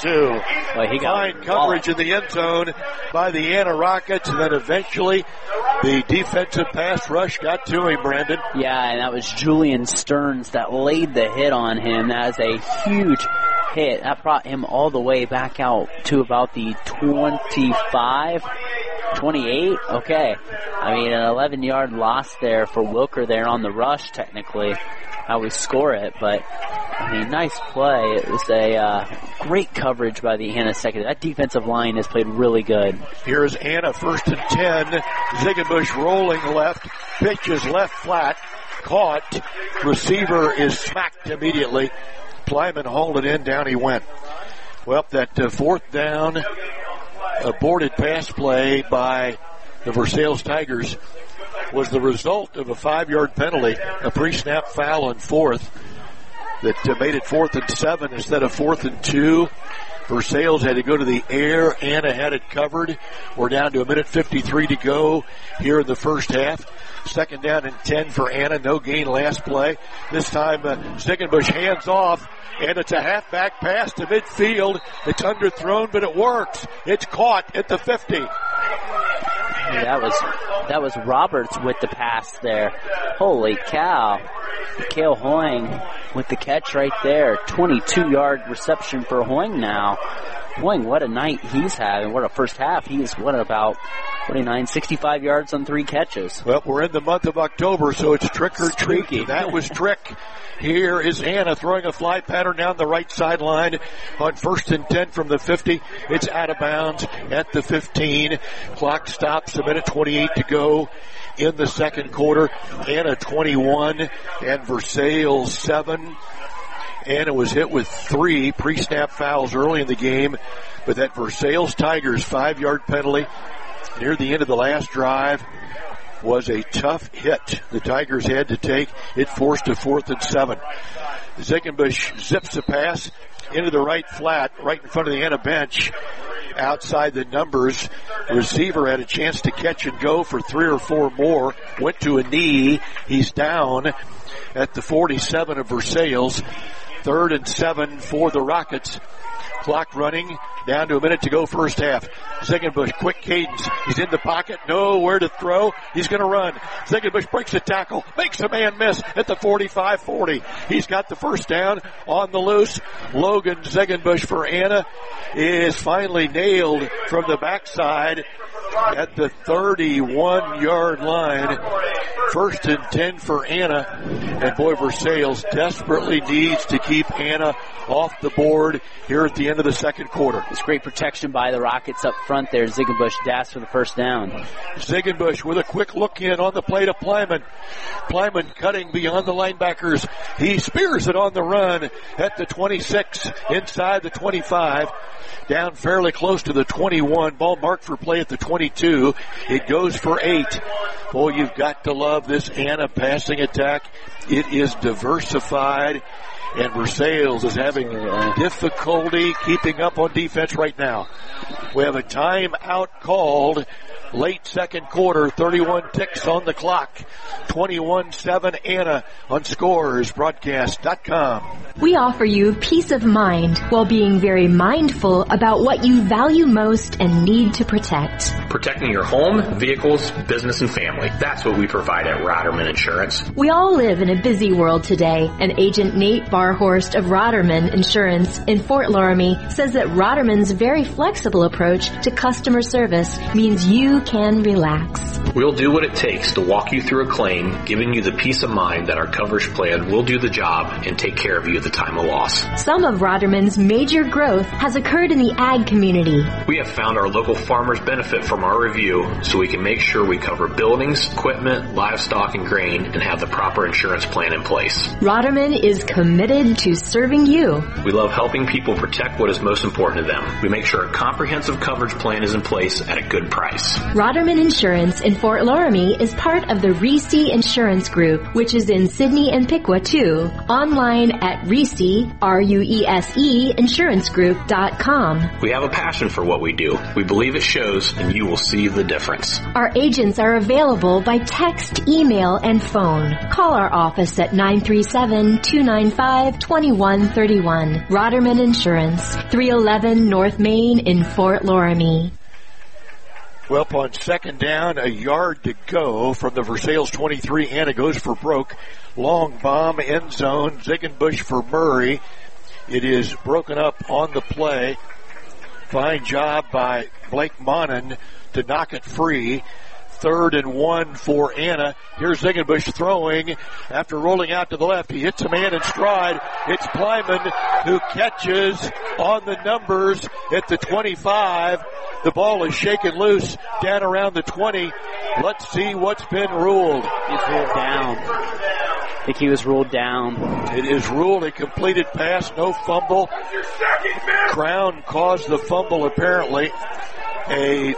R: Fine coverage in the end zone by the Anna Rockets. And then eventually the defensive pass rush got to him, Brandon.
A: Yeah, and that was Julian Stearns that laid the hit on him. That is a huge hit. That brought him all the way back out to about the 25, 28. Okay. I mean, an 11-yard loss there for Wilker there on the rush, technically. How we score it, but nice play. It was a great coverage by the Anna secondary. That defensive line has played really good.
R: Here's Anna, 1st and 10. Ziegenbusch rolling left, pitches left flat, caught. Receiver is smacked immediately. Plyman hauled it in, down he went. Well, that 4th down aborted pass play by the Versailles Tigers was the result of a 5-yard penalty, a pre-snap foul on 4th that made it 4th and 7 instead of 4th and 2. Versailles had to go to the air. Anna had it covered. We're down to 1:53 to go here in the first half. 2nd down and 10 for Anna. No gain last play. This time Ziegenbusch hands off, and it's a halfback pass to midfield. It's underthrown, but it works. It's caught at the 50.
A: That was Roberts with the pass there. Holy cow. Mikhail Hoing with the catch right there. 22-yard reception for Hoing now. Hoing, what a night he's having. What a first half. He's about 65 yards on 3 catches.
R: Well, we're in the month of October, so it's trick or treat. That was trick. Here is Anna throwing a fly pattern down the right sideline on 1st and 10 from the 50. It's out of bounds at the 15. Clock stops, 1:28 to go in the second quarter. Anna 21 and Versailles 7. Anna was hit with 3 pre-snap fouls early in the game, but that Versailles Tigers 5-yard penalty near the end of the last drive was a tough hit the Tigers had to take. It forced a 4th and 7. Ziegenbusch zips the pass into the right flat, right in front of the Anna bench. Outside the numbers, receiver had a chance to catch and go for 3 or 4 more. Went to a knee. He's down at the 47 of Versailles. 3rd and 7 for the Rockets. Clock running, down to a minute to go first half. Ziegenbusch, quick cadence. He's in the pocket, nowhere to throw. He's going to run. Ziegenbusch breaks a tackle, makes a man miss at the 45-40. He's got the first down on the loose. Logan Ziegenbusch for Anna is finally nailed from the backside at the 31-yard line. 1st and 10 for Anna. And boy, Versailles desperately needs to keep Anna off the board here at the end of the second quarter.
A: It's great protection by the Rockets up front there. Ziegenbusch dashed for the first down.
R: Ziegenbusch with a quick look in on the play to Plyman. Plyman cutting beyond the linebackers. He spears it on the run at the 26, inside the 25, down fairly close to the 21. Ball marked for play at the 22. It goes for 8. Boy, you've got to love this Anna passing attack. It is diversified. And Versailles is having difficulty keeping up on defense right now. We have a timeout called. Late second quarter, 31 ticks on the clock. 21-7 Anna on ScoresBroadcast.com.
H: We offer you peace of mind while being very mindful about what you value most and need to protect.
P: Protecting your home, vehicles, business, and family. That's what we provide at Roderman Insurance.
H: We all live in a busy world today, and Agent Nate Barhorst of Roderman Insurance in Fort Laramie says that Roderman's very flexible approach to customer service means you can relax.
P: We'll do what it takes to walk you through a claim, giving you the peace of mind that our coverage plan will do the job and take care of you at the time of loss.
H: Some of Roderman's major growth has occurred in the ag community.
P: We have found our local farmers benefit from our review, so we can make sure we cover buildings, equipment, livestock, and grain, and have the proper insurance plan in place.
H: Roderman is committed to serving you.
P: We love helping people protect what is most important to them. We make sure a comprehensive coverage plan is in place at a good price.
H: Roderman Insurance in Fort Laramie is part of the Reese Insurance Group, which is in Sidney and Piqua too. Online at Reese, R-U-E-S-E, insurancegroup.com.
P: We have a passion for what we do. We believe it shows, and you will see the difference.
H: Our agents are available by text, email, and phone. Call our office at 937-295-2131. Roderman Insurance, 311 North Main in Fort Laramie.
R: Well, on second down, a yard to go from the Versailles 23. Anna goes for broke. Long bomb, end zone. Ziegenbusch for Murray. It is broken up on the play. Fine job by Blake Monin to knock it free. 3rd and 1 for Anna. Here's Ziegenbusch throwing. After rolling out to the left, he hits a man in stride. It's Plyman who catches on the numbers at the 25. The ball is shaken loose down around the 20. Let's see what's been ruled.
A: He's ruled down. I think he was ruled down.
R: It is ruled a completed pass, no fumble. Crown caused the fumble apparently. A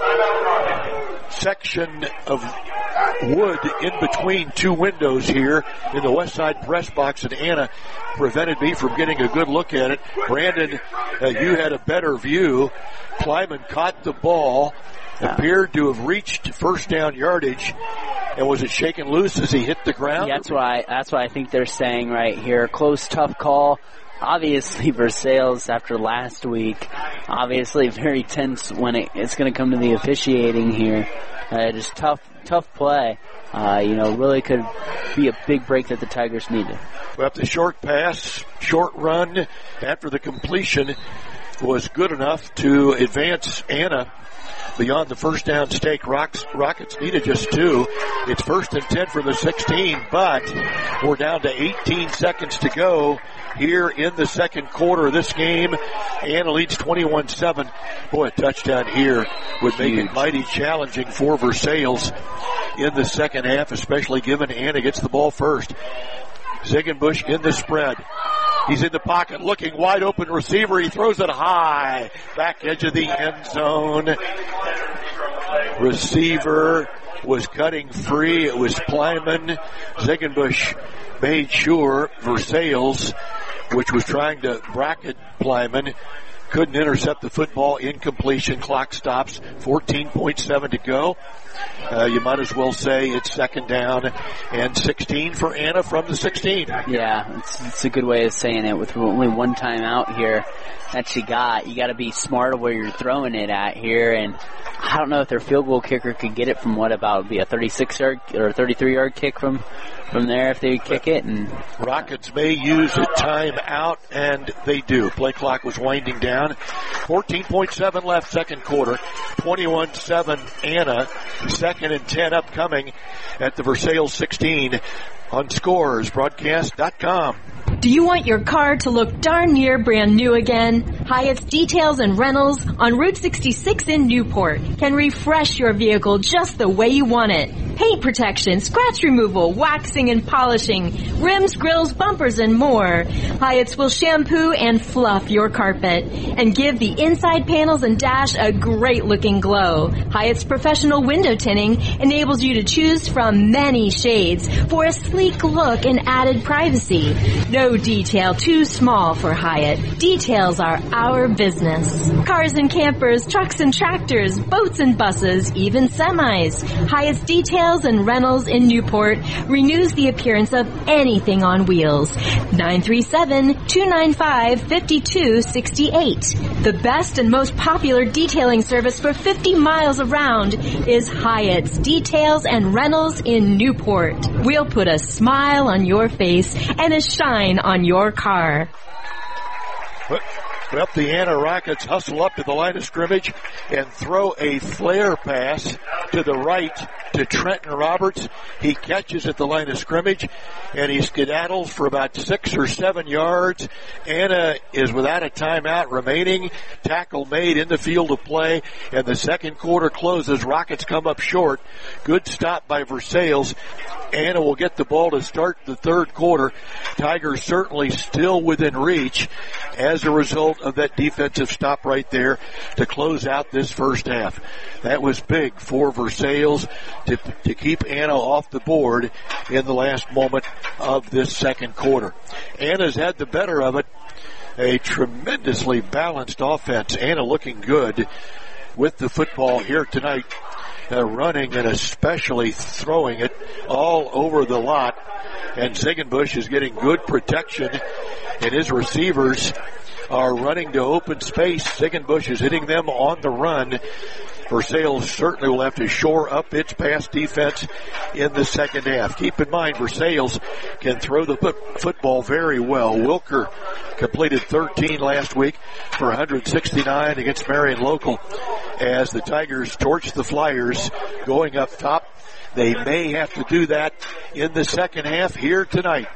R: section of wood in between two windows here in the west side press box, and Anna prevented me from getting a good look at it. Brandon, you had a better view. Plyman caught the ball, appeared to have reached first down yardage, and was it shaken loose as he hit the ground?
A: Yeah, that's why I think they're saying right here, close, tough call. Obviously, Versailles, after last week, obviously very tense when it's going to come to the officiating here. Just tough play. Really could be a big break that the Tigers needed.
R: But the short pass, short run after the completion was good enough to advance Anna beyond the first down stake. Rockets needed just 2. It's 1st and 10 for the 16, but we're down to 18 seconds to go here in the second quarter of this game. Anna leads 21-7. Boy, a touchdown here would make it mighty challenging for Versailles in the second half, especially given Anna gets the ball first. Ziegenbusch in the spread. He's in the pocket looking wide open receiver. He throws it high. Back edge of the end zone. Receiver was cutting free. It was Plyman. Ziegenbusch made sure Versailles, which was trying to bracket Plyman, couldn't intercept the football. Incompletion. Clock stops. 14.7 to go. You might as well say it's second down and 16 for Anna from the 16.
A: Yeah, it's a good way of saying it. With only one timeout here that you got to be smart of where you're throwing it at here. And I don't know if their field goal kicker could get it from what about be a 36-yard or a 33-yard kick from there if they kick it. And
R: Rockets may use a timeout, and they do. Play clock was winding down. 14.7 left, second quarter. 21-7 Anna. Second and 10 upcoming at the Versailles 16 on ScoresBroadcast.com.
H: Do you want your car to look darn near brand new again? Hyatt's Details and Rentals on Route 66 in Newport can refresh your vehicle just the way you want it. Paint protection, scratch removal, waxing and polishing, rims, grills, bumpers, and more. Hyatt's will shampoo and fluff your carpet and give the inside panels and dash a great looking glow. Hyatt's professional window tinting enables you to choose from many shades for a sleek look and added privacy. No detail too small for Hyatt. Details are our business. Cars and campers, trucks and tractors, boats and buses, even semis. Hyatt's Details and Rentals in Newport renews the appearance of anything on wheels. 937-295-5268. The best and most popular detailing service for 50 miles around is Hyatt's Details and Rentals in Newport. We'll put a smile on your face and a shine on your car.
R: Well, the Anna Rockets hustle up to the line of scrimmage and throw a flare pass to the right to Trenton Roberts. He catches at the line of scrimmage, and he skedaddles for about 6 or 7 yards. Anna is without a timeout remaining. Tackle made in the field of play, and the second quarter closes. Rockets come up short. Good stop by Versailles. Anna will get the ball to start the third quarter. Tigers certainly still within reach as a result of that defensive stop right there to close out this first half. That was big for Versailles to keep Anna off the board in the last moment of this second quarter. Anna's had the better of it. A tremendously balanced offense. Anna looking good with the football here tonight. Running and especially throwing it all over the lot. And Ziegenbusch is getting good protection, and his receivers are running to open space. Ziegenbusch is hitting them on the run. Versailles certainly will have to shore up its pass defense in the second half. Keep in mind, Versailles can throw the football very well. Wilker completed 13 last week for 169 against Marion Local as the Tigers torch the Flyers going up top. They may have to do that in the second half here tonight.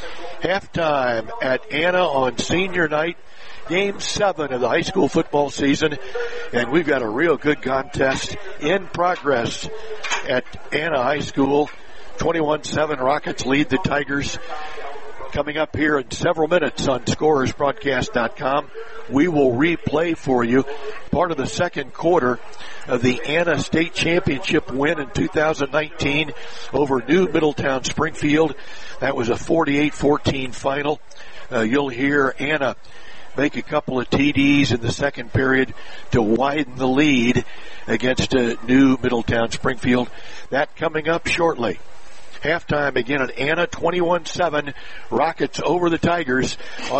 R: Halftime at Anna on senior night. Game 7 of the high school football season, and we've got a real good contest in progress at Anna High School. 21-7 Rockets lead the Tigers. Coming up here in several minutes on ScoresBroadcast.com, we will replay for you part of the second quarter of the Anna State Championship win in 2019 over New Middletown Springfield. That was a 48-14 final. You'll hear Anna make a couple of TDs in the second period to widen the lead against New Middletown Springfield. That coming up shortly. Halftime again at Anna, 21-7. Rockets over the Tigers on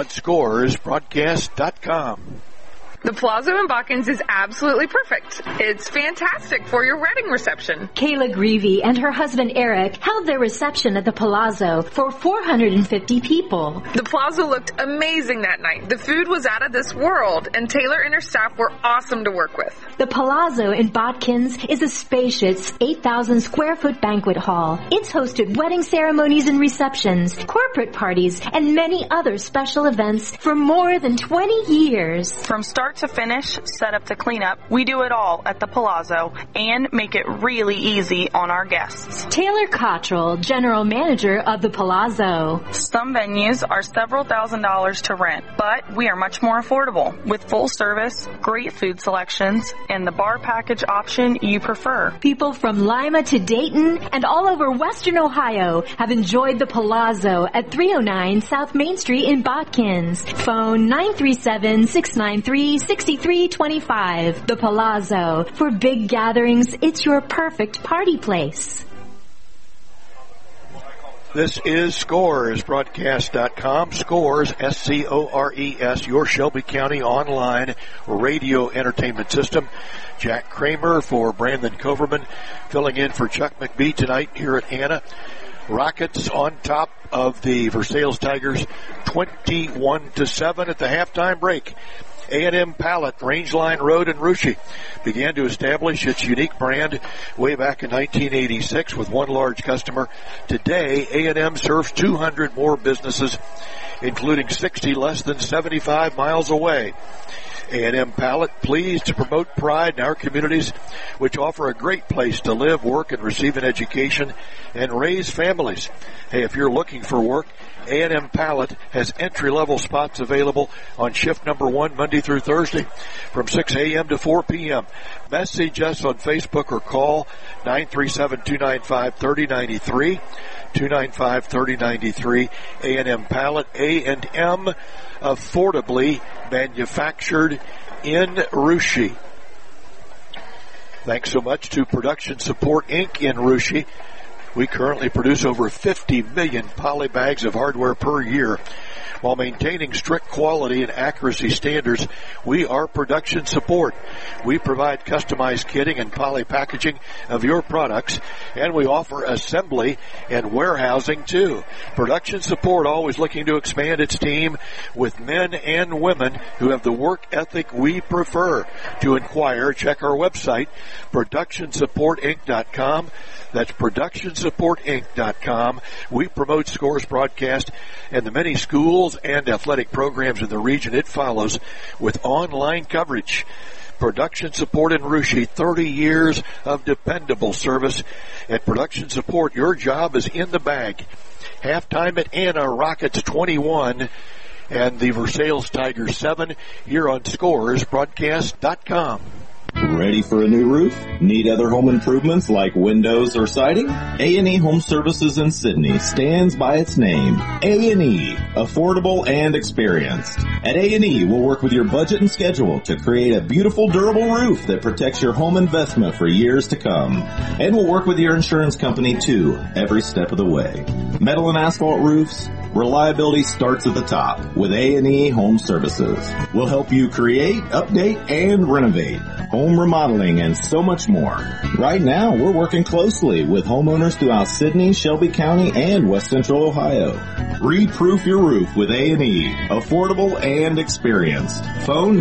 R: ScoresBroadcast.com.
I: The Palazzo in Botkins is absolutely perfect. It's fantastic for your wedding reception.
H: Kayla Greavy and her husband Eric held their reception at the Palazzo for 450 people.
I: The Palazzo looked amazing that night. The food was out of this world, and Taylor and her staff were awesome to work with.
H: The Palazzo in Botkins is a spacious 8,000 square foot banquet hall. It's hosted wedding ceremonies and receptions, corporate parties, and many other special events for more than 20 years.
Q: From start to finish, set up to clean up, we do it all at the Palazzo and make it really easy on our guests.
H: Taylor Cottrell, General Manager of the Palazzo.
Q: Some venues are several $1,000s to rent, but we are much more affordable with full service, great food selections, and the bar package option you prefer.
H: People from Lima to Dayton and all over Western Ohio have enjoyed the Palazzo at 309 South Main Street in Botkins. Phone 937-693 6325. The Palazzo. For big gatherings, it's your perfect party place.
R: This is ScoresBroadcast.com. Scores, S-C-O-R-E-S, your Shelby County online radio entertainment system. Jack Kramer for Brandon Coverman, filling in for Chuck McBee tonight here at Anna. Rockets on top of the Versailles Tigers, 21-7 at the halftime break. A&M Pallet, Rangeline Road in Russia, began to establish its unique brand way back in 1986 with one large customer. Today, A&M serves 200 more businesses, including 60 less than 75 miles away. A&M Pallet, pleased to promote pride in our communities, which offer a great place to live, work, and receive an education and raise families. Hey, if you're looking for work, A&M Pallet has entry-level spots available on shift number 1 Monday through Thursday from 6 a.m. to 4 p.m. Message us on Facebook or call 937-295-3093. 295-3093. A&M Pallet, A&M, affordably manufactured in Russia. Thanks so much to Production Support Inc. in Russia. We currently produce over 50 million poly bags of hardware per year. While maintaining strict quality and accuracy standards, we are Production Support. We provide customized kitting and poly packaging of your products, and we offer assembly and warehousing too. Production Support always looking to expand its team with men and women who have the work ethic we prefer. To inquire, check our website, ProductionSupportInc.com. That's ProductionSupportInc.com. We promote Scores Broadcast and the many schools and athletic programs in the region it follows with online coverage. Production Support in Russia, 30 years of dependable service. At Production Support, your job is in the bag. Halftime at Anna, Rockets 21 and the Versailles Tigers 7 here on ScoresBroadcast.com.
S: Ready for a new roof? Need other home improvements like windows or siding? A&E Home Services in Sydney stands by its name. A&E, affordable and experienced. At A&E, we'll work with your budget and schedule to create a beautiful, durable roof that protects your home investment for years to come. And we'll work with your insurance company too, every step of the way. Metal and asphalt roofs, reliability starts at the top with A&E Home Services. We'll help you create, update, and renovate, home remodeling, and so much more. Right now, we're working closely with homeowners throughout Sydney, Shelby County, and West Central Ohio. Re-proof your roof with A&E, affordable and experienced. Phone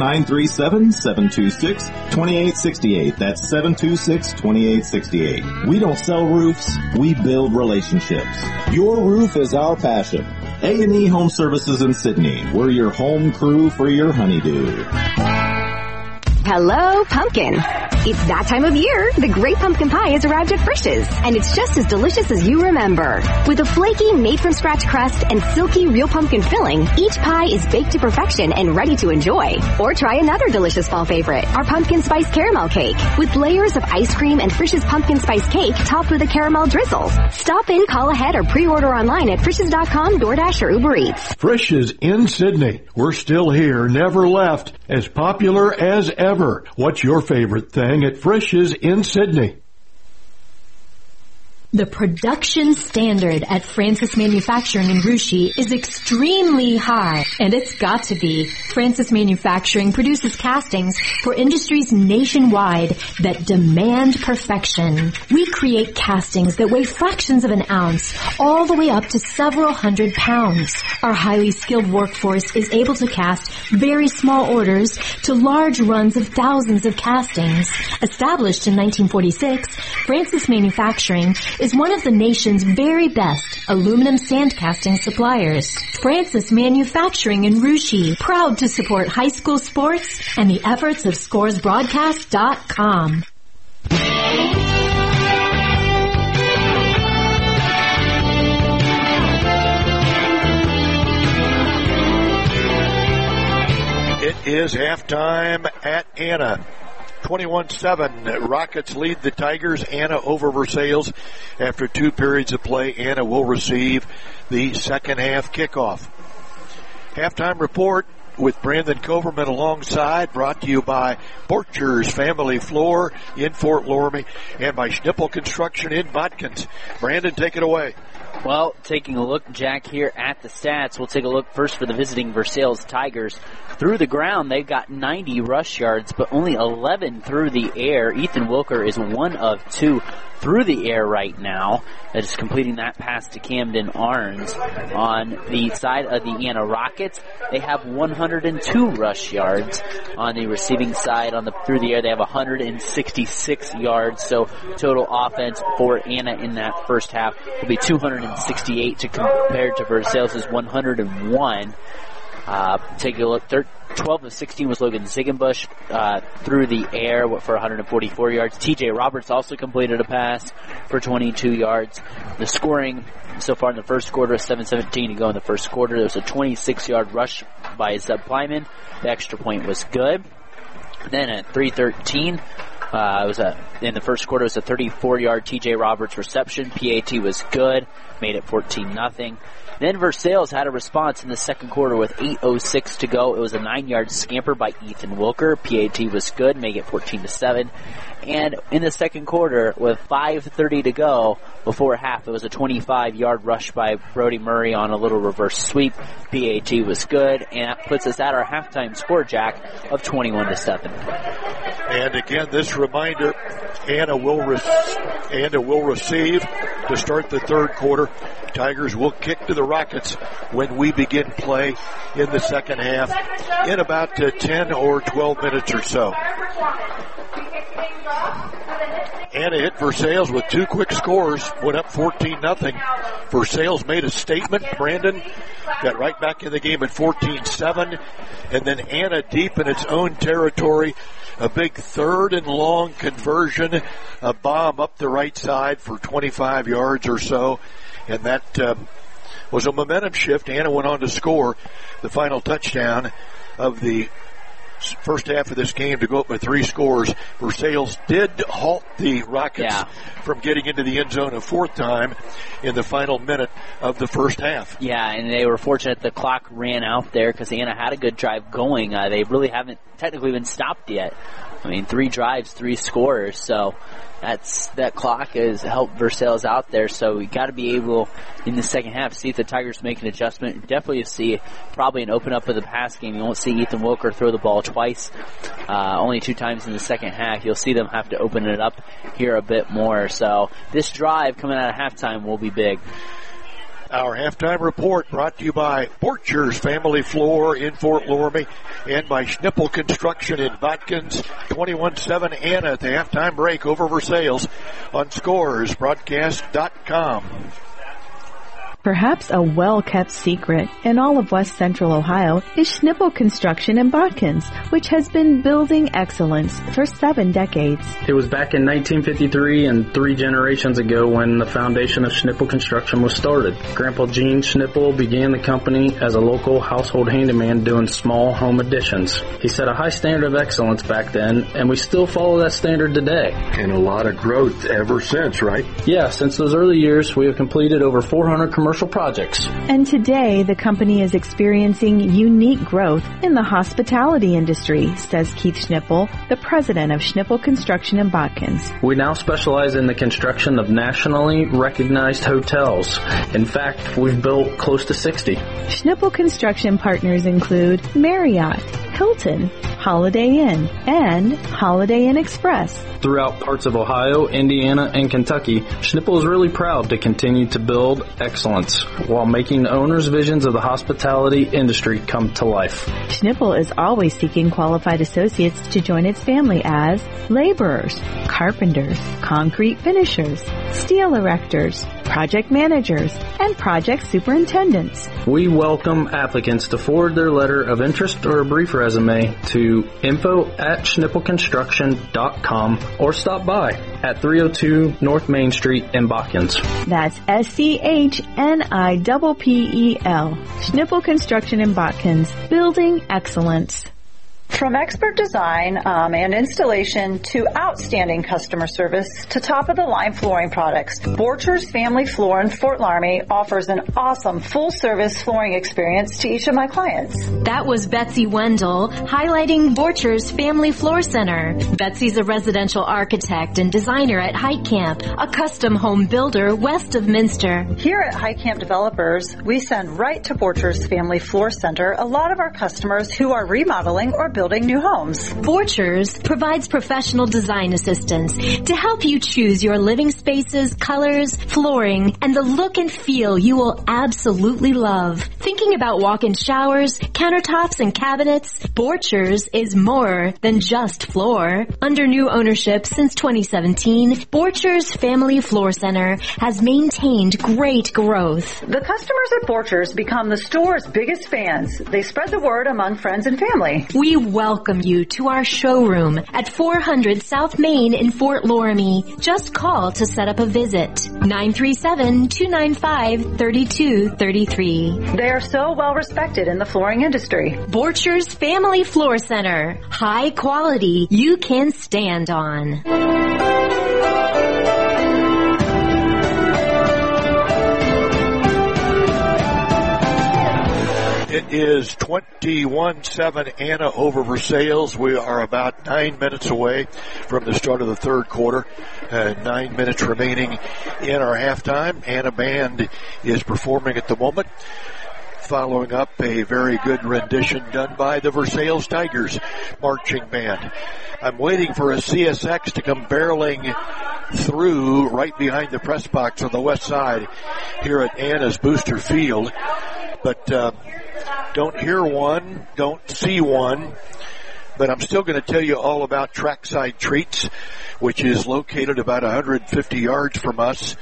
S: 937-726-2868. That's 726-2868. We don't sell roofs, we build relationships. Your roof is our passion. A&E Home Services in Sydney. We're your home crew for your honeydew.
U: Hello, pumpkin. It's that time of year. The great pumpkin pie has arrived at Frisch's, and it's just as delicious as you remember. With a flaky, made-from-scratch crust and silky real pumpkin filling, each pie is baked to perfection and ready to enjoy. Or try another delicious fall favorite, our pumpkin spice caramel cake, with layers of ice cream and Frisch's pumpkin spice cake topped with a caramel drizzle. Stop in, call ahead, or pre-order online at Frisch's.com, DoorDash, or Uber Eats.
F: Frisch's in Sydney. We're still here, never left, as popular as ever. What's your favorite thing at Frisch's in Sydney?
H: The production standard at Francis Manufacturing in Russia is extremely high, and it's got to be. Francis Manufacturing produces castings for industries nationwide that demand perfection. We create castings that weigh fractions of an ounce, all the way up to several hundred pounds. Our highly skilled workforce is able to cast very small orders to large runs of thousands of castings. Established in 1946, Francis Manufacturing is one of the nation's very best aluminum sand casting suppliers. Francis Manufacturing in Russia, proud to support high school sports and the efforts of ScoresBroadcast.com.
R: It is halftime at Anna. 21-7. Rockets lead the Tigers. Anna over Versailles. After 2 periods of play, Anna will receive the second half kickoff. Halftime report with Brandon Coverman alongside, brought to you by Borchers Family Floor in Fort Loramie and by Schnippel Construction in Botkins. Brandon, take it away.
A: Well, taking a look, Jack, here at the stats, we'll take a look first for the visiting Versailles Tigers. Through the ground, they've got 90 rush yards, but only 11 through the air. Ethan Wilker is 1 of 2 through the air right now. Just completing that pass to Camden Arns. On the side of the Anna Rockets, they have 102 rush yards. On the receiving side, through the air, they have 166 yards. So total offense for Anna in that first half will be 268 compared to Versailles' 101. Take a look. 12 of 16 was Logan Ziegenbusch through the air for 144 yards. TJ Roberts also completed a pass for 22 yards. The scoring so far in the first quarter is 7:17 to go in the first quarter. There was a 26-yard rush by Zeb Plyman. The extra point was good. Then at 3:13, in the first quarter, it was a 34-yard TJ Roberts reception. PAT was good, made it 14-0. Then Versailles had a response in the second quarter with 8:06 to go. It was a 9-yard scamper by Ethan Wilker. PAT was good, make it 14-7. And in the second quarter, with 5:30 to go before half, it was a 25-yard rush by Brody Murray on a little reverse sweep. PAT was good, and that puts us at our halftime score, Jack, of 21-7.
R: And again, this reminder, Anna will receive to start the third quarter. Tigers will kick to the Rockets when we begin play in the second half in about 10 or 12 minutes or so. Anna hit Versailles with 2 quick scores, went up 14-0. Versailles made a statement. Brandon got right back in the game at 14-7. And then Anna deep in its own territory. A big 3rd and long conversion, a bomb up the right side for 25 yards or so. And that was a momentum shift. Anna went on to score the final touchdown of the first half of this game to go up by 3 scores. Versailles did halt the Rockets from getting into the end zone a 4th time in the final minute of the first half. Yeah, and they were fortunate the clock ran out there because Anna had a good drive going. They really haven't technically been stopped yet. I mean, 3 drives, 3 scores, so that clock has helped Versailles out there. So we got to be able in the second half to see if the Tigers make an adjustment. Definitely see probably an open up of the pass game. You won't see Ethan Wilker throw the ball twice, only 2 times in the second half. You'll see them have to open it up here a bit more. So this drive coming out of halftime will be big. Our halftime report brought to you by Borchers Family Floor in Fort Loramie and by Schnippel Construction in Botkins. 21-7 Anna at the halftime break over Versailles on ScoresBroadcast.com.
B: Perhaps a well-kept secret in all of West Central Ohio is Schnippel Construction in Botkins, which has been building excellence for 7 decades.
T: It was back in 1953 and 3 generations ago when the foundation of Schnippel Construction was started. Grandpa Gene Schnippel began the company as a local household handyman doing small home additions. He set a high standard of excellence back then, and we still follow that standard today.
F: And a lot of growth ever since, right?
T: Yeah, since those early years, we have completed over 400 commercial projects.
B: And today, the company is experiencing unique growth in the hospitality industry, says Keith Schnippel, the president of Schnippel Construction in Botkins.
T: We now specialize in the construction of nationally recognized hotels. In fact, we've built close to 60.
B: Schnippel Construction partners include Marriott, Hilton, Holiday Inn, and Holiday Inn Express.
T: Throughout parts of Ohio, Indiana, and Kentucky, Schnippel is really proud to continue to build excellence while making the owners' visions of the hospitality industry come to life.
B: Schnippel is always seeking qualified associates to join its family as laborers, carpenters, concrete finishers, steel erectors, project managers, and project superintendents.
T: We welcome applicants to forward their letter of interest or a brief resume to info@schnippelconstruction.com or stop by at 302 North Main Street in Botkins.
B: That's SCHNIPPEL. Schnippel Construction in Botkins, building excellence.
C: From expert design and installation to outstanding customer service to top-of-the-line flooring products, Borchers Family Floor in Fort Laramie offers an awesome full-service flooring experience to each of my clients.
H: That was Betsy Wendell highlighting Borchers Family Floor Center. Betsy's a residential architect and designer at Height Camp, a custom home builder west of Minster.
C: Here at Height Camp Developers, we send right to Borchers Family Floor Center a lot of our customers who are remodeling or building new homes.
H: Borchers provides professional design assistance to help you choose your living spaces, colors, flooring, and the look and feel you will absolutely love. Thinking about walk-in showers, countertops, and cabinets? Borchers is more than just floor. Under new ownership since 2017, Borchers Family Floor Center has maintained great growth.
C: The customers at Borchers become the store's biggest fans. They spread the word among friends and family.
H: We welcome you to our showroom at 400 South Main in Fort Laramie. Just call to set up a visit. 937-295-3233.
C: They are so well respected in the flooring industry.
H: Borchers Family Floor Center. High quality you can stand on.
R: It is 21-7 Anna over Versailles. We are about 9 minutes away from the start of the third quarter. 9 minutes remaining in our halftime. Anna Band is performing at the moment, following up a very good rendition done by the Versailles Tigers marching band. I'm waiting for a CSX to come barreling through right behind the press box on the west side here at Anna's Booster Field. But don't hear one, don't see one, but I'm still going to tell you all about Trackside Treats, which is located about 150 yards from us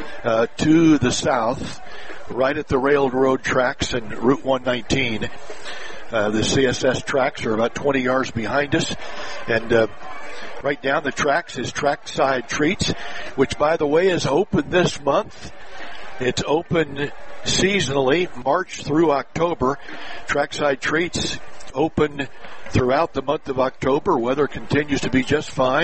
R: to the south, right at the railroad tracks and Route 119. The CSS tracks are about 20 yards behind us, and right down the tracks is Trackside Treats, which, by the way, is open this month. It's open seasonally, March through October. Trackside Treats open throughout the month of October. Weather continues to be just fine.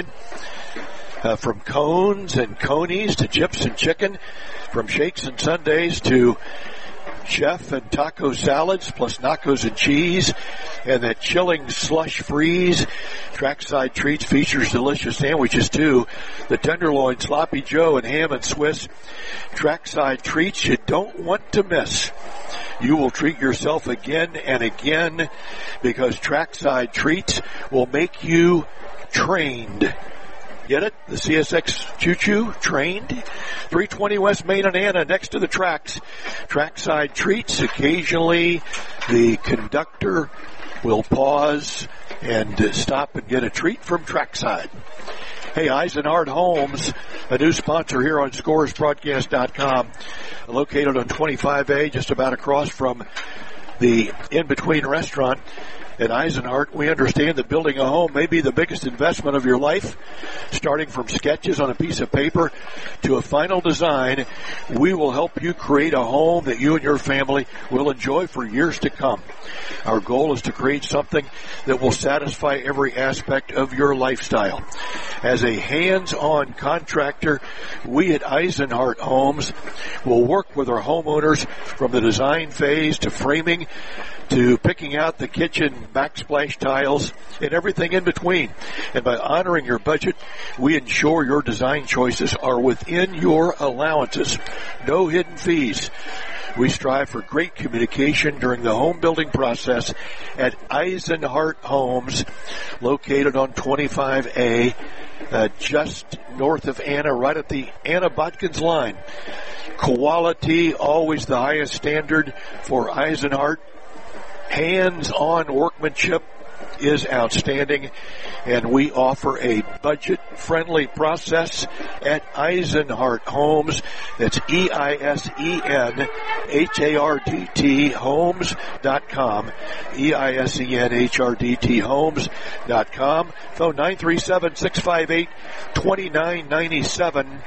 R: From cones and conies to chips and chicken, from shakes and sundaes to chef and taco salads, plus nachos and cheese, and that chilling slush freeze. Trackside Treats features delicious sandwiches too. The tenderloin, sloppy joe, and ham and Swiss. Trackside Treats you don't want to miss. You will treat yourself again and again, because Trackside Treats will make you trained. Get it? The CSX choo-choo, trained. 320 West Main and Anna, next to the tracks. Trackside Treats. Occasionally, the conductor will pause and stop and get a treat from Trackside. Hey, Eisenhart Homes, a new sponsor here on ScoresBroadcast.com, located on 25A, just about across from the in-between restaurant. At Eisenhart, we understand that building a home may be the biggest investment of your life. Starting from sketches on a piece of paper to a final design, we will help you create a home that you and your family will enjoy for years to come. Our goal is to create something that will satisfy every aspect of your lifestyle. As a hands-on contractor, we at Eisenhart Homes will work with our homeowners from the design phase to framing, to picking out the kitchen backsplash tiles and everything in between. And by honoring your budget, we ensure your design choices are within your allowances. No hidden fees. We strive for great communication during the home building process at Eisenhart Homes, located on 25A, just north of Anna, right at the Anna-Botkins line. Quality, always the highest standard for Eisenhart. Hands-on workmanship is outstanding, and we offer a budget-friendly process at Eisenhart Homes. That's EISENHARDT Homes.com. EISENHRDT Homes.com. Phone 937-658-2997.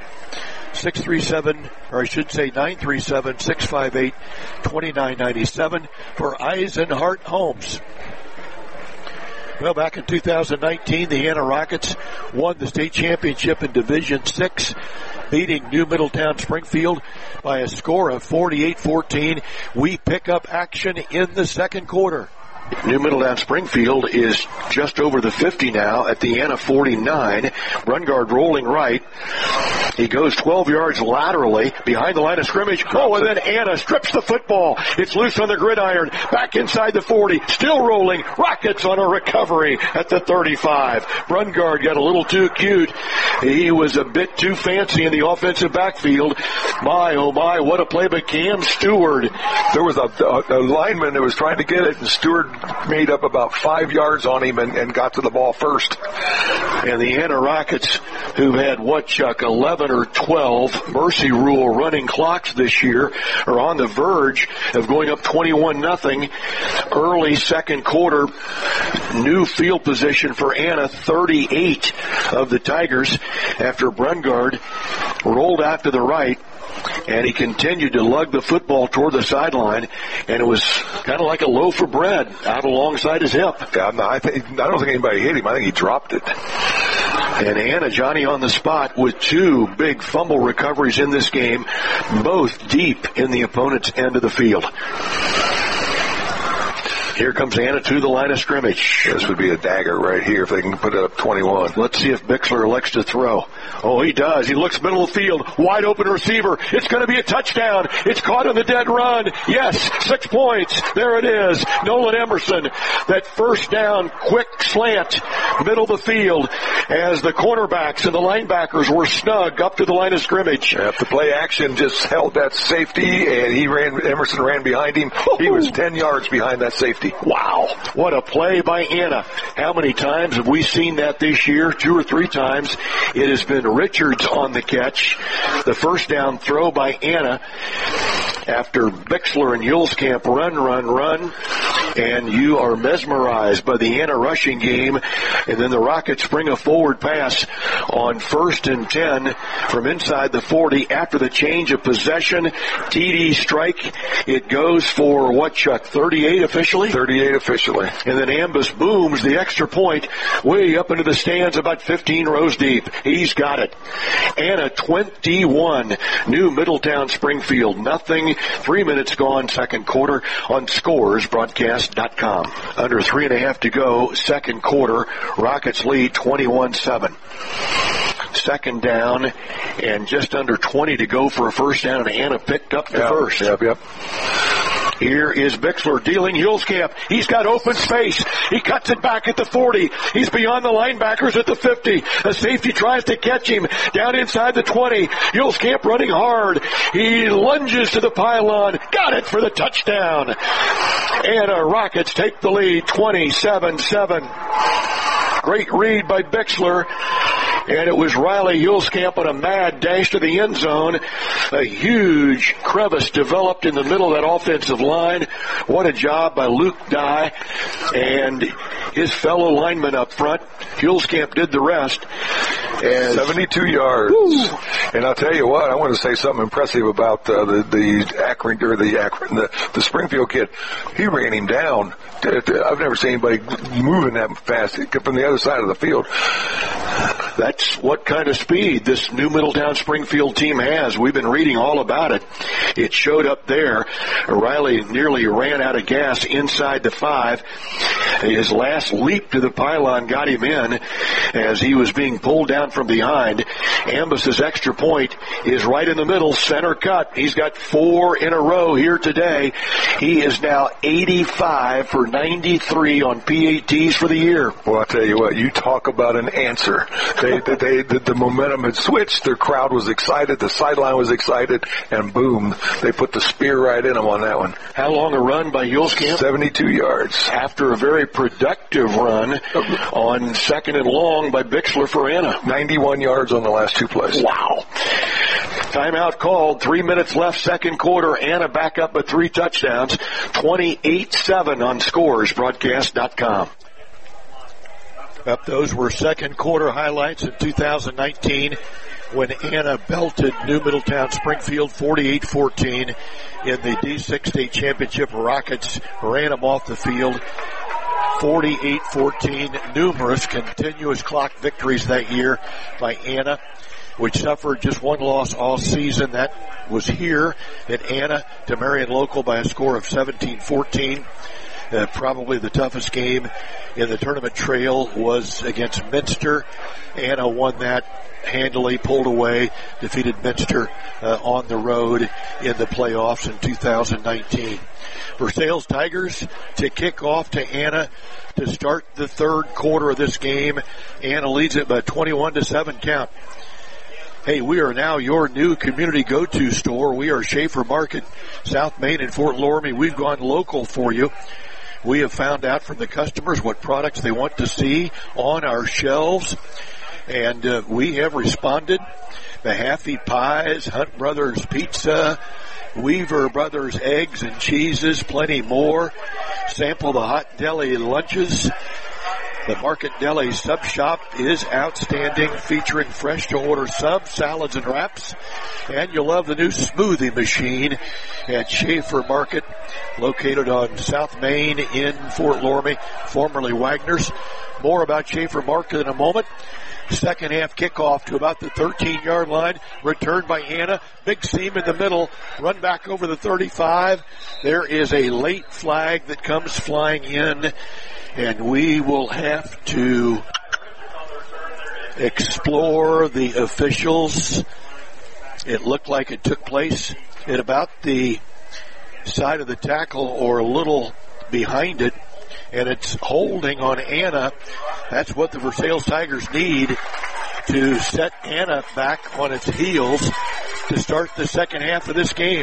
R: 937-658-2997 for Eisenhart Homes. Well, back in 2019, the Anna Rockets won the state championship in Division 6, beating New Middletown Springfield by a score of 48-14. We pick up action in the second quarter. New Middletown Springfield is just over the 50 now at the Anna 49. Brungard rolling right. He goes 12 yards laterally behind the line of scrimmage. Oh, and then Anna strips the football. It's loose on the gridiron. Back inside the 40. Still rolling. Rockets on a recovery at the 35. Brungard got a little too cute. He was a bit too fancy in the offensive backfield. My, oh my, what a play by Cam Stewart.
D: There was a lineman that was trying to get it, and Stewart made up about 5 yards on him and got to the ball first.
R: And the Anna Rockets, who had, Chuck, 11 or 12 mercy rule running clocks this year, are on the verge of going up 21-0 early second quarter. New field position for Anna, 38 of the Tigers, after Brungard rolled out to the right. And he continued to lug the football toward the sideline, and it was kind of like a loaf of bread out alongside his hip.
D: I don't think anybody hit him. I think he dropped it.
R: And Anna, Johnny on the spot with 2 big fumble recoveries in this game, both deep in the opponent's end of the field. Here comes Anna to the line of scrimmage.
D: This would be a dagger right here if they can put it up 21.
R: Let's see if Bixler elects to throw. Oh, he does. He looks middle of the field. Wide open receiver. It's going to be a touchdown. It's caught on the dead run. Yes, 6 points. There it is. Nolan Emerson. That first down, quick slant, middle of the field, as the cornerbacks and the linebackers were snug up to the line of scrimmage.
D: Yep, the play action just held that safety, and Emerson ran behind him. He was 10 yards behind that safety.
R: Wow. What a play by Anna. How many times have we seen that this year? 2 or 3 times. It has been Richards on the catch. The first down throw by Anna after Bixler and Yuleskamp run. And you are mesmerized by the Anna rushing game. And then the Rockets bring a forward pass on 1st and 10 from inside the 40 after the change of possession. TD strike. It goes for Chuck? 38 officially?
D: 38 officially.
R: And then Ambus booms the extra point way up into the stands about 15 rows deep. He's got it. Anna 21. New Middletown Springfield nothing. 3 minutes gone second quarter on scoresbroadcast.com. Under 3.5 to go second quarter. Rockets lead 21-7. Second down and just under 20 to go for a first down, and Anna picked up the first.
D: Yep.
R: Here is Bixler dealing Yuleskamp. He's got open space. He cuts it back at the 40. He's beyond the linebackers at the 50. The safety tries to catch him down inside the 20. Yuleskamp running hard. He lunges to the pylon. Got it for the touchdown. Anna Rockets take the lead 27-7. Great read by Bixler. And it was Riley Yuleskamp on a mad dash to the end zone. A huge crevice developed in the middle of that offensive line. What a job by Luke Dye and his fellow lineman up front. Yuleskamp did the rest.
D: And 72 yards. Woo. And I'll tell you what, I want to say something impressive about the Springfield kid. He ran him down. I've never seen anybody moving that fast from the other side of the field.
R: That's what kind of speed this New Middletown Springfield team has. We've been reading all about it. It showed up there. Riley nearly ran out of gas inside the 5. His last leap to the pylon got him in as he was being pulled down from behind. Ambus's extra point is right in the middle, center cut. He's got 4 in a row here today. He is now 85 for 93 on PATs for the year.
D: Well, I'll tell you what, you talk about an answer. The momentum had switched. Their crowd was excited. The sideline was excited. And boom, they put the spear right in them on that one.
R: How long a run by Yuleskamp?
D: 72 yards.
R: After a very productive run on second and long by Bixler for Anna.
D: 91 yards on the last 2 plays.
R: Wow. Timeout called. 3 minutes left second quarter. Anna back up at 3 touchdowns. 28-7 on scoresbroadcast.com. Those were second quarter highlights in 2019 when Anna belted New Middletown Springfield 48-14 in the D6 State Championship. Rockets ran them off the field 48-14. Numerous continuous clock victories that year by Anna, which suffered just one loss all season. That was here at Anna to Marion Local by a score of 17-14. Probably the toughest game in the tournament trail was against Minster. Anna won that handily, pulled away, defeated Minster on the road in the playoffs in 2019. Versailles Tigers to kick off to Anna to start the third quarter of this game. Anna leads it by 21-7 count. Hey, we are now your new community go-to store. We are Schaefer Market, South Main and Fort Loramie. We've gone local for you. We have found out from the customers what products they want to see on our shelves, and we have responded. Mahaffey Pies, Hunt Brothers Pizza, Weaver Brothers Eggs and Cheeses, plenty more. Sample the hot deli lunches. The Market Deli Sub Shop is outstanding, featuring fresh-to-order subs, salads, and wraps. And you'll love the new smoothie machine at Schaefer Market, located on South Main in Fort Loramie, formerly Wagner's. More about Schaefer Market in a moment. Second half kickoff to about the 13-yard line. Returned by Anna. Big seam in the middle. Run back over the 35. There is a late flag that comes flying in, and we will have to explore the officials. It looked like it took place at about the side of the tackle or a little behind it, and it's holding on Anna. That's what the Versailles Tigers need to set Anna back on its heels to start the second half of this game.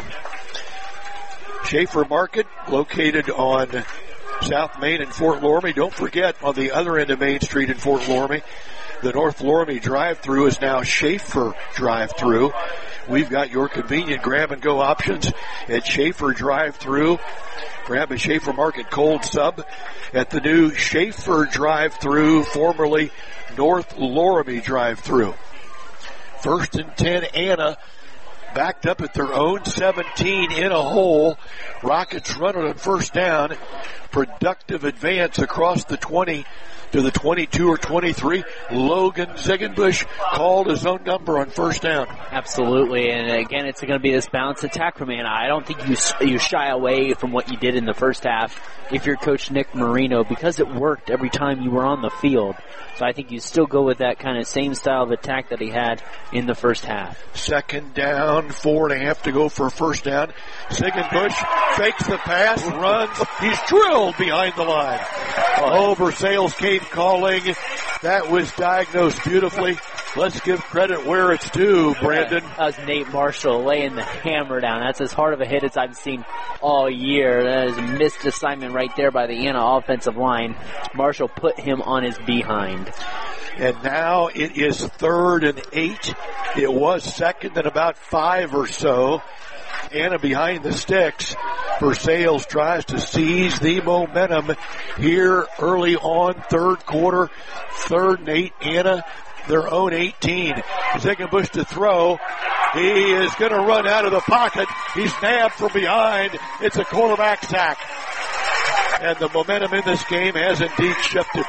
R: Schaefer Market, located on South Main in Fort Loramie. Don't forget, on the other end of Main Street in Fort Loramie, the North Loramie drive-thru is now Schaefer drive-thru. We've got your convenient grab-and-go options at Schaefer drive-thru. Grab a Schaefer Market cold sub at the new Schaefer drive-thru, formerly North Loramie drive-thru. 1st and 10, Anna backed up at their own 17 in a hole. Rockets running on first down. Productive advance across the 20 to the 22 or 23. Logan Ziegenbusch called his own number on first down.
A: Absolutely, and again, it's going to be this balanced attack from Anna. I don't think you shy away from what you did in the first half if you're Coach Nick Marino, because it worked every time you were on the field. So I think you still go with that kind of same style of attack that he had in the first half.
R: Second down, 4.5 to go for a first down. Ziegenbusch fakes the pass, runs. He's drilled behind the line. Versailles came calling. That was diagnosed beautifully. Let's give credit where it's due, Brandon.
A: That was Nate Marshall laying the hammer down. That's as hard of a hit as I've seen all year. That is a missed assignment right there by the Anna offensive line. Marshall put him on his behind.
R: And now it is 3rd and 8. It was 2nd and about 5 or so. Anna behind the sticks. Versailles tries to seize the momentum here early on, third quarter. 3rd and 8, Anna, their own 18. Ziegenbusch to throw. He is going to run out of the pocket. He's nabbed from behind. It's a quarterback sack. And the momentum in this game has indeed shifted.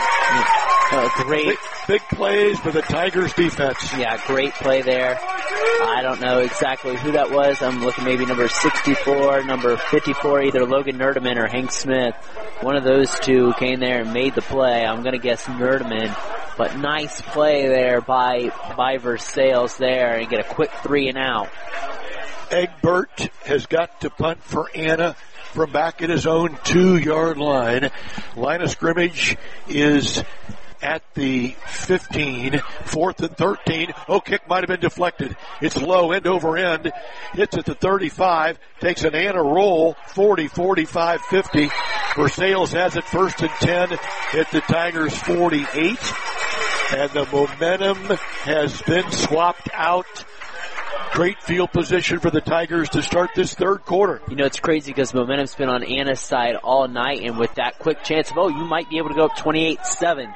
A: Great.
R: Big plays for the Tigers defense.
A: Yeah, great play there. I don't know exactly who that was. I'm looking maybe number 64, number 54, either Logan Nerdeman or Hank Smith. One of those two came there and made the play. I'm going to guess Nerdeman. But nice play there by Versailles there, and get a quick 3 and out.
R: Egbert has got to punt for Anna from back at his own 2-yard line. Line of scrimmage is at the 15, 4th and 13. Kick might have been deflected. It's low, end over end. Hits at the 35. Takes an Anna roll, 40, 45, 50. Versailles has it 1st and 10 at the Tigers' 48. And the momentum has been swapped out. Great field position for the Tigers to start this third quarter.
A: You know, it's crazy because momentum's been on Anna's side all night, and with that quick chance of, you might be able to go up 28-7.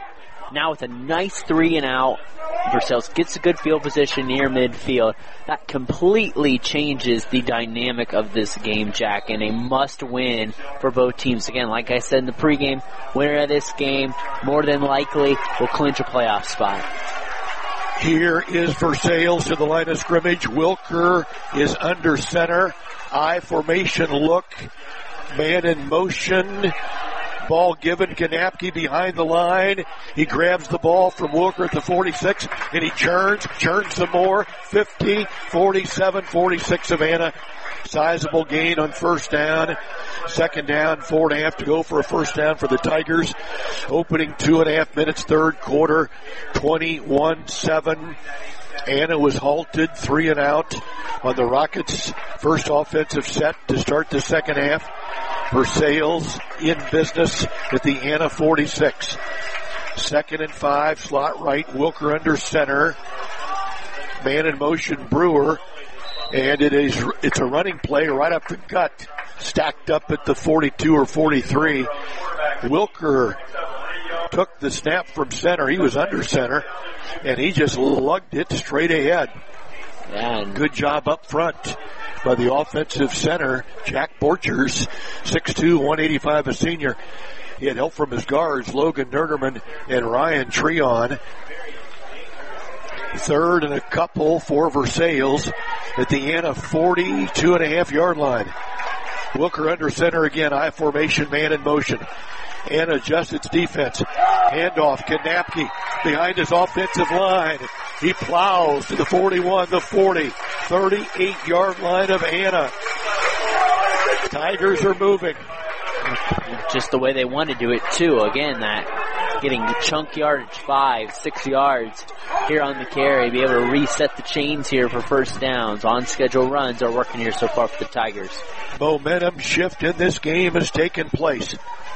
A: Now with a nice 3 and out, Versailles gets a good field position near midfield. That completely changes the dynamic of this game, Jack, and a must-win for both teams. Again, like I said in the pregame, winner of this game more than likely will clinch a playoff spot.
R: Here is Versailles to the line of scrimmage. Wilker is under center. I formation look. Man in motion. Ball given. Kanapke behind the line. He grabs the ball from Wilker at the 46, and he churns some more. 50, 47, 46 Savannah. Sizable gain on first down. Second down, 4.5 to go for a first down for the Tigers. Opening 2.5 minutes, third quarter, 21-7. Anna was halted, 3 and out on the Rockets' first offensive set to start the second half. Versailles in business at the Anna 46. 2nd and 5, slot right, Wilker under center. Man in motion, Brewer. And it's a running play right up the gut, stacked up at the 42 or 43. Wilker took the snap from center. He was under center, and he just lugged it straight ahead. And good job up front by the offensive center, Jack Borchers, 6'2", 185, a senior. He had help from his guards, Logan Nerderman and Ryan Treon. 3rd and a couple for Versailles at the Anna 42.5 yard line. Wilker under center again, I formation, man in motion. Anna adjusts its defense. Handoff, Kanapke behind his offensive line. He plows to the 41, the 40, 38 yard line of Anna. Tigers are moving.
A: Just the way they want to do it too. Again, that getting chunk yardage, 5, 6 yards here on the carry, be able to reset the chains here for first downs. On schedule runs are working here so far for the Tigers.
R: Momentum shift in this game has taken place.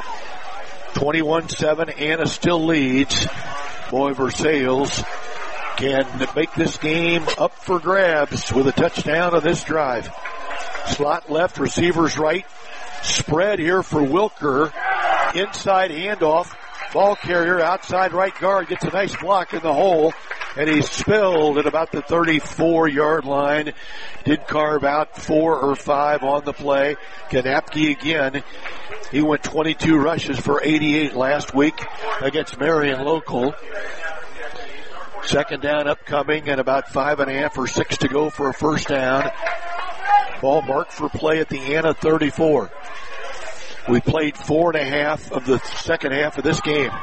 R: 21-7, Anna still leads. Boy, Versailles can make this game up for grabs with a touchdown on this drive. Slot left, receivers right. Spread here for Wilker. Inside handoff. Ball carrier outside right guard gets a nice block in the hole, and he's spilled at about the 34-yard line. Did carve out 4 or 5 on the play. Kanapke again. He went 22 rushes for 88 last week against Marion Local. Second down upcoming and about 5.5 or 6 to go for a first down. Ball marked for play at the Anna 34. We played 4.5 of the second half of this game.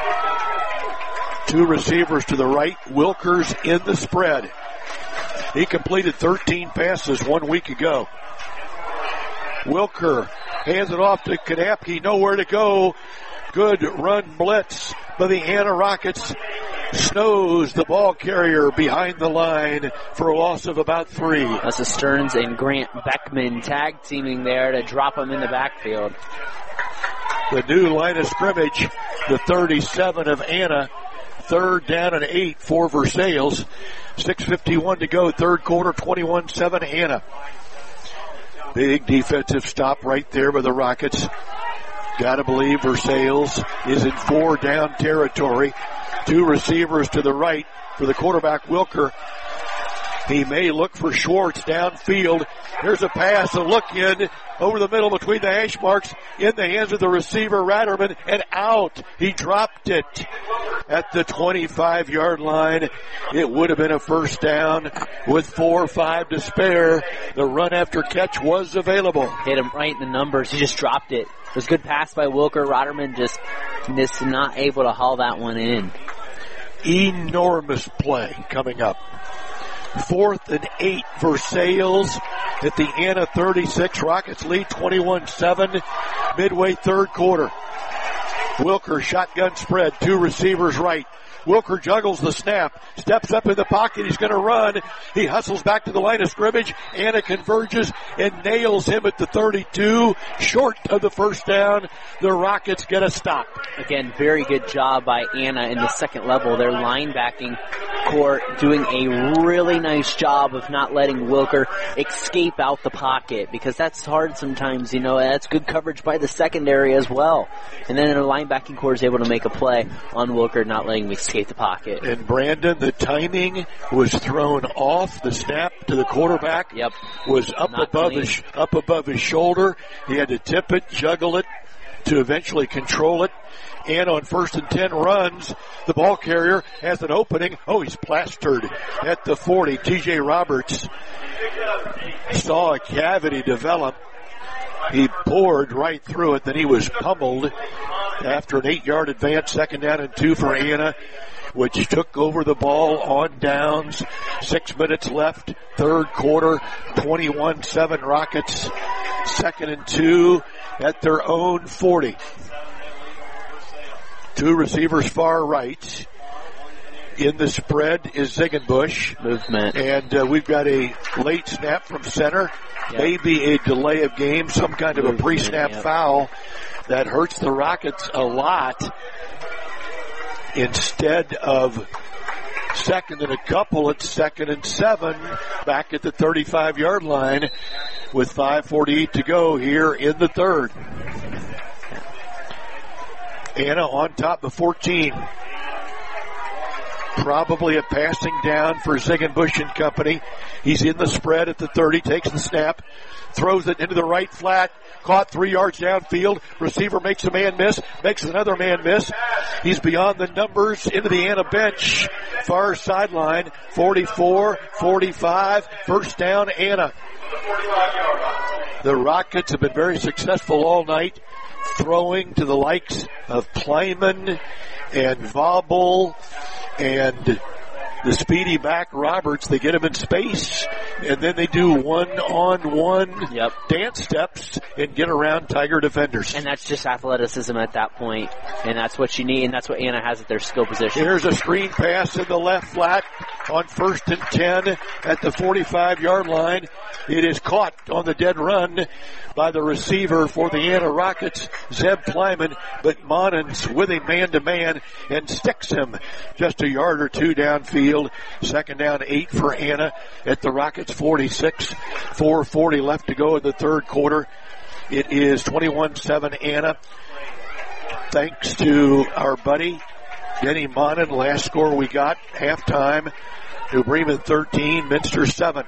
R: 2 receivers to the right. Wilkers in the spread. He completed 13 passes 1 week ago. Wilker hands it off to Kanapke. Nowhere to go. Good run blitz by the Anna Rockets. Snows the ball carrier behind the line for a loss of about 3.
A: That's a Stearns and Grant Beckman tag teaming there to drop him in the backfield.
R: The new line of scrimmage, the 37 of Anna. 3rd down and 8 for Versailles. 6:51 to go, third quarter, 21-7 Anna. Big defensive stop right there by the Rockets. Gotta believe Versailles is in 4 down territory. 2 receivers to the right for the quarterback, Wilker. He may look for Schwartz downfield. Here's a pass, a look in over the middle between the hash marks in the hands of the receiver, Ratterman, and out. He dropped it at the 25-yard line. It would have been a first down with 4 or 5 to spare. The run after catch was available.
A: Hit him right in the numbers. He just dropped it. It was a good pass by Wilker. Ratterman just not able to haul that one in.
R: Enormous play coming up. 4th and 8 Versailles at the Anna 36. Rockets lead 21-7. Midway third quarter. Wilker shotgun spread. 2 receivers right. Wilker juggles the snap, steps up in the pocket. He's going to run. He hustles back to the line of scrimmage. Anna converges and nails him at the 32, short of the first down. The Rockets get a stop.
A: Again, very good job by Anna in the second level. Their linebacking core doing a really nice job of not letting Wilker escape out the pocket, because that's hard sometimes, that's good coverage by the secondary as well. And then the linebacking core is able to make a play on Wilker, not letting him escape the pocket.
R: And Brandon, the timing was thrown off. The snap to the quarterback was up above his shoulder. He had to tip it, juggle it to eventually control it. And on 1st and 10 runs, the ball carrier has an opening. Oh, he's plastered at the 40. T.J. Roberts saw a cavity develop. He poured right through it. Then he was pummeled after an 8-yard advance, 2nd down and 2 for Anna, which took over the ball on downs. 6 minutes left, third quarter, 21-7 Rockets, 2nd and 2 at their own 40. 2 receivers far right. In the spread is Ziegenbusch.
A: Movement.
R: And we've got a late snap from center. Maybe a delay of game, some kind of a pre-snap foul that hurts the Rockets a lot. Instead of 2nd and a couple, it's 2nd and 7 back at the 35-yard line with 5:48 to go here in the third. Anna on top of 14. Probably a passing down for Ziegenbusch and company. He's in the spread at the 30, takes the snap, throws it into the right flat, caught 3 yards downfield. Receiver makes a man miss, makes another man miss. He's beyond the numbers into the Anna bench. Far sideline, 44, 45, first down, Anna. The Rockets have been very successful all night, throwing to the likes of Plyman and Vobble and the speedy back Roberts. They get him in space, and then they do one-on-one dance steps and get around Tiger defenders.
A: And that's just athleticism at that point, and that's what you need, and that's what Anna has at their skill position.
R: Here's a screen pass in the left flat on 1st and 10 at the 45-yard line. It is caught on the dead run by the receiver for the Anna Rockets, Zeb Plyman, but Monens with him man-to-man and sticks him just a yard or two downfield. 2nd down, 8 for Anna at the Rockets 46. 4:40 left to go in the third quarter. It is 21-7 Anna. Thanks to our buddy Denny Monin. Last score we got, halftime. New Bremen 13, Minster 7.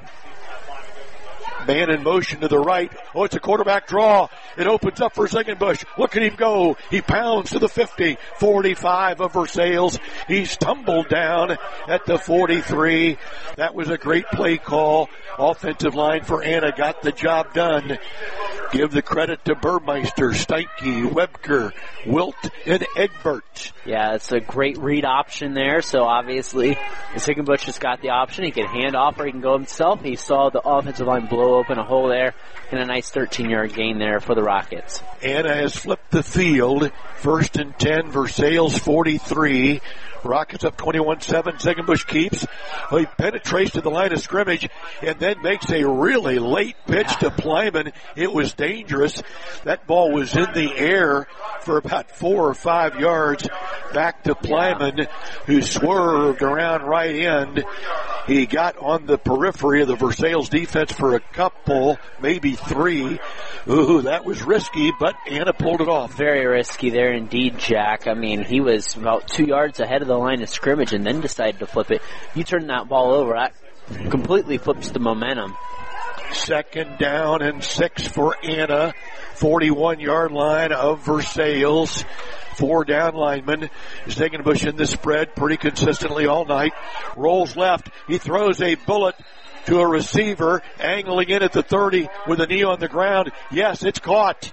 R: Man in motion to the right. Oh, it's a quarterback draw. It opens up for Ziegenbusch. Look at him go. He pounds to the 50, 45 of Versailles. He's tumbled down at the 43. That was a great play call. Offensive line for Anna got the job done. Give the credit to Burmeister, Steinke, Webker, Wilt, and Egbert.
A: Yeah, it's a great read option there. So obviously, Ziegenbusch has got the option. He can hand off or he can go himself. He saw the offensive line blow open a hole there, and a nice 13-yard gain there for the Rockets.
R: Anna has flipped the field. 1st and 10, Versailles 43. Rockets up 21-7. Ziegenbusch keeps. He penetrates to the line of scrimmage and then makes a really late pitch to Plyman. It was dangerous. That ball was in the air for about 4 or 5 yards. Back to Plyman, who swerved around right end. He got on the periphery of the Versailles defense for a couple, maybe 3. Ooh, that was risky, but Anna pulled it off.
A: Very risky there indeed, Jack. I mean, he was about 2 yards ahead of the line of scrimmage and then decided to flip it. You turn that ball over, that completely flips the momentum.
R: 2nd down and 6 for Anna. 41-yard line of Versailles. 4 down linemen. Ziegenbusch in the spread pretty consistently all night. Rolls left. He throws a bullet to a receiver, angling in at the 30 with a knee on the ground. Yes, it's caught.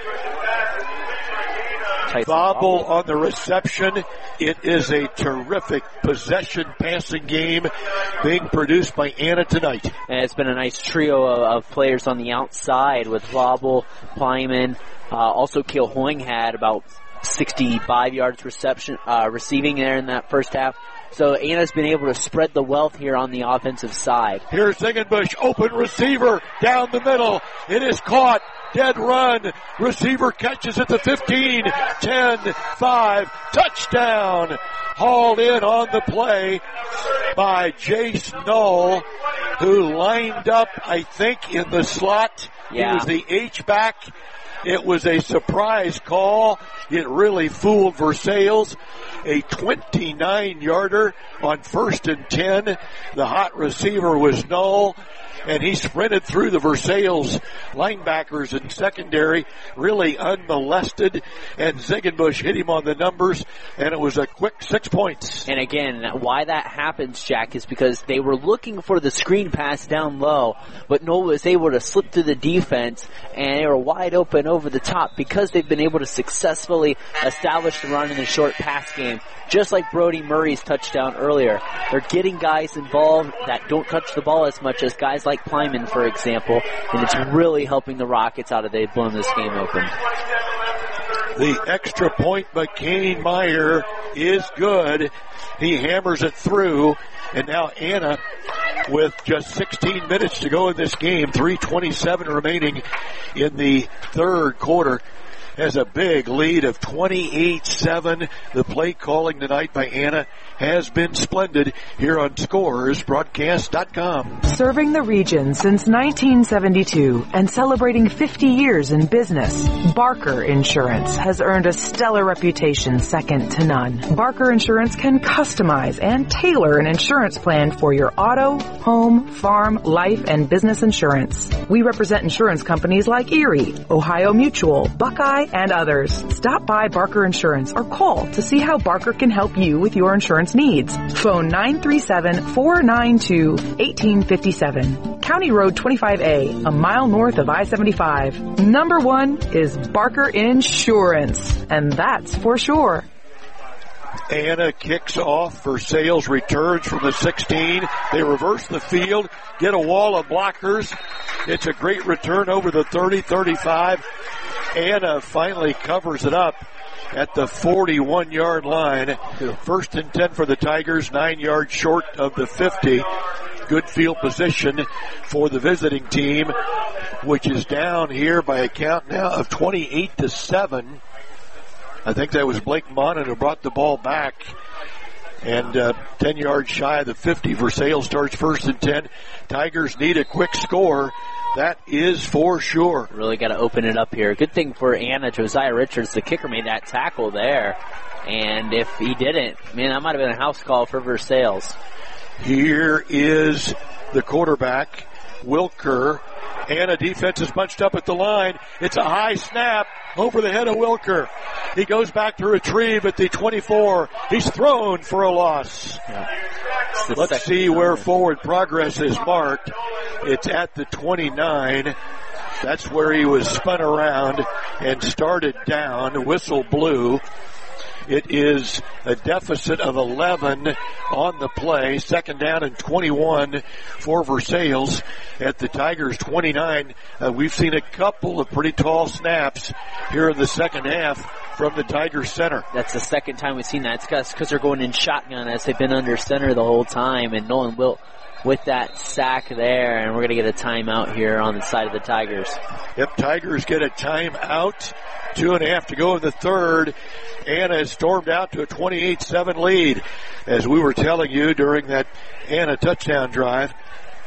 R: Vobble on the reception. It is a terrific possession passing game being produced by Anna tonight.
A: And it's been a nice trio of players on the outside with Vobble, Plyman. Also, Kilhoing had about 65 yards receiving there in that first half. So Anna's been able to spread the wealth here on the offensive side.
R: Here's Zingenbusch, open receiver down the middle. It is caught. Dead run. Receiver catches at the 15, 10, 5. Touchdown. Hauled in on the play by Jace Null, who lined up, I think, in the slot.
A: Yeah.
R: He was the H-back. It was a surprise call. It really fooled Versailles. A 29-yarder on 1st and 10. The hot receiver was Null, and he sprinted through the Versailles linebackers and secondary, really unmolested, and Zingenbusch hit him on the numbers, and it was a quick 6 points.
A: And again, why that happens, Jack, is because they were looking for the screen pass down low, but Null was able to slip through the defense, and they were wide open over the top because they've been able to successfully establish the run in the short pass game, just like Brody Murray's touchdown earlier. They're getting guys involved that don't touch the ball as much as guys like Plyman, for example, and it's really helping the Rockets out of they've blown this game open.
R: The extra point by Kane Meyer is good. He hammers it through, and now Anna, with just 16 minutes to go in this game, 3:27 remaining in the third quarter, has a big lead of 28-7. The play calling tonight by Anna has been splendid here on ScoresBroadcast.com.
I: Serving the region since 1972 and celebrating 50 years in business, Barker Insurance has earned a stellar reputation second to none. Barker Insurance can customize and tailor an insurance plan for your auto, home, farm, life, and business insurance. We represent insurance companies like Erie, Ohio Mutual, Buckeye, and others. Stop by Barker Insurance or call to see how Barker can help you with your insurance needs. Phone 937-492-1857. County Road 25A, a mile north of I-75. Number one is Barker Insurance, and that's for sure.
R: Anna kicks off. Versailles returns from the 16. They reverse the field, get a wall of blockers. It's a great return over the 30-35. Anna finally covers it up at the 41-yard line. 1st and 10 for the Tigers, 9 yards short of the 50. Good field position for the visiting team, which is down here by a count now of 28-7. I think that was Blake Monin who brought the ball back. And 10 yards shy of the 50. Versailles starts 1st and 10. Tigers need a quick score. That is for sure.
A: Really got to open it up here. Good thing for Anna, Josiah Richards, the kicker, made that tackle there. And if he didn't, man, that might have been a house call for Versailles.
R: Here is the quarterback, Wilker. Anna defense is bunched up at the line. It's a high snap over the head of Wilker. He goes back to retrieve at the 24. He's thrown for a loss.
A: Yeah.
R: Let's see where forward progress is marked. It's at the 29. That's where he was spun around and started down. Whistle blew. It is a deficit of 11 on the play. 2nd down and 21 for Versailles at the Tigers 29. We've seen a couple of pretty tall snaps here in the second half from the Tigers center.
A: That's the second time we've seen that. It's because they're going in shotgun as they've been under center the whole time, and Nolan Wilt with that sack there, and we're going to get a timeout here on the side of the Tigers.
R: Yep, Tigers get a timeout. 2.5 to go in the third. Anna has stormed out to a 28-7 lead. As we were telling you during that Anna touchdown drive,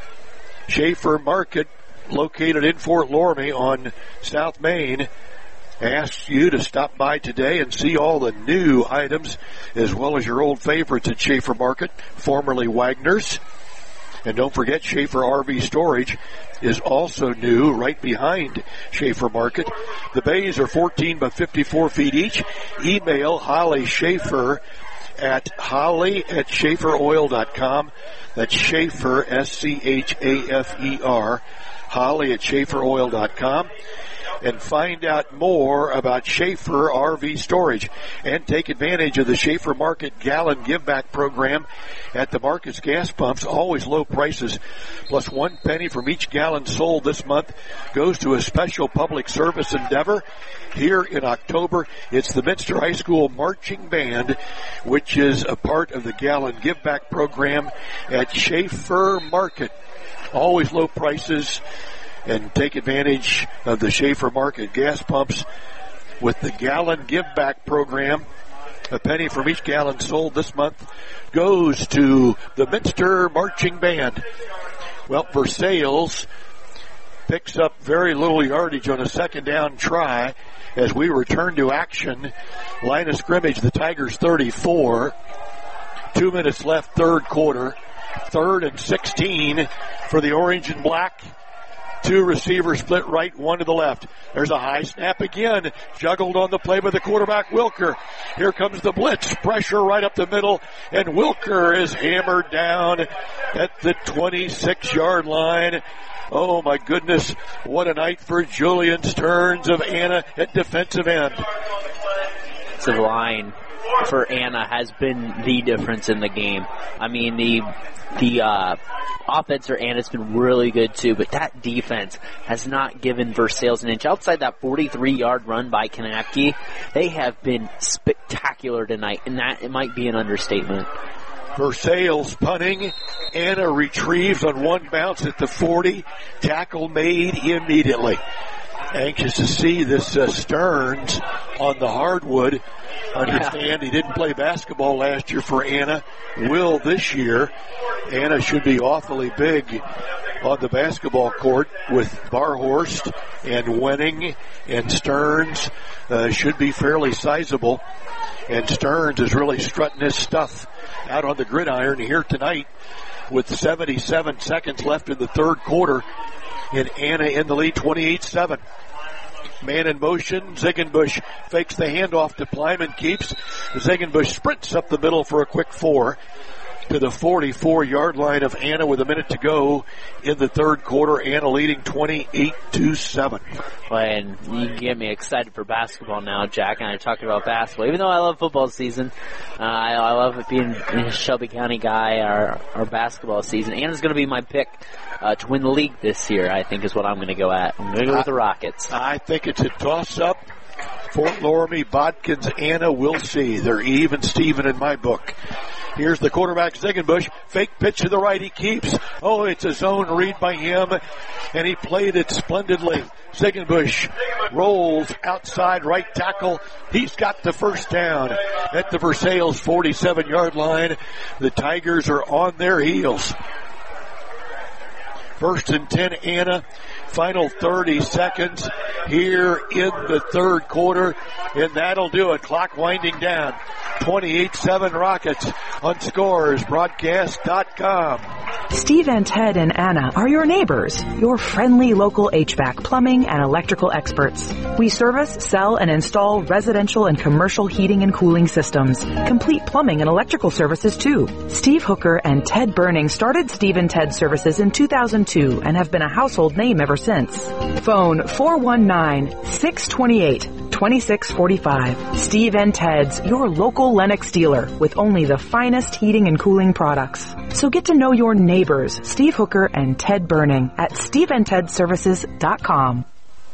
R: Schaefer Market, located in Fort Loramie on South Main, asks you to stop by today and see all the new items as well as your old favorites at Schaefer Market, formerly Wagner's. And don't forget, Schaefer RV Storage is also new right behind Schaefer Market. The bays are 14 by 54 feet each. Email Holly Schaefer at holly@schaeferoil.com. That's Schaefer, S-C-H-A-F-E-R, Holly@schaeferoil.com. and find out more about Schaefer RV Storage and take advantage of the Schaefer Market Gallon Give Back program at the Marcus gas pumps. Always low prices, plus 1 penny from each gallon sold this month goes to a special public service endeavor. Here in October, it's the Minster High School Marching Band, which is a part of the Gallon Give Back program at Schaefer Market. Always low prices, and take advantage of the Schaefer Market gas pumps with the Gallon Give Back program. A penny from each gallon sold this month goes to the Minster Marching Band. Well, Versailles picks up very little yardage on a second down try as we return to action. Line of scrimmage, the Tigers 34. 2 minutes left, third quarter. 3rd and 16 for the orange and black. 2 receivers split right, 1 to the left. There's a high snap again. Juggled on the play by the quarterback, Wilker. Here comes the blitz. Pressure right up the middle, and Wilker is hammered down at the 26-yard line. Oh, my goodness. What a night for Julian Stearns of Anna at defensive end.
A: The line for Anna has been the difference in the game. I mean, the offense for Anna's been really good too, but that defense has not given Versailles an inch. Outside that 43-yard run by Kanapke, they have been spectacular tonight, and that it might be an understatement.
R: Versailles punting. Anna retrieves on one bounce at the 40. Tackle made immediately. Anxious to see this Stearns on the hardwood. Understand he didn't play basketball last year for Anna. Will this year. Anna should be awfully big on the basketball court with Barhorst and Wenning, and Stearns should be fairly sizable. And Stearns is really strutting his stuff out on the gridiron here tonight with 77 seconds left in the third quarter. And Anna in the lead, 28-7. Man in motion. Ziegenbusch fakes the handoff to Plyman, keeps. Ziegenbusch sprints up the middle for a quick 4 to the 44-yard line of Anna with a minute to go in the third quarter. Anna leading 28-7.
A: And you get me excited for basketball now. Jack and I are talking about basketball. Even though I love football season, I love it being a Shelby County guy, our basketball season. Anna's going to be my pick to win the league this year, I think is what I'm going to go at. I'm going to go with the Rockets.
R: I think it's a toss-up. Fort Loramie, Bodkins, Anna, we'll see. They're even Steven in my book. Here's the quarterback, Ziegenbusch. Fake pitch to the right, he keeps. Oh, it's a zone read by him, and he played it splendidly. Ziegenbusch rolls outside right tackle. He's got the first down at the Versailles 47-yard line. The Tigers are on their heels. 1st and 10, Anna. Final 30 seconds here in the third quarter, and that'll do it. Clock winding down. 28-7 Rockets on scoresbroadcast.com.
I: Steve and Ted and Anna are your neighbors, your friendly local HVAC, plumbing, and electrical experts. We service, sell, and install residential and commercial heating and cooling systems. Complete plumbing and electrical services, too. Steve Hooker and Ted Burning started Steve and Ted Services in 2002 and have been a household name ever since. Phone 419-628-2645. Steve and Ted's, your local Lennox dealer with only the finest heating and cooling products. So get to know your neighbors, Steve Hooker and Ted Burning, at steveandtedservices.com.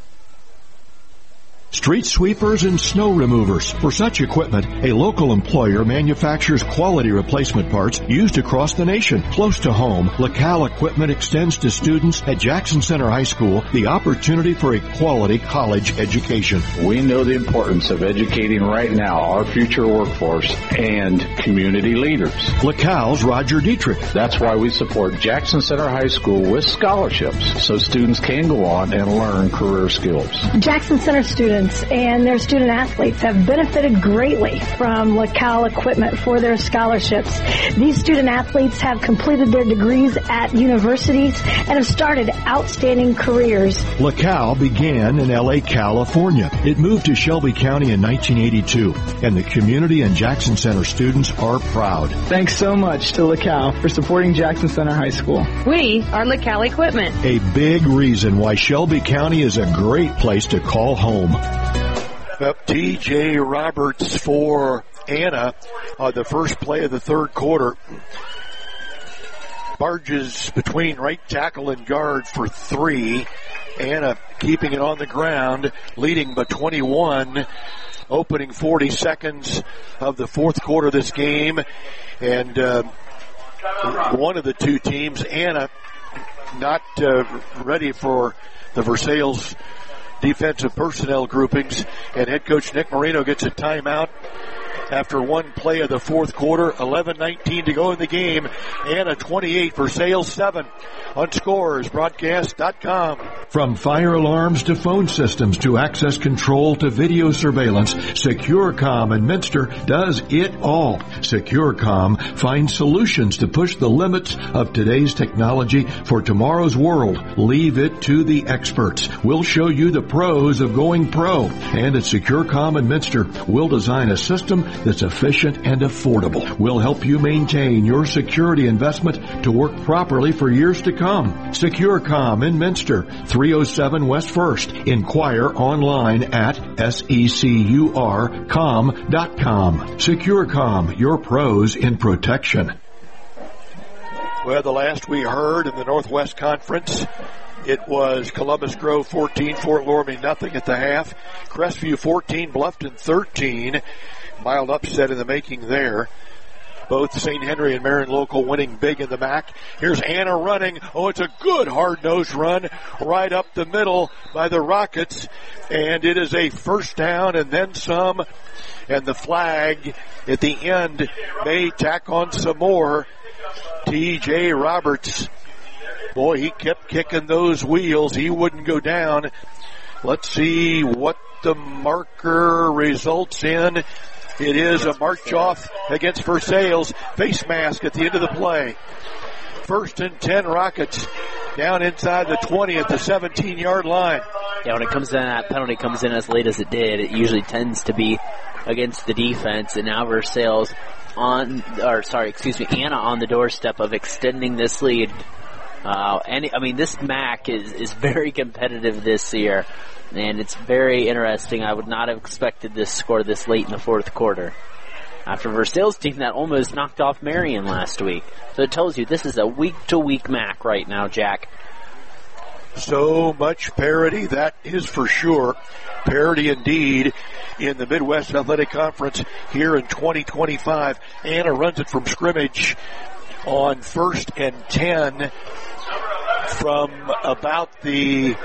F: Street sweepers and snow removers. For such equipment, a local employer manufactures quality replacement parts used across the nation. Close to home, LaCal Equipment extends to students at Jackson Center High School the opportunity for a quality college education.
E: We know the importance of educating right now our future workforce and community leaders.
F: LaCal's Roger Dietrich.
E: That's why we support Jackson Center High School with scholarships so students can go on and learn career skills.
G: Jackson Center students parents and their student athletes have benefited greatly from LaCal equipment for their scholarships. These student athletes have completed their degrees at universities and have started outstanding careers.
F: LaCal began in L.A., California. It moved to Shelby County in 1982, and the community and Jackson Center students are proud.
K: Thanks so much to LaCal for supporting Jackson Center High School.
X: We are LaCal Equipment.
F: A big reason why Shelby County is a great place to call home.
R: Up T.J. Roberts for Anna on the first play of the third quarter. Barges between right tackle and guard for 3. Anna keeping it on the ground, leading by 21. Opening 40 seconds of the fourth quarter of this game. And one of the two teams, Anna, not ready for the Versailles defensive personnel groupings. And head coach Nick Marino gets a timeout after one play of the fourth quarter. 11:19 to go in the game. Anna 28, Versailles 7 on scoresbroadcast.com.
F: From fire alarms to phone systems to access control to video surveillance, SecureCom in Minster does it all. SecureCom finds solutions to push the limits of today's technology for tomorrow's world. Leave it to the experts. We'll show you the pros of going pro. And at SecureCom in Minster, we'll design a system that's efficient and affordable. We'll help you maintain your security investment to work properly for years to come. SecureCom in Minster, 307 West 1st. Inquire online at securcom.com. SecureCom, your pros in protection.
R: Well, the last we heard in the Northwest Conference, it was Columbus Grove 14, Fort Loramie nothing at the half. Crestview 14, Bluffton 13. Mild upset in the making there. Both St. Henry and Marion Local winning big in the MAC. Here's Anna running. Oh, it's a good hard-nosed run right up the middle by the Rockets. And it is a first down and then some. And the flag at the end may tack on some more. T.J. Roberts. Boy, he kept kicking those wheels. He wouldn't go down. Let's see what the marker results in. It is a march off against Versailles. Face mask at the end of the play. 1st and 10 Rockets down inside the 20 at the 17-yard line.
A: Yeah, when it comes in, that penalty comes in as late as it did, it usually tends to be against the defense. And now Versailles Anna on the doorstep of extending this lead. This MAC is very competitive this year. And it's very interesting. I would not have expected this score this late in the fourth quarter. After Versailles' team that almost knocked off Marion last week. So it tells you this is a week-to-week MAC right now, Jack.
R: So much parity, that is for sure. Parity indeed in the Midwest Athletic Conference here in 2025. Anna runs it from scrimmage on 1st and 10 from about the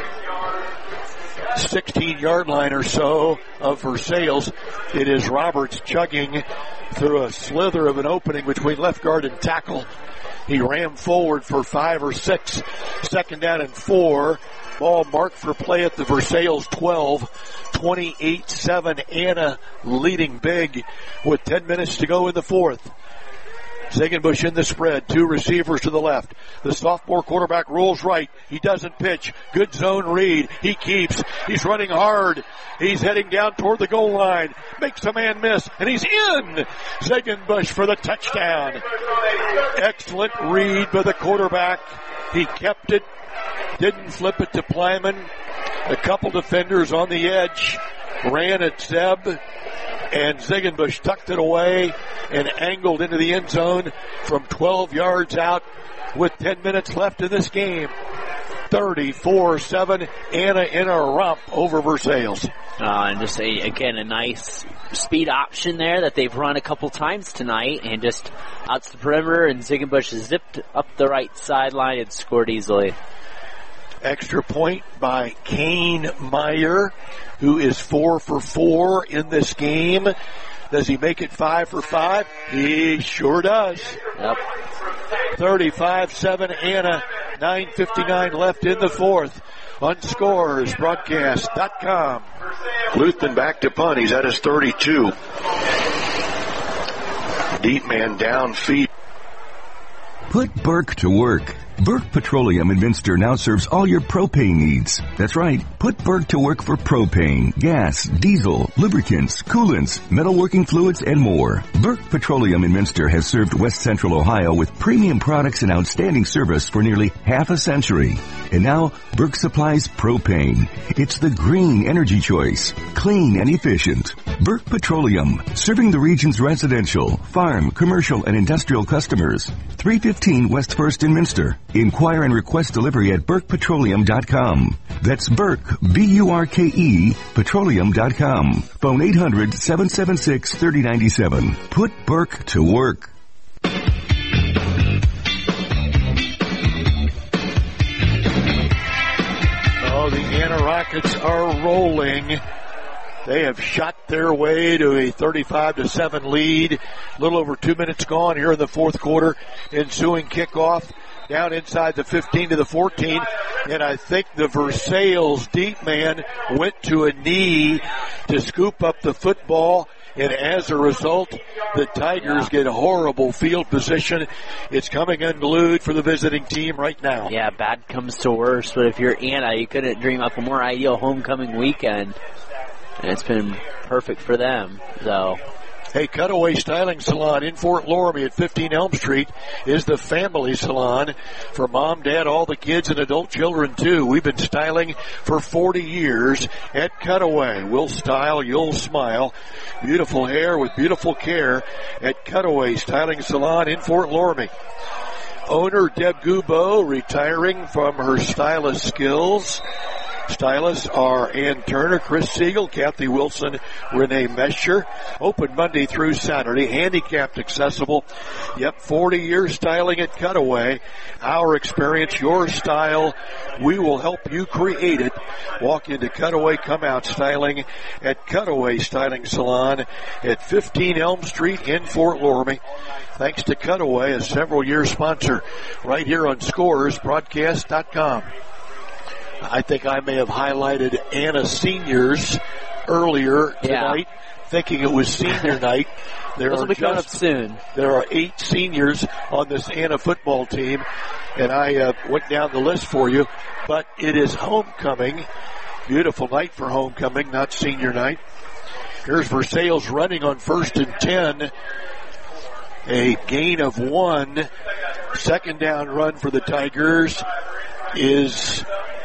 R: 16-yard line or so of Versailles. It is Roberts chugging through a slither of an opening between left guard and tackle. He ran forward for 5 or 6. 2nd down and 4. Ball marked for play at the Versailles 12. 28-7. Anna leading big with 10 minutes to go in the fourth. Ziegenbusch in the spread. 2 receivers to the left. The sophomore quarterback rolls right. He doesn't pitch. Good zone read. He keeps. He's running hard. He's heading down toward the goal line. Makes a man miss. And he's in. Ziegenbusch for the touchdown. Excellent read by the quarterback. He kept it. Didn't flip it to Plyman. A couple defenders on the edge. Ran at Zeb. And Ziegenbusch tucked it away and angled into the end zone from 12 yards out with 10 minutes left in this game. 34-7, Anna in a romp over Versailles.
A: And just a nice speed option there that they've run a couple times tonight, and just out to the perimeter, and Ziegenbusch zipped up the right sideline and scored easily.
R: Extra point by Kane Meyer, who is 4 for 4 in this game. Does he make it 5 for 5? He sure does.
A: Yep.
R: 35-7 Anna, 9:59 left in the fourth. On scoresbroadcast.com. Lutheran back to punt. He's at his 32. Deep man down feed.
J: Put Burke to work. Burke Petroleum in Minster now serves all your propane needs. That's right. Put Burke to work for propane, gas, diesel, lubricants, coolants, metalworking fluids, and more. Burke Petroleum in Minster has served West Central Ohio with premium products and outstanding service for nearly half a century. And now, Burke supplies propane. It's the green energy choice. Clean and efficient. Burke Petroleum, serving the region's residential, farm, commercial, and industrial customers. 315 West 1st in Minster. Inquire and request delivery at burkepetroleum.com. That's Burke, B-U-R-K-E, petroleum.com. Phone 800-776-3097. Put Burke to work.
R: Oh, the Anna Rockets are rolling. They have shot their way to a 35-7 lead. A little over 2 minutes gone here in the fourth quarter. Ensuing kickoff down inside the 15 to the 14. And I think the Versailles deep man went to a knee to scoop up the football. And as a result, the Tigers get a horrible field position. It's coming unglued for the visiting team right now.
A: Yeah, bad comes to worse. But if you're Anna, you couldn't dream up a more ideal homecoming weekend. And it's been perfect for them. So,
R: hey, Cutaway Styling Salon in Fort Loramie at 15 Elm Street is the family salon for mom, dad, all the kids, and adult children, too. We've been styling for 40 years at Cutaway. We'll style, you'll smile. Beautiful hair with beautiful care at Cutaway Styling Salon in Fort Loramie. Owner Deb Gubo retiring from her stylist skills. Stylists are Ann Turner, Chris Siegel, Kathy Wilson, Renee Mesher. Open Monday through Saturday. Handicapped accessible. Yep, 40 years styling at Cutaway. Our experience, your style. We will help you create it. Walk into Cutaway, come out styling at Cutaway Styling Salon at 15 Elm Street in Fort Loramie. Thanks to Cutaway, a several-year sponsor right here on ScoresBroadcast.com. I think I may have highlighted Anna seniors earlier tonight, thinking it was senior night.
A: Those will be coming up soon.
R: There are 8 seniors on this Anna football team, and I went down the list for you. But it is homecoming. Beautiful night for homecoming, not senior night. Here's Versailles running on 1st and 10. A gain of 1. Second down run for the Tigers is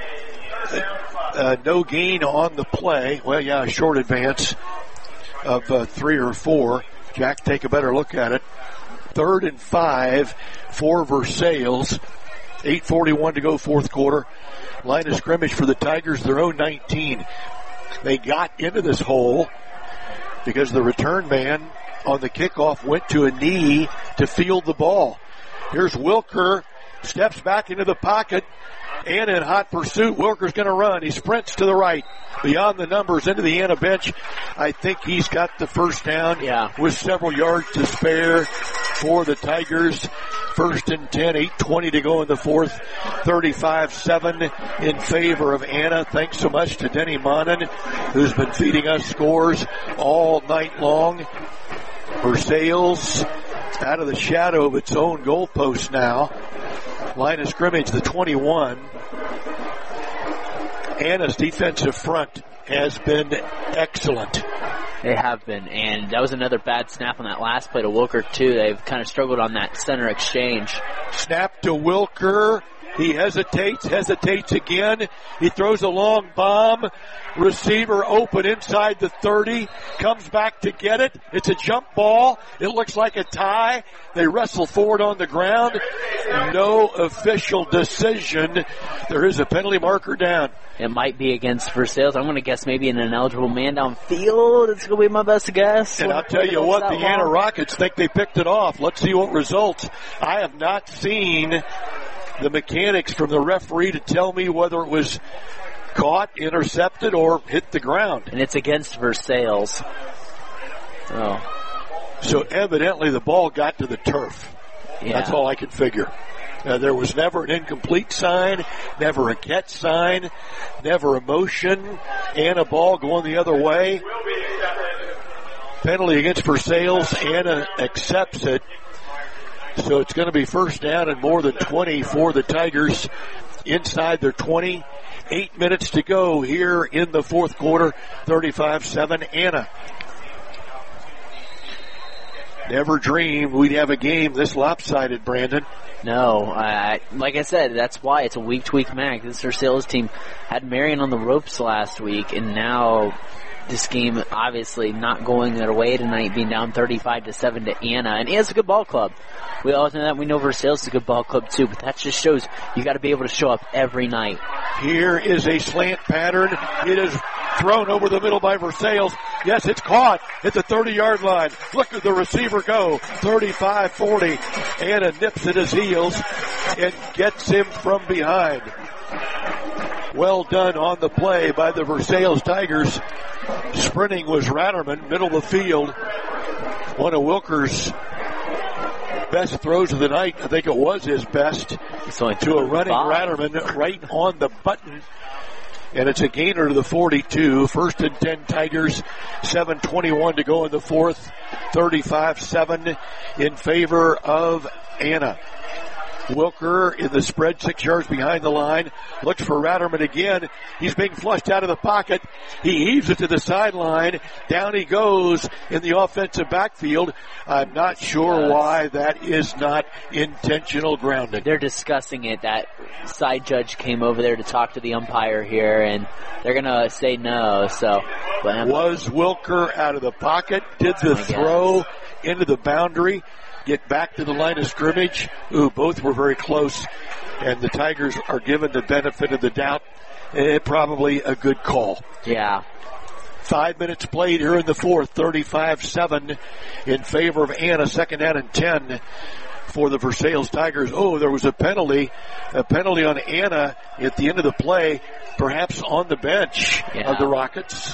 R: no gain on the play. Well, yeah, a short advance of 3 or 4. Jack, take a better look at it. 3rd and 5 for Versailles. 8:41 to go fourth quarter. Line of scrimmage for the Tigers, their own 19. They got into this hole because the return man on the kickoff went to a knee to field the ball. Here's Wilker, steps back into the pocket, and in hot pursuit, Wilker's going to run. He sprints to the right, beyond the numbers, into the Anna bench. I think he's got the first down with several yards to spare for the Tigers. 1st and 10, 8:20 to go in the fourth. 35-7 in favor of Anna. Thanks so much to Denny Monin, who's been feeding us scores all night long. Versailles out of the shadow of its own goalpost now. Line of scrimmage, the 21. Anna's defensive front has been excellent.
A: They have been, and that was another bad snap on that last play to Wilker, too. They've kind of struggled on that center exchange.
R: Snap to Wilker. He hesitates again. He throws a long bomb. Receiver open inside the 30. Comes back to get it. It's a jump ball. It looks like a tie. They wrestle forward on the ground. No official decision. There is a penalty marker down.
A: It might be against Versailles. I'm going to guess maybe an ineligible man downfield. It's going to be my best guess.
R: And I'll tell you what, the Anna Rockets think they picked it off. Let's see what results. I have not seen the mechanics from the referee to tell me whether it was caught, intercepted, or hit the ground.
A: And it's against Versailles.
R: So evidently the ball got to the turf.
A: Yeah.
R: That's all I can figure. There was never an incomplete sign, never a catch sign, never a motion. Anna ball going the other way. Penalty against Versailles. Anna accepts it. So it's going to be first down and more than 20 for the Tigers inside their 20. 8 minutes to go here in the fourth quarter. 35-7 Anna. Never dreamed we'd have a game this lopsided, Brandon.
A: No, like I said, that's why it's a week-to-week match. This Versailles team had Marion on the ropes last week, and now this game obviously not going their way tonight, being down 35-7 to Anna. And Anna's a good ball club. We all know that. We know Versailles is a good ball club too, but that just shows you got to be able to show up every night.
R: Here is a slant pattern. It is thrown over the middle by Versailles. Yes, it's caught at the 30-yard line. Look at the receiver go. 35-40. Anna nips at his heels and gets him from behind. Well done on the play by the Versailles Tigers. Sprinting was Ratterman, middle of the field. One of Wilker's best throws of the night. I think it was his best. To a running Ratterman right on the button. And it's a gainer to the 42. First and 10 Tigers. 7:21 to go in the fourth. 35-7 in favor of Anna. Wilker in the spread, 6 yards behind the line. Looks for Ratterman again. He's being flushed out of the pocket. He heaves it to the sideline. Down he goes in the offensive backfield. I'm not sure why that is not intentional grounding.
A: They're discussing it. That side judge came over there to talk to the umpire here, and they're going to say no. So,
R: was Wilker out of the pocket? Did the throw into the boundary? Get back to the line of scrimmage. Both were very close, and the Tigers are given the benefit of the doubt. Probably a good call.
A: Yeah.
R: 5 minutes played here in the fourth. 35-7 in favor of Anna. Second down and 10 for the Versailles Tigers. There was a penalty on Anna at the end of the play, perhaps on the bench of the Rockets.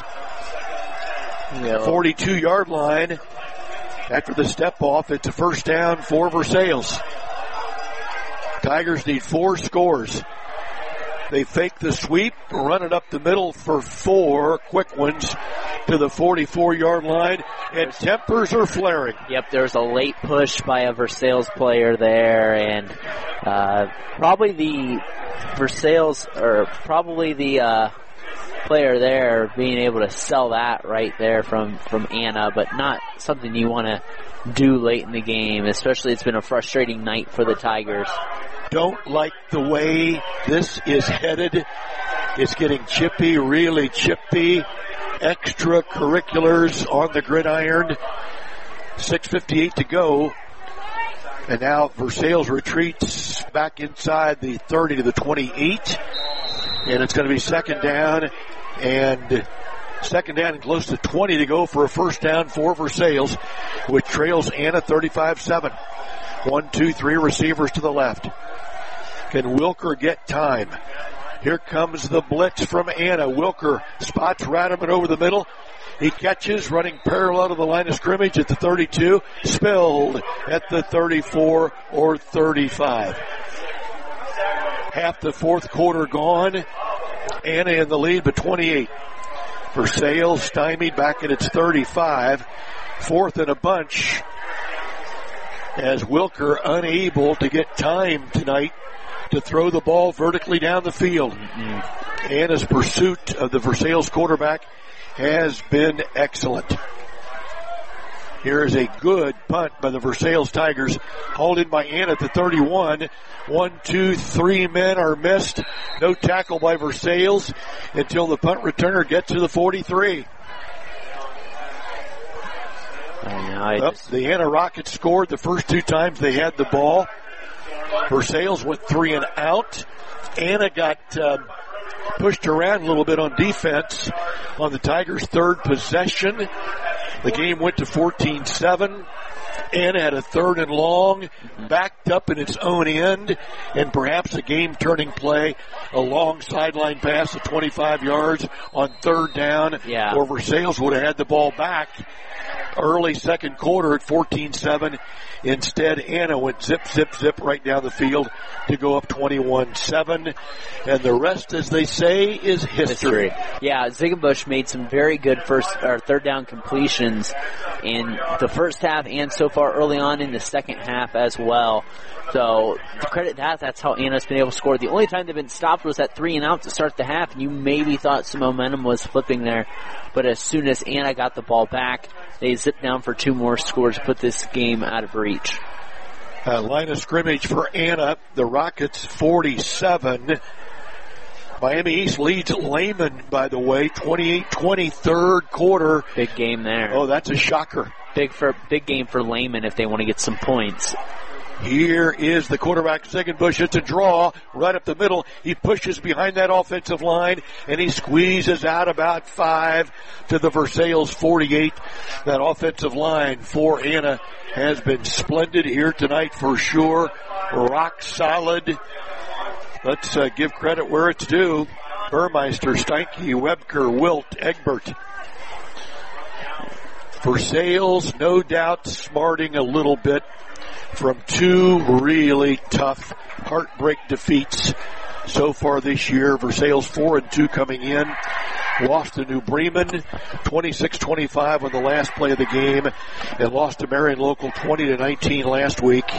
R: 42-yard line. After the step off, it's a first down for Versailles. Tigers need 4 scores. They fake the sweep, run it up the middle for 4 quick ones to the 44-yard line, and tempers are flaring.
A: Yep, there's a late push by a Versailles player there, and probably the player there being able to sell that right there from Anna, but not something you want to do late in the game, especially it's been a frustrating night for the Tigers.
R: Don't like the way this is headed. It's getting chippy, really chippy. Extracurriculars on the gridiron. 6:58 to go. And now Versailles retreats back inside the 30 to the 28. And it's going to be second down and close to 20 to go for a first down for Versailles, which trails Anna 35-7. 1, 2, 3 receivers to the left. Can Wilker get time? Here comes the blitz from Anna. Wilker spots Ratterman over the middle. He catches, running parallel to the line of scrimmage at the 32. Spilled at the 34 or 35. Half the fourth quarter gone. Anna in the lead, but 28. Versailles stymied back at its 35. Fourth and a bunch as Wilker unable to get time tonight to throw the ball vertically down the field. Anna's pursuit of the Versailles quarterback has been excellent. Here is a good punt by the Versailles Tigers, hauled in by Anna at the 31. 1, 2, 3 men are missed. No tackle by Versailles until the punt returner gets to the 43. The Anna Rockets scored the first 2 times they had the ball. Versailles went 3 and out. Anna got pushed around a little bit on defense on the Tigers' third possession. The game went to 14-7. Anna had a third and long, backed up in its own end, and perhaps a game-turning play, a long sideline pass of 25 yards on third down, where Versailles would have had the ball back. early second quarter at 14-7. Instead, Anna went zip, zip, zip right down the field to go up 21-7. And the rest, as they say, is history.
A: Yeah, Ziegenbusch made some very good third down completions in the first half and so far early on in the second half as well. So, to credit that's how Anna's been able to score. The only time they've been stopped was at 3 and out to start the half, and you maybe thought some momentum was flipping there. But as soon as Anna got the ball back, they zipped down for 2 more scores, put this game out of reach.
R: Line of scrimmage for Anna, the Rockets 47. Miami East leads Lehman, by the way, 28-20, third quarter.
A: Big game there.
R: Oh, that's a shocker.
A: Big game for Lehman if they want to get some points.
R: Here is the quarterback, Ziegenbusch. It's a draw right up the middle. He pushes behind that offensive line, and he squeezes out about 5 to the Versailles 48. That offensive line for Anna has been splendid here tonight for sure. Rock solid. Let's give credit where it's due. Burmeister, Steinke, Webker, Wilt, Egbert. Versailles, no doubt, smarting a little bit from 2 really tough heartbreak defeats so far this year. Versailles 4-2 coming in. Lost to New Bremen 26-25 on the last play of the game, and lost to Marion Local 20-19 last week.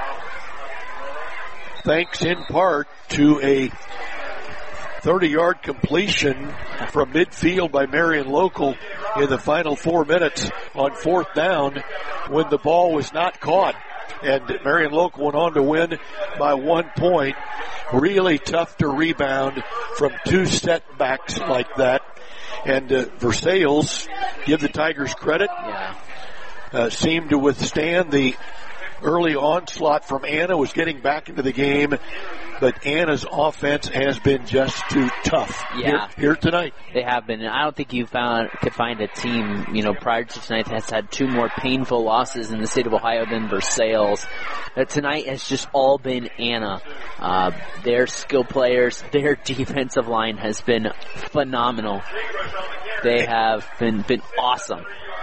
R: Thanks in part to a 30-yard completion from midfield by Marion Local in the final 4 minutes on 4th down when the ball was not caught. And Marion Local went on to win by 1 point. Really tough to rebound from 2 setbacks like that. And Versailles, give the Tigers credit, seemed to withstand the early onslaught from Anna, was getting back into the game, but Anna's offense has been just too tough here tonight.
A: They have been. And I don't think you could find a team, prior to tonight that has had 2 more painful losses in the state of Ohio than Versailles. Tonight has just all been Anna. Their skill players, their defensive line has been phenomenal. They have been awesome.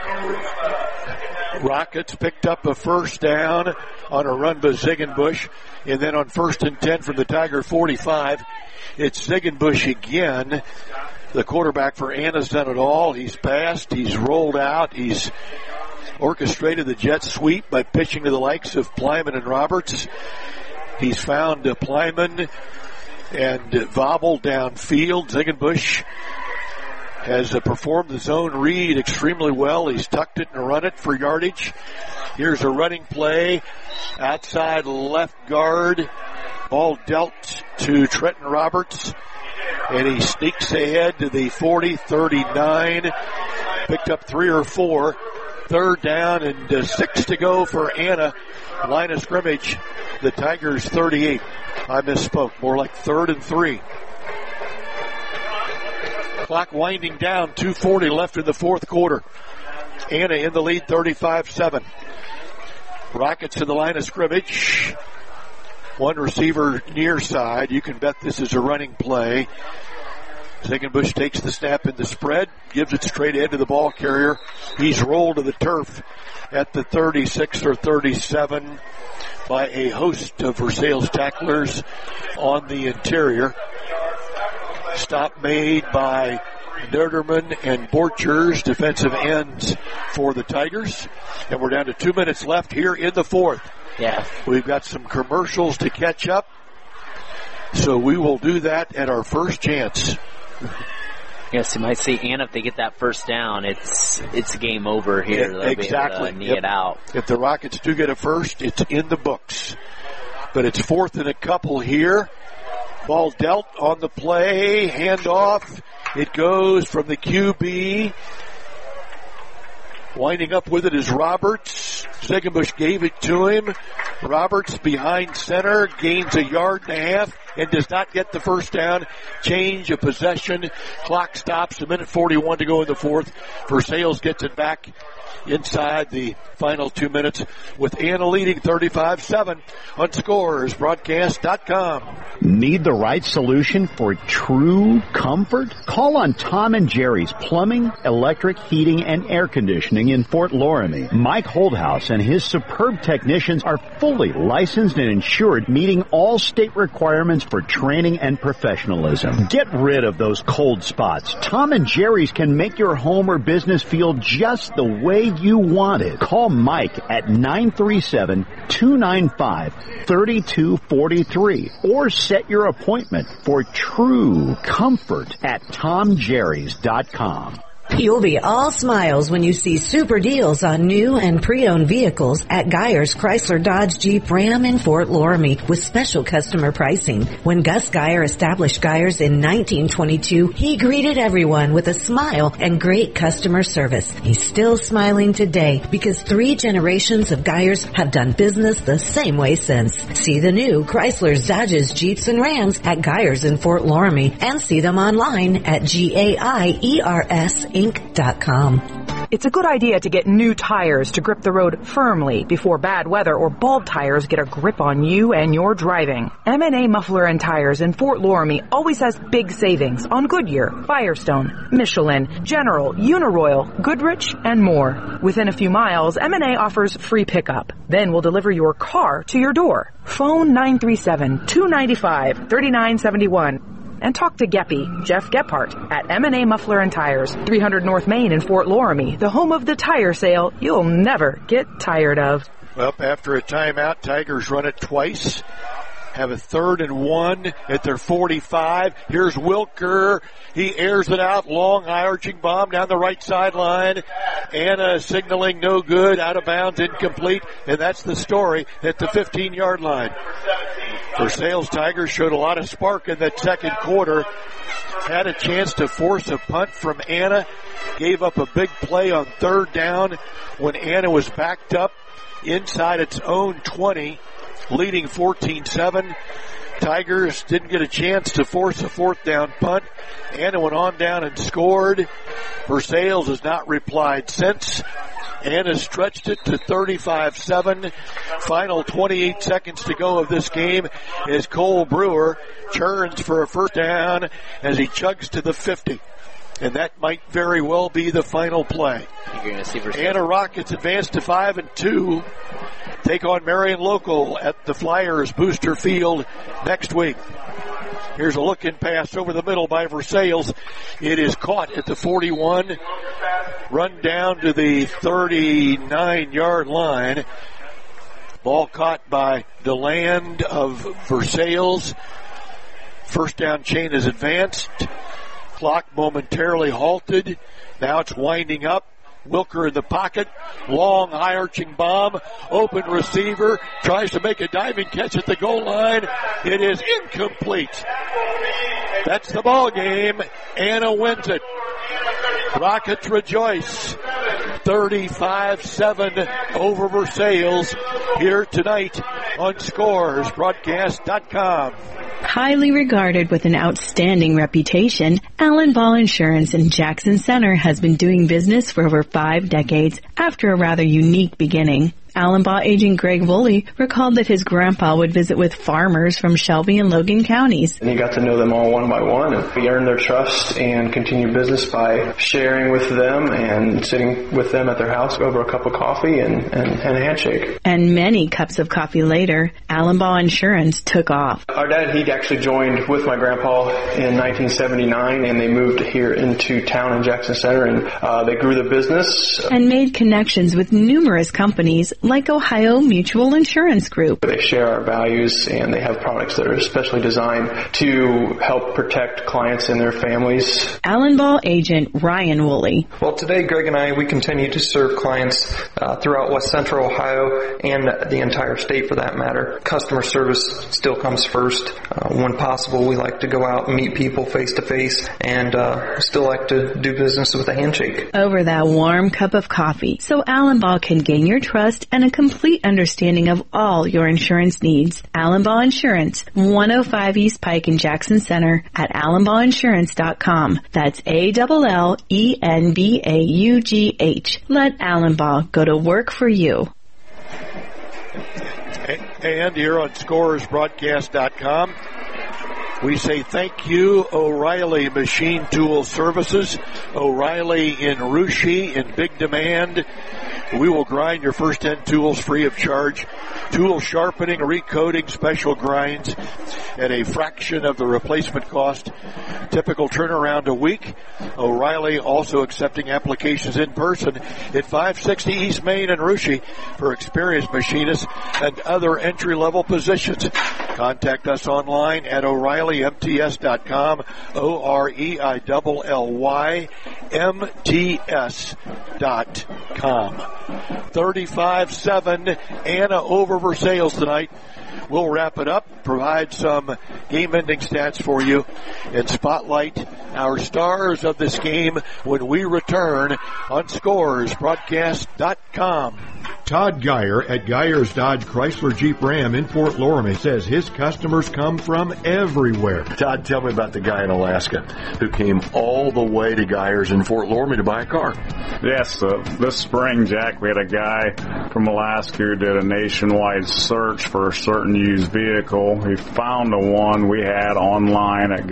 R: Rockets picked up a first down on a run by Ziegenbusch, and then on 1st and 10 from the Tiger 45, it's Ziegenbusch again. The quarterback for Anna's done it all. He's passed, he's rolled out, he's orchestrated the jet sweep by pitching to the likes of Plyman and Roberts. He's found Plyman and Vobble downfield. Ziegenbusch has performed the zone read extremely well. He's tucked it and run it for yardage. Here's a running play. Outside left guard. Ball dealt to Trenton Roberts. And he sneaks ahead to the 40-39. Picked up 3 or 4. Third down and 6 to go for Anna. Line of scrimmage. The Tigers 38. I misspoke. More like 3rd and 3. Clock winding down, 2:40 left in the 4th quarter. Anna in the lead, 35-7. Rockets to the line of scrimmage. 1 receiver near side. You can bet this is a running play. Ziegenbusch takes the snap in the spread, gives it straight ahead to the ball carrier. He's rolled to the turf at the 36 or 37 by a host of Versailles tacklers on the interior. Stop made by Nerderman and Borchers, defensive ends for the Tigers. And we're down to 2 minutes left here in the 4th.
A: Yeah.
R: We've got some commercials to catch up, so we will do that at our first chance.
A: Yes, you might see Anna if they get that first down. It's game over here. They'll
R: exactly.
A: Be able to knee it out.
R: If the Rockets do get a first, it's in the books. But it's 4th and a couple here. Ball dealt on the play, handoff. It goes from the QB. Winding up with it is Roberts. Ziegenbusch gave it to him. Roberts behind center, gains 1.5 yards. and does not get the first down. Change of possession. Clock stops. A minute 41 to go in the fourth. Versailles gets it back inside the final 2 minutes with Anna leading 35-7 on ScoresBroadcast.com.
L: Need the right solution for true comfort? Call on Tom and Jerry's Plumbing, Electric, Heating, and Air Conditioning in Fort Loramie. Mike Holdhouse and his superb technicians are fully licensed and insured, meeting all state requirements for training and professionalism. Get rid of those cold spots. Tom and Jerry's can make your home or business feel just the way you want it. Call Mike at 937-295-3243 or set your appointment for true comfort at TomJerrys.com.
O: You'll be all smiles when you see super deals on new and pre-owned vehicles at Geyer's Chrysler Dodge Jeep Ram in Fort Loramie with special customer pricing. When Gus Geyer established Geyer's in 1922, he greeted everyone with a smile and great customer service. He's still smiling today because 3 generations of Geyer's have done business the same way since. See the new Chrysler's, Dodges, Jeeps, and Rams at Geyer's in Fort Loramie and see them online at GAIERSinc.com.
I: It's a good idea to get new tires to grip the road firmly before bad weather or bald tires get a grip on you and your driving. M&A Muffler and Tires in Fort Loramie always has big savings on Goodyear, Firestone, Michelin, General, Uniroyal, Goodrich, and more. Within a few miles, M&A offers free pickup. Then we'll deliver your car to your door. Phone 937-295-3971. And talk to Geppy, Jeff Gephardt, at M&A Muffler and Tires, 300 North Main in Fort Loramie, the home of the tire sale you'll never get tired of.
R: Up after a timeout, Tigers run it twice. Have a 3rd and 1 at their 45. Here's Wilker. He airs it out. Long, high-arching bomb down the right sideline. Anna signaling no good, out of bounds, incomplete. And that's the story at the 15-yard line. Versailles Tigers showed a lot of spark in that second quarter. Had a chance to force a punt from Anna. Gave up a big play on 3rd down when Anna was backed up inside its own 20. Leading 14-7. Tigers didn't get a chance to force a 4th down punt. Anna went on down and scored. Versailles has not replied since. Anna stretched it to 35-7. Final 28 seconds to go of this game as Cole Brewer churns for a 1st down as he chugs to the 50. And that might very well be the final play. Anna Rockets advance to 5-2. Take on Marion Local at the Flyers Booster Field next week. Here's a look and pass over the middle by Versailles. It is caught at the 41. Run down to the 39-yard line. Ball caught by DeLand of Versailles. 1st down chain is advanced. Clock momentarily halted. Now it's winding up. Wilker in the pocket. Long, high-arching bomb. Open receiver. Tries to make a diving catch at the goal line. It is incomplete. That's the ball game. Anna wins it. Rockets rejoice. 35-7 over Versailles here tonight on ScoresBroadcast.com.
B: Highly regarded with an outstanding reputation, Allen Ball Insurance in Jackson Center has been doing business for over 5 decades after a rather unique beginning. Allen Ball agent Greg Woolley recalled that his grandpa would visit with farmers from Shelby and Logan counties.
N: And he got to know them all one by one, and we earned their trust and continued business by sharing with them and sitting with them at their house over a cup of coffee and a handshake.
B: And many cups of coffee later, Allen Ball Insurance took off.
N: Our dad, he actually joined with my grandpa in 1979, and they moved here into town in Jackson Center, and they grew the business.
B: And made connections with numerous companies like Ohio Mutual Insurance Group.
N: They share our values, and they have products that are especially designed to help protect clients and their families.
B: Allen Ball agent Ryan Woolley.
N: Well, today, Greg and I, we continue to serve clients throughout West Central Ohio and the entire state for that matter. Customer service still comes first. When possible, we like to go out and meet people face to face, and still like to do business with a handshake.
B: Over that warm cup of coffee, so Allen Ball can gain your trust and a complete understanding of all your insurance needs. Allenbaugh Insurance, 105 East Pike in Jackson Center at allenbaughInsurance.com. That's ALLENBAUGH. Let Allenbaugh go to work for you.
R: And here on ScoresBroadcast.com, we say thank you, O'Reilly Machine Tool Services. O'Reilly in Russia in big demand. We will grind your first 10 tools free of charge. Tool sharpening, recoating, special grinds at a fraction of the replacement cost. Typical turnaround a week. O'Reilly also accepting applications in person at 560 East Main in Russia for experienced machinists and other entry-level positions. Contact us online at O'ReillyMTS.com, OREILLYMTS.com. 35-7, Anna over Versailles tonight. We'll wrap it up, provide some game-ending stats for you, and spotlight our stars of this game when we return on ScoresBroadcast.com.
F: Todd Geyer at Geyer's Dodge Chrysler Jeep Ram in Fort Loramie says his customers come from everywhere.
R: Todd, tell me about the guy in Alaska who came all the way to Geyer's in Fort Loramie to buy a car.
M: Yes, this spring, Jack, we had a guy from Alaska who did a nationwide search for a certain used vehicle. He found the one we had online at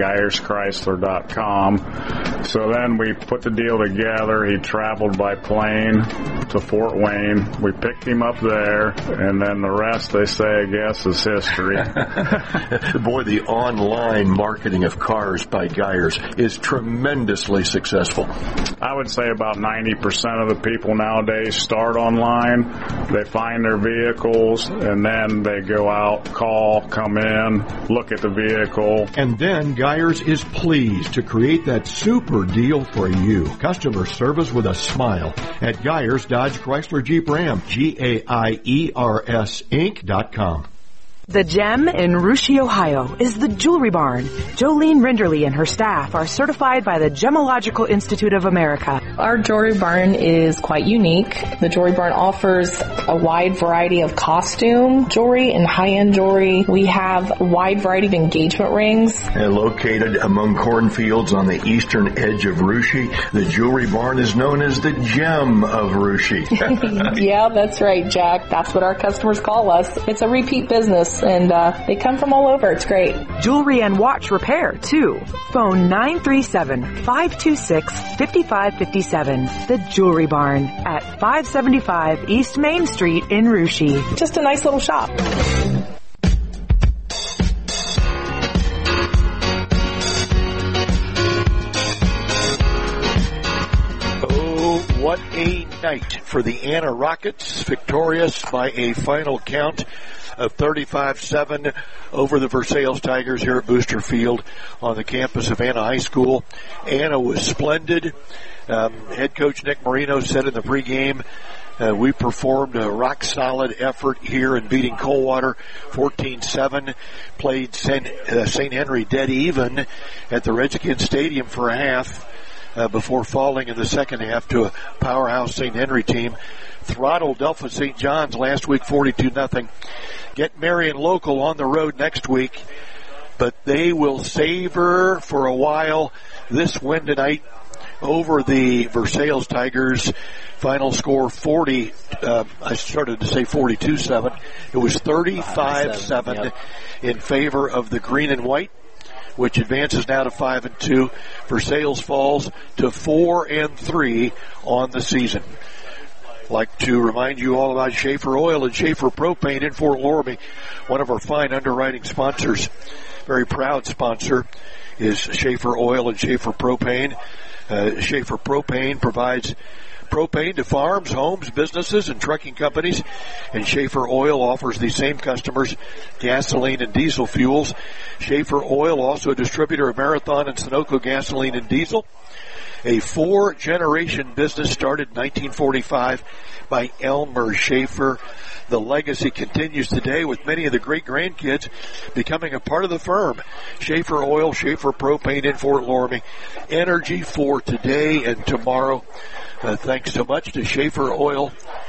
M: GeyersChrysler.com. So then we put the deal together. He traveled by plane to Fort Wayne. We picked him up there, and then the rest, they say, I guess, is history.
R: Boy, the online marketing of cars by Geyers is tremendously successful.
M: I would say about 90% of the people nowadays start online. They find their vehicles, and then they go out, call, come in, look at the vehicle.
F: And then Geyers is pleased to create that super deal for you. Customer service with a smile at Geyers Dodge Chrysler Jeep Ram, GAIERS Inc.com.
I: The gem in Russia, Ohio is the Jewelry Barn. Jolene Rinderly and her staff are certified by the Gemological Institute of America.
Q: Our Jewelry Barn is quite unique. The Jewelry Barn offers a wide variety of costume jewelry and high-end jewelry. We have a wide variety of engagement rings.
R: And located among cornfields on the eastern edge of Russia, the Jewelry Barn is known as the gem of Russia.
Q: Yeah, that's right, Jack. That's what our customers call us. It's a repeat business. And they come from all over. It's great.
I: Jewelry and watch repair, too. Phone 937-526-5557. The Jewelry Barn at 575 East Main Street in Russia.
Q: Just a nice little shop.
R: Oh, what a night for the Anna Rockets, victorious by a final count of 35-7 over the Versailles Tigers here at Booster Field on the campus of Anna High School. Anna was splendid. Head coach Nick Marino said in the pregame, we performed a rock-solid effort here in beating Coldwater 14-7, played St. Henry dead even at the Redskins Stadium for a half before falling in the second half to a powerhouse St. Henry team. Throttled Delphos St. John's last week 42-0. Get Marion Local on the road next week, but they will savor for a while this win tonight over the Versailles Tigers. Final score 40, I started to say 42-7. It was 35-7 in favor of the green and white, which advances now to 5-2. Versailles falls to 4-3 on the season. Like to remind you all about Schaefer Oil and Schaefer Propane in Fort Loramie, one of our fine underwriting sponsors. Very proud sponsor is Schaefer Oil and Schaefer Propane. Schaefer Propane provides propane to farms, homes, businesses, and trucking companies. And Schaefer Oil offers the same customers gasoline and diesel fuels. Schaefer Oil, also a distributor of Marathon and Sunoco gasoline and diesel. A 4-generation business started in 1945 by Elmer Schaefer. The legacy continues today with many of the great-grandkids becoming a part of the firm. Schaefer Oil, Schaefer Propane in Fort Loramie. Energy for today and tomorrow. Thanks so much to Schaefer Oil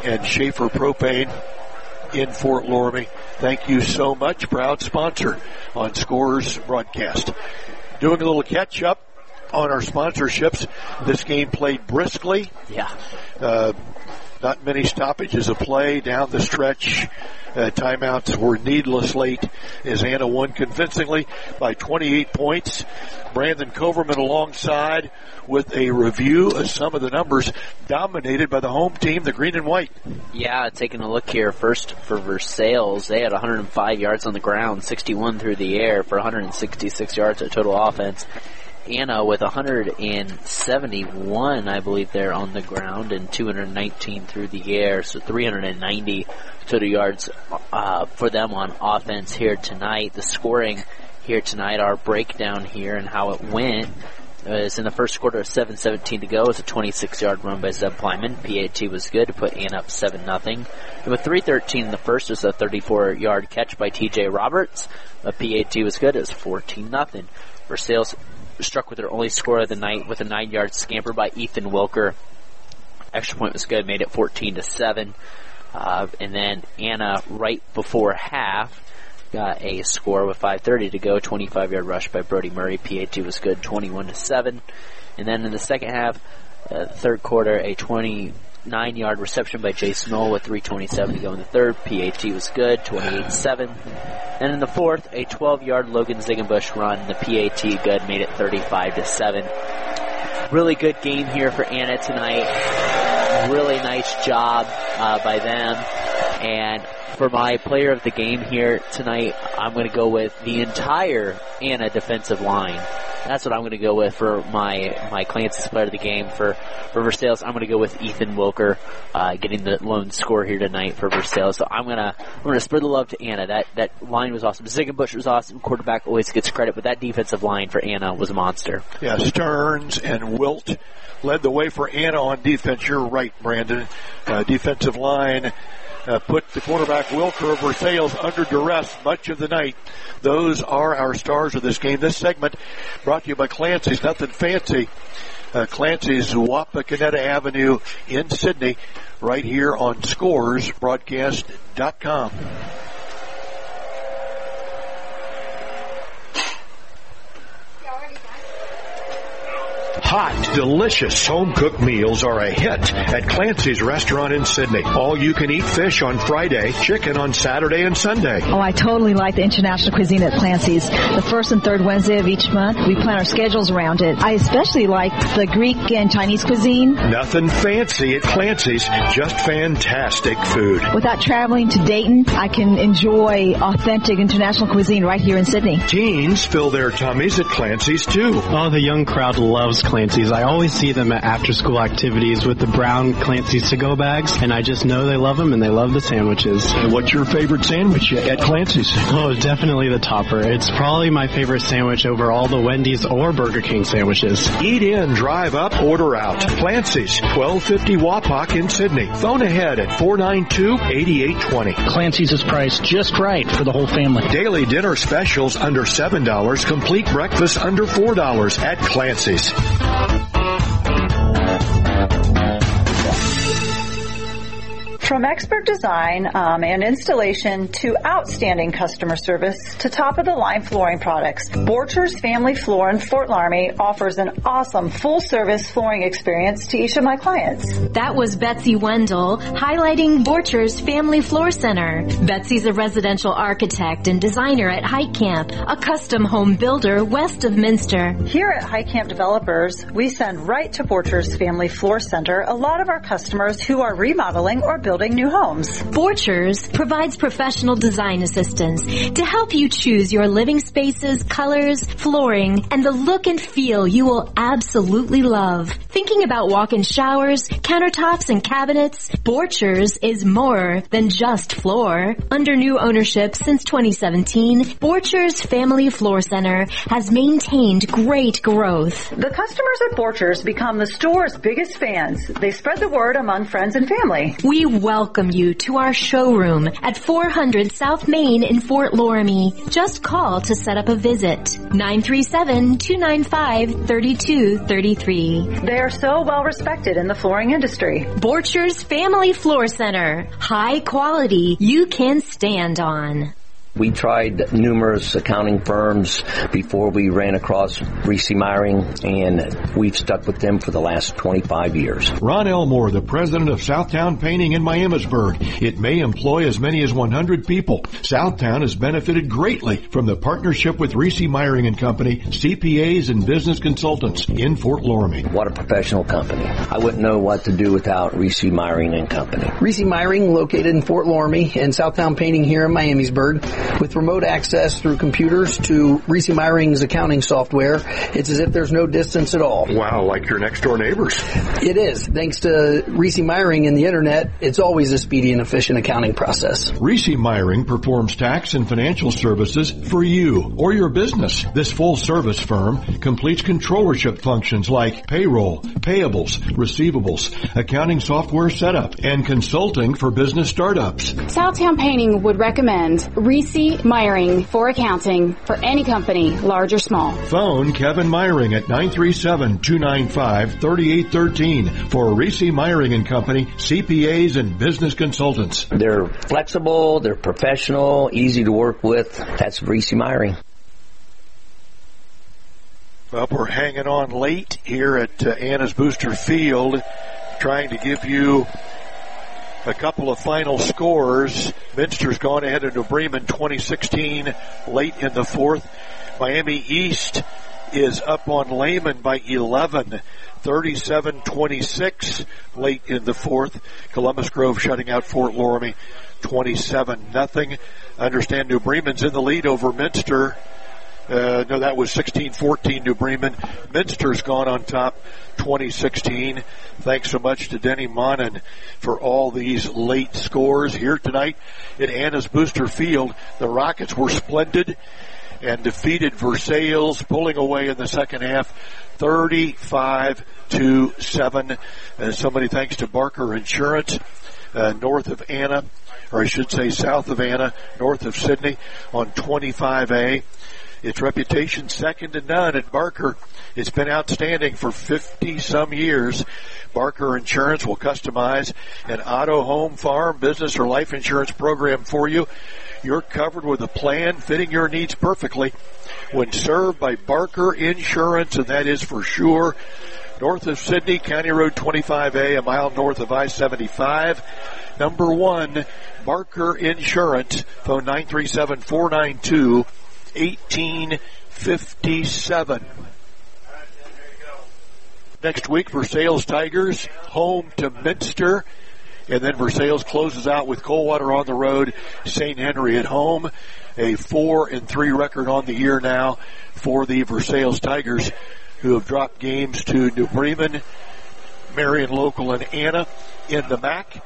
R: and Schaefer Propane in Fort Loramie. Thank you so much. Proud sponsor on Scores Broadcast. Doing a little catch up on our sponsorships. This game played briskly.
A: Yeah.
R: Not many stoppages of play down the stretch. Timeouts were needless late as Anna won convincingly by 28 points. Brandon Coverman alongside with a review of some of the numbers dominated by the home team, the green and white.
A: Yeah, taking a look here first for Versailles. They had 105 yards on the ground, 61 through the air for 166 yards of total offense. Anna with 171, I believe, there on the ground and 219 through the air, so 390 total yards for them on offense here tonight. The scoring here tonight, our breakdown here and how it went, is in the first quarter of 7:17 to go. It was a 26-yard run by Zeb Plyman. PAT was good to put Anna up 7-0. And with 3:13 in the first, it was a 34-yard catch by TJ Roberts. PAT was good. It was 14-0. Versailles struck with their only score of the night with a 9-yard scamper by Ethan Wilker. Extra point was good, made it 14-7. And then Anna, right before half, got a score with 5:30 to go. 25-yard rush by Brody Murray. PAT was good, 21-7. And then in the second half, third quarter, a 29-yard reception by Jace Knoll with 3:27 to go in the third. PAT was good, 28-7. And in the fourth, a 12-yard Logan Ziegenbusch run. The PAT good, made it 35-7. Really good game here for Anna tonight. Really nice job by them. And for my player of the game here tonight, I'm going to go with the entire Anna defensive line. That's what I'm going to go with for my Clancy's player of the game. For Versailles, I'm going to go with Ethan Wilker, getting the lone score here tonight for Versailles. So I'm going to spread the love to Anna. That line was awesome. Ziegenbusch was awesome. Quarterback always gets credit, but that defensive line for Anna was a monster.
R: Yeah, Stearns and Wilt led the way for Anna on defense. You're right, Brandon. Defensive line put the quarterback Wilker of Versailles under duress much of the night. Those are our stars of this game. This segment brought to you by Clancy's. Nothing fancy. Clancy's, Wapakoneta Avenue in Sydney, right here on ScoresBroadcast.com.
F: Hot, delicious home-cooked meals are a hit at Clancy's Restaurant in Sydney. All-you-can-eat fish on Friday, chicken on Saturday and Sunday.
P: Oh, I totally like the international cuisine at Clancy's. The first and third Wednesday of each month, we plan our schedules around it. I especially like the Greek and Chinese cuisine.
F: Nothing fancy at Clancy's, just fantastic food.
P: Without traveling to Dayton, I can enjoy authentic international cuisine right here in Sydney.
F: Teens fill their tummies at Clancy's, too.
S: Oh, the young crowd loves Clancy's. I always see them at after-school activities with the brown Clancy's to-go bags, and I just know they love them and they love the sandwiches.
F: And what's your favorite sandwich at Clancy's?
S: Oh, definitely the topper. It's probably my favorite sandwich over all the Wendy's or Burger King sandwiches.
F: Eat in, drive up, order out. Clancy's, 1250 Wapak in Sydney. Phone ahead at 492-8820.
V: Clancy's is priced just right for the whole family.
F: Daily dinner specials under $7. Complete breakfast under $4 at Clancy's.
C: From expert design and installation to outstanding customer service to top-of-the-line flooring products, Borchers Family Floor in Fort Loramie offers an awesome full-service flooring experience to each of my clients.
H: That was Betsy Wendell highlighting Borchers Family Floor Center. Betsy's a residential architect and designer at Height Camp, a custom home builder west of Minster.
C: Here at Height Camp Developers, we send right to Borchers Family Floor Center a lot of our customers who are remodeling or building new homes.
H: Borchers provides professional design assistance to help you choose your living spaces, colors, flooring, and the look and feel you will absolutely love. Thinking about walk-in showers, countertops, and cabinets? Borchers is more than just floor. Under new ownership since 2017, Borchers Family Floor Center has maintained great growth.
C: The customers at Borchers become the store's biggest fans. They spread the word among friends and family.
H: We welcome you to our showroom at 400 South Main in Fort Loramie. Just call to set up a visit. 937-295-3233.
C: They are so well respected in the flooring industry.
H: Borchers Family Floor Center. High quality you can stand on.
D: We tried numerous accounting firms before we ran across Reese Meyering, and we've stuck with them for the last 25 years.
F: Ron Elmore, the president of Southtown Painting in Miamisburg. It may employ as many as 100 people. Southtown has benefited greatly from the partnership with Reese Meyering and Company, CPAs and business consultants in Fort Loramie.
D: What a professional company. I wouldn't know what to do without Reese Meyering and Company.
T: Reese Meyering, located in Fort Loramie, and Southtown Painting here in Miamisburg. With remote access through computers to Reese Meyering's accounting software, it's as if there's no distance at all.
R: Wow, like your next door neighbors.
T: It is. Thanks to Reese Meyering and the internet, it's always a speedy and efficient accounting process.
F: Reese Meyering performs tax and financial services for you or your business. This full-service firm completes controllership functions like payroll, payables, receivables, accounting software setup, and consulting for business startups.
U: Southtown Painting would recommend Reese Meyering for accounting for any company, large or small.
F: Phone Kevin Meyering at 937-295-3813 for Reese Meyering and Company, CPAs and business consultants.
D: They're flexible, they're professional, easy to work with. That's Reese Meyering.
R: Well, we're hanging on late here at Anna's Booster Field, trying to give you a couple of final scores. Minster's gone ahead of New Bremen 2016 late in the fourth. Miami East is up on Lehman by 11, 37-26 late in the fourth. Columbus Grove shutting out Fort Loramie 27-0. Understand New Bremen's in the lead over Minster. No, that was 16-14 New Bremen. Minster's gone on top 2016. Thanks so much to Denny Monin for all these late scores here tonight at Anna's Booster Field. The Rockets were splendid and defeated Versailles, pulling away in the second half 35-7. So many thanks to Barker Insurance, north of Anna, or I should say south of Anna, north of Sydney on 25A. Its reputation second to none at Barker. It's been outstanding for 50-some years. Barker Insurance will customize an auto, home, farm, business, or life insurance program for you. You're covered with a plan fitting your needs perfectly when served by Barker Insurance, and that is for sure. North of Sydney, County Road 25A, a mile north of I-75. Number 1, Barker Insurance. Phone 937-492-1857. Next week, Versailles Tigers home to Minster, and then Versailles closes out with Coldwater on the road, St. Henry at home. A 4-3 record on the year now for the Versailles Tigers, who have dropped games to New Bremen, Marion Local, and Anna in the MAC.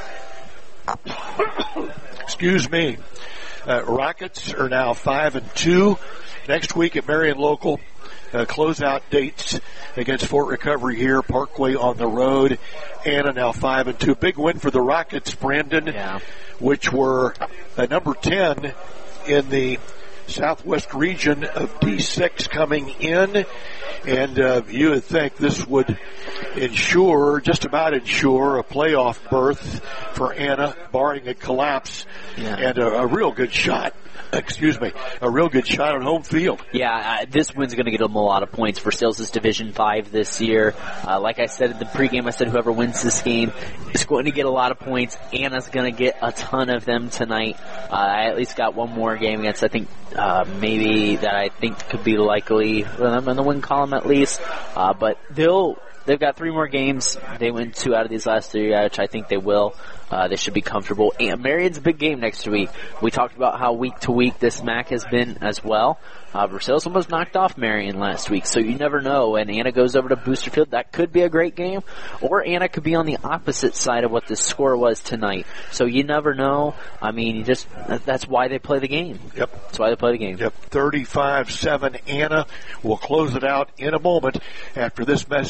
R: Excuse me. Rockets are now 5-2. Next week at Marion Local, closeout dates against Fort Recovery here, Parkway on the road. Anna now 5-2. Big win for the Rockets, Brandon, which were number 10 in the Southwest region of D6 coming in. And you would think this would just about ensure a playoff berth for Anna, barring a collapse, and a real good shot. A real good shot on home field.
A: Yeah, this win's going to get them a lot of points. Versailles is Division 5 this year. Like I said in the pregame, I said whoever wins this game is going to get a lot of points. Anna's going to get a ton of them tonight. I at least got one more game against, I think, maybe that I think could be likely in the win column at least. But they've got 3 more games. They win 2 out of these last 3, which I think they will. They should be comfortable. And Marion's a big game next week. We talked about how week to week this MAC has been as well. Versailles almost knocked off Marion last week, so you never know. And Anna goes over to Booster Field. That could be a great game. Or Anna could be on the opposite side of what the score was tonight. So you never know. I mean, that's why they play the game.
R: Yep.
A: That's why they play the game.
R: Yep. 35-7 Anna. We'll close it out in a moment after this message from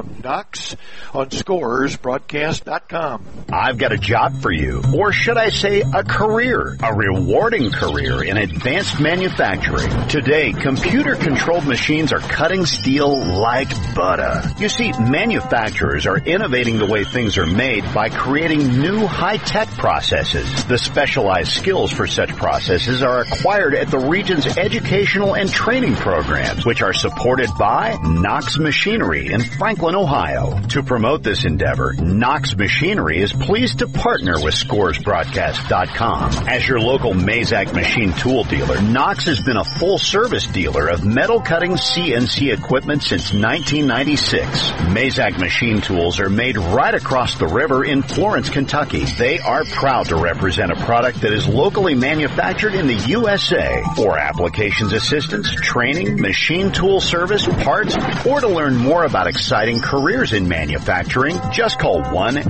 R: from Knox on ScoresBroadcast.com.
L: I've got a job for you, or should I say a career, a rewarding career in advanced manufacturing. Today, computer-controlled machines are cutting steel like butter. You see, manufacturers are innovating the way things are made by creating new high-tech processes. The specialized skills for such processes are acquired at the region's educational and training programs, which are supported by Knox Machinery in Franklin, Ohio. To promote this endeavor, Knox Machinery is pleased to partner with ScoresBroadcast.com. As your local Mazak machine tool dealer, Knox has been a full-service dealer of metal-cutting CNC equipment since 1996. Mazak machine tools are made right across the river in Florence, Kentucky. They are proud to represent a product that is locally manufactured in the USA. For applications assistance, training, machine tool service, parts, or to learn more about exciting careers in manufacturing, just call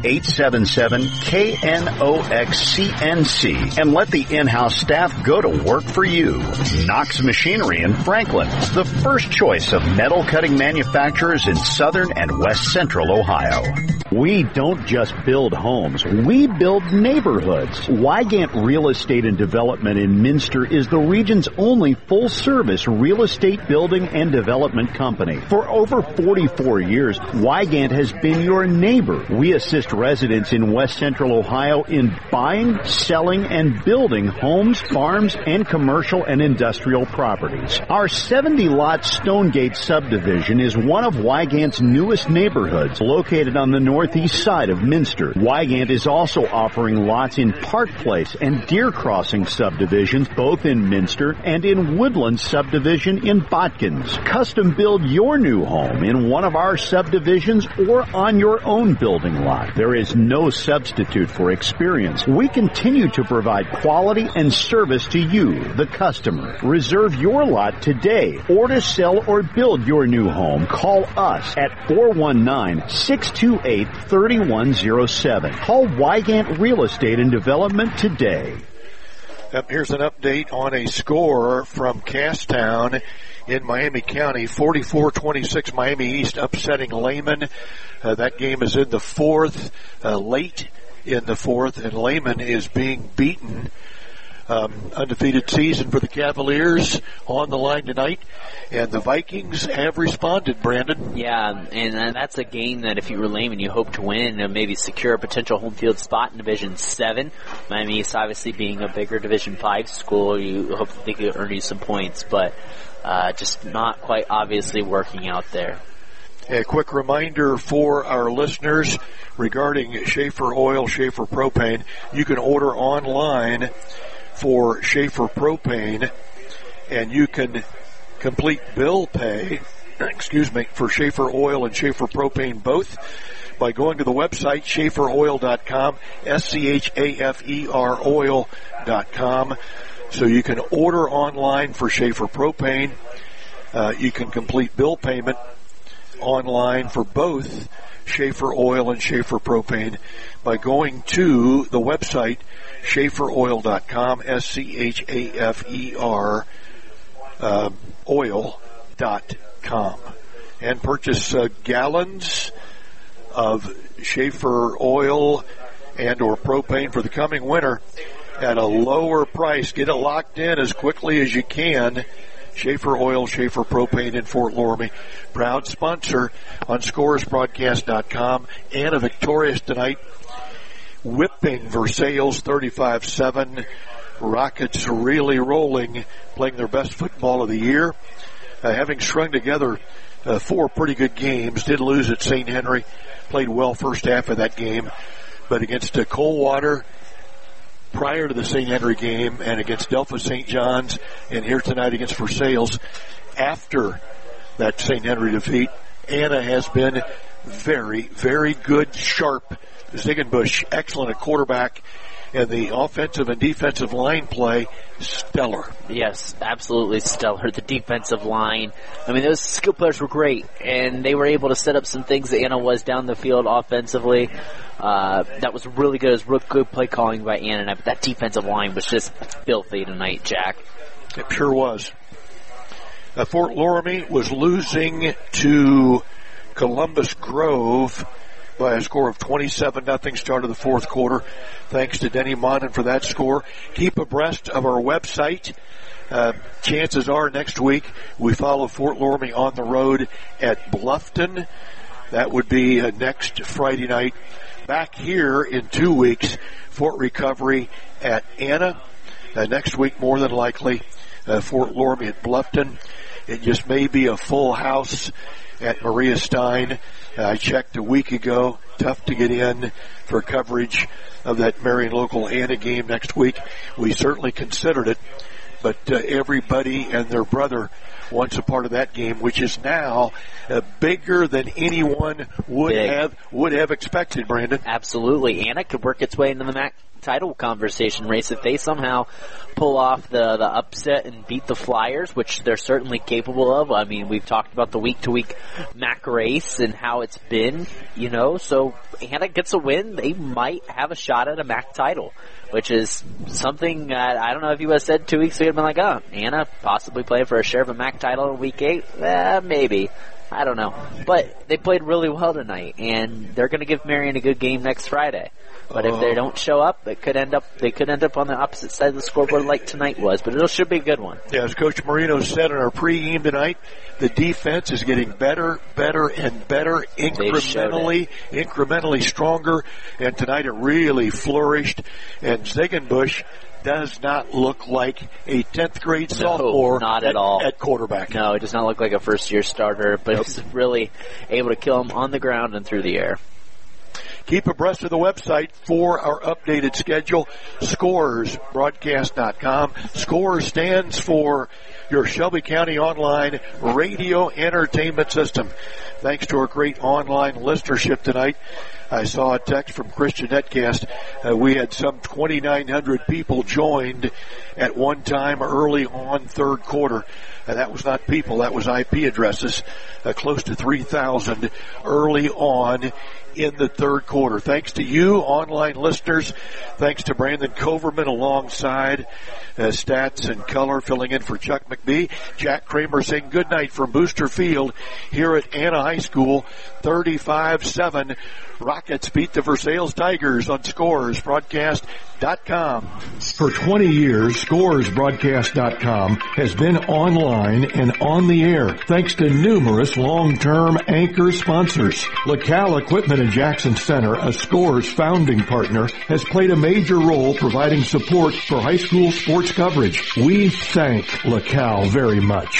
L: 1-877-KNOX-CNC and let the in-house staff go to work for you. Knox Machinery in Franklin, the first choice of metal cutting manufacturers in southern and west central Ohio. We don't just build homes, we build neighborhoods. Wygant Real Estate and Development in Minster is the region's only full-service real estate building and development company. For over 44 years, Wygant has been your neighbor. We assist residents in west central Ohio in buying, selling, and building homes, farms, and commercial and industrial properties. Our 70-lot Stonegate subdivision is one of Wygant's newest neighborhoods, located on the northeast side of Minster. Wygant is also offering lots in Park Place and Deer Crossing subdivisions, both in Minster, and in Woodland subdivision in Botkins. Custom build your new home in one of our subdivisions or on your own building lot. There is no substitute for experience. We continue to provide quality and service to you, the customer. Reserve your lot today, or to sell or build your new home, call us at 419-628-3107. Call Wygant Real Estate and Development today.
R: Here's an update on a score from Casstown in Miami County. 44-26 Miami East upsetting Lehman. That game is in the fourth, late in the fourth, and Lehman is being beaten. Undefeated season for the Cavaliers on the line tonight, and the Vikings have responded, Brandon.
A: Yeah, and that's a game that if you were Lehman, you hope to win and maybe secure a potential home field spot in Division 7. Miami East obviously being a bigger Division 5 school, you hope that they could earn you some points, but just not quite obviously working out there.
R: A quick reminder for our listeners regarding Schaefer Oil, Schaefer Propane. You can order online for Schaefer Propane, and you can complete bill pay, for Schaefer Oil and Schaefer Propane both by going to the website schaeferoil.com, SCHAFER oil.com. So you can order online for Schaefer Propane. You can complete bill payment online for both Schaefer Oil and Schaefer Propane by going to the website schaeferoil.com, SCHAFER oil.com, and purchase gallons of Schaefer Oil and or propane for the coming winter at a lower price. Get it locked in as quickly as you can. Schaefer Oil, Schaefer Propane in Fort Loramie, proud sponsor on ScoresBroadcast.com. Anna victorious tonight, whipping Versailles 35-7. Rockets really rolling, playing their best football of the year. Having strung together 4 pretty good games, did lose at St. Henry, played well first half of that game, but against Coldwater prior to the St. Henry game and against Delphi St. John's and here tonight against Versailles after that St. Henry defeat, Anna has been very, very good, sharp. Ziegenbusch, excellent at quarterback, and the offensive and defensive line play, stellar.
A: Yes, absolutely stellar. The defensive line, I mean, those skill players were great, and they were able to set up some things that Anna was down the field offensively. That was really good. It was real good play calling by Anna, but that defensive line was just filthy tonight, Jack.
R: It sure was. Fort Loramie was losing to Columbus Grove by a score of 27-0 start of the fourth quarter. Thanks to Denny Monin for that score. Keep abreast of our website. Chances are next week we follow Fort Loramie on the road at Bluffton. That would be next Friday night. Back here in 2 weeks, Fort Recovery at Anna. Next week, more than likely, Fort Loramie at Bluffton. It just may be a full house at Maria Stein. I checked a week ago. Tough to get in for coverage of that Marion local Anna game next week. We certainly considered it, but everybody and their brother wants a part of that game, which is now bigger than anyone would have expected, Brandon.
A: Absolutely. Anna could work its way into the MAC title conversation race if they somehow pull off the upset and beat the Flyers, which they're certainly capable of. I mean, we've talked about the week-to-week MAC race and how it's been, so Anna gets a win, they might have a shot at a MAC title, which is something that I don't know if you would have said 2 weeks ago. I'd been like, Anna possibly playing for a share of a MAC title in week 8? Maybe. I don't know. But they played really well tonight, and they're going to give Marion a good game next Friday. But if they don't show up, they could end up on the opposite side of the scoreboard like tonight was. But it should be a good one.
R: Yeah, as Coach Marino said in our pregame tonight, the defense is getting better, and better, incrementally stronger. And tonight it really flourished. And Ziegenbusch does not look like a 10th grade sophomore
A: not at all.
R: At quarterback.
A: No, it does not look like a first-year starter, but he's really able to kill him on the ground and through the air.
R: Keep abreast of the website for our updated schedule, scoresbroadcast.com. Scores stands for your Shelby County Online Radio Entertainment System. Thanks to our great online listenership tonight. I saw a text from Christian Netcast. We had some 2,900 people joined at one time early on third quarter. That was not people, that was IP addresses. Close to 3,000 early on in the third quarter. Thanks to you, online listeners. Thanks to Brandon Coverman alongside Stats and Color filling in for Chuck McBee. Jack Kramer saying good night from Booster Field here at Anna High School. 35-7. Rockets beat the Versailles Tigers on scoresbroadcast.com.
F: For 20 years, scoresbroadcast.com has been online and on the air thanks to numerous long-term anchor sponsors. LaCal Equipment in Jackson Center, a Scores founding partner, has played a major role providing support for high school sports coverage. We thank LaCal very much.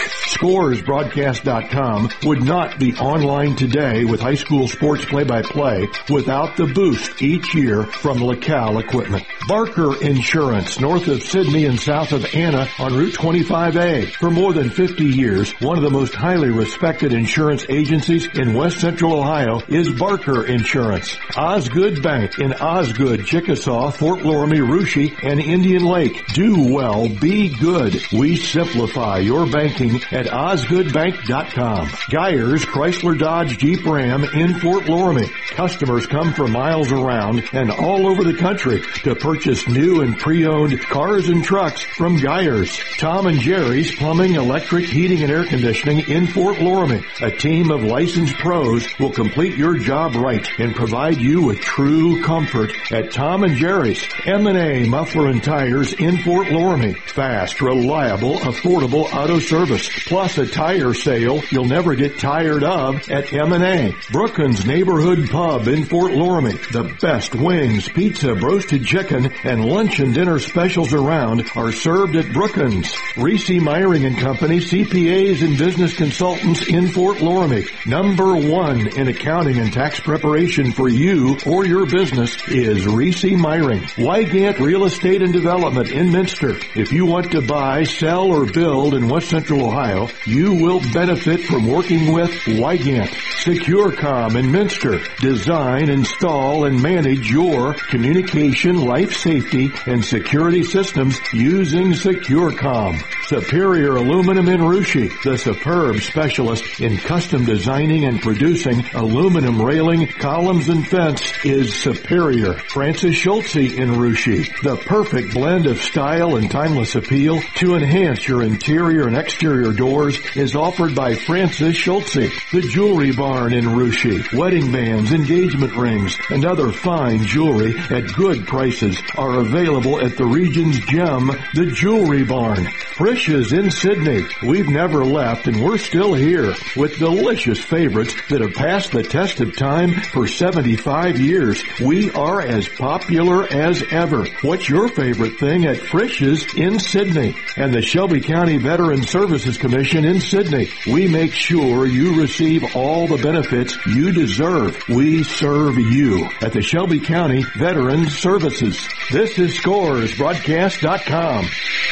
F: Scoresbroadcast.com would not be online today with high school sports play-by-play without the boost each year from LaCal Equipment. Barker Insurance, north of Sydney and south of Anna on Route 25A. For more than 50 years, one of the most highly respected insurance agencies in West Central Ohio is Barker Insurance. Osgood Bank in Osgood, Chickasaw, Fort Loramie, Russia, and Indian Lake. Do well, be good. We simplify your banking at osgoodbank.com. Geyers Chrysler Dodge Jeep Ram in Fort Loramie. Customers come from miles around and all over the country to purchase new and pre-owned cars and trucks from Geyers. Tom and Jerry's Plumbing, Electric, Heating, and Air Conditioning in Fort Loramie. A team of licensed pros will complete your job right and provide you with true comfort at Tom and Jerry's. M&A Muffler and Tires in Fort Loramie. Fast, reliable, affordable auto service. Plus a tire sale you'll never get tired of at M&A. Brookins Neighborhood Pub in Fort Loramie. The best wings, pizza, roasted chicken, and lunch and dinner specials around are served at Brookins. Reese Myring and Company, CPAs and business consultants in Fort Loramie. Number one in accounting and tax preparation for you or your business is Reese Myring. Wygant Real Estate and Development in Minster. If you want to buy, sell, or build in West Central Ohio, you will benefit from working with Wygant. SecureCom in Minster. Design, install, and manage your communication, life safety, and security systems using SecureCom. Superior Aluminum in Russia, the superb specialist in custom designing and producing aluminum railing, columns, and fence, is Superior. Francis Schultze in Russia, the perfect blend of style and timeless appeal to enhance your interior and exterior doors, is offered by Francis Schultze. The Jewelry Barn in Russia, wedding bands, engagement rings, and other fine jewelry at good prices are available at the region's gem, the Jewelry Barn. Frisch's in Sydney. We've never left, and we're still here with delicious favorites that have passed the test of time for 75 years. We are as popular as ever. What's your favorite thing at Frisch's in Sydney? And the Shelby County Veteran Services Commission in Sydney. We make sure you receive all the benefits you deserve. We serve you at the Shelby County Veteran Services. This is ScoresBroadcast.com.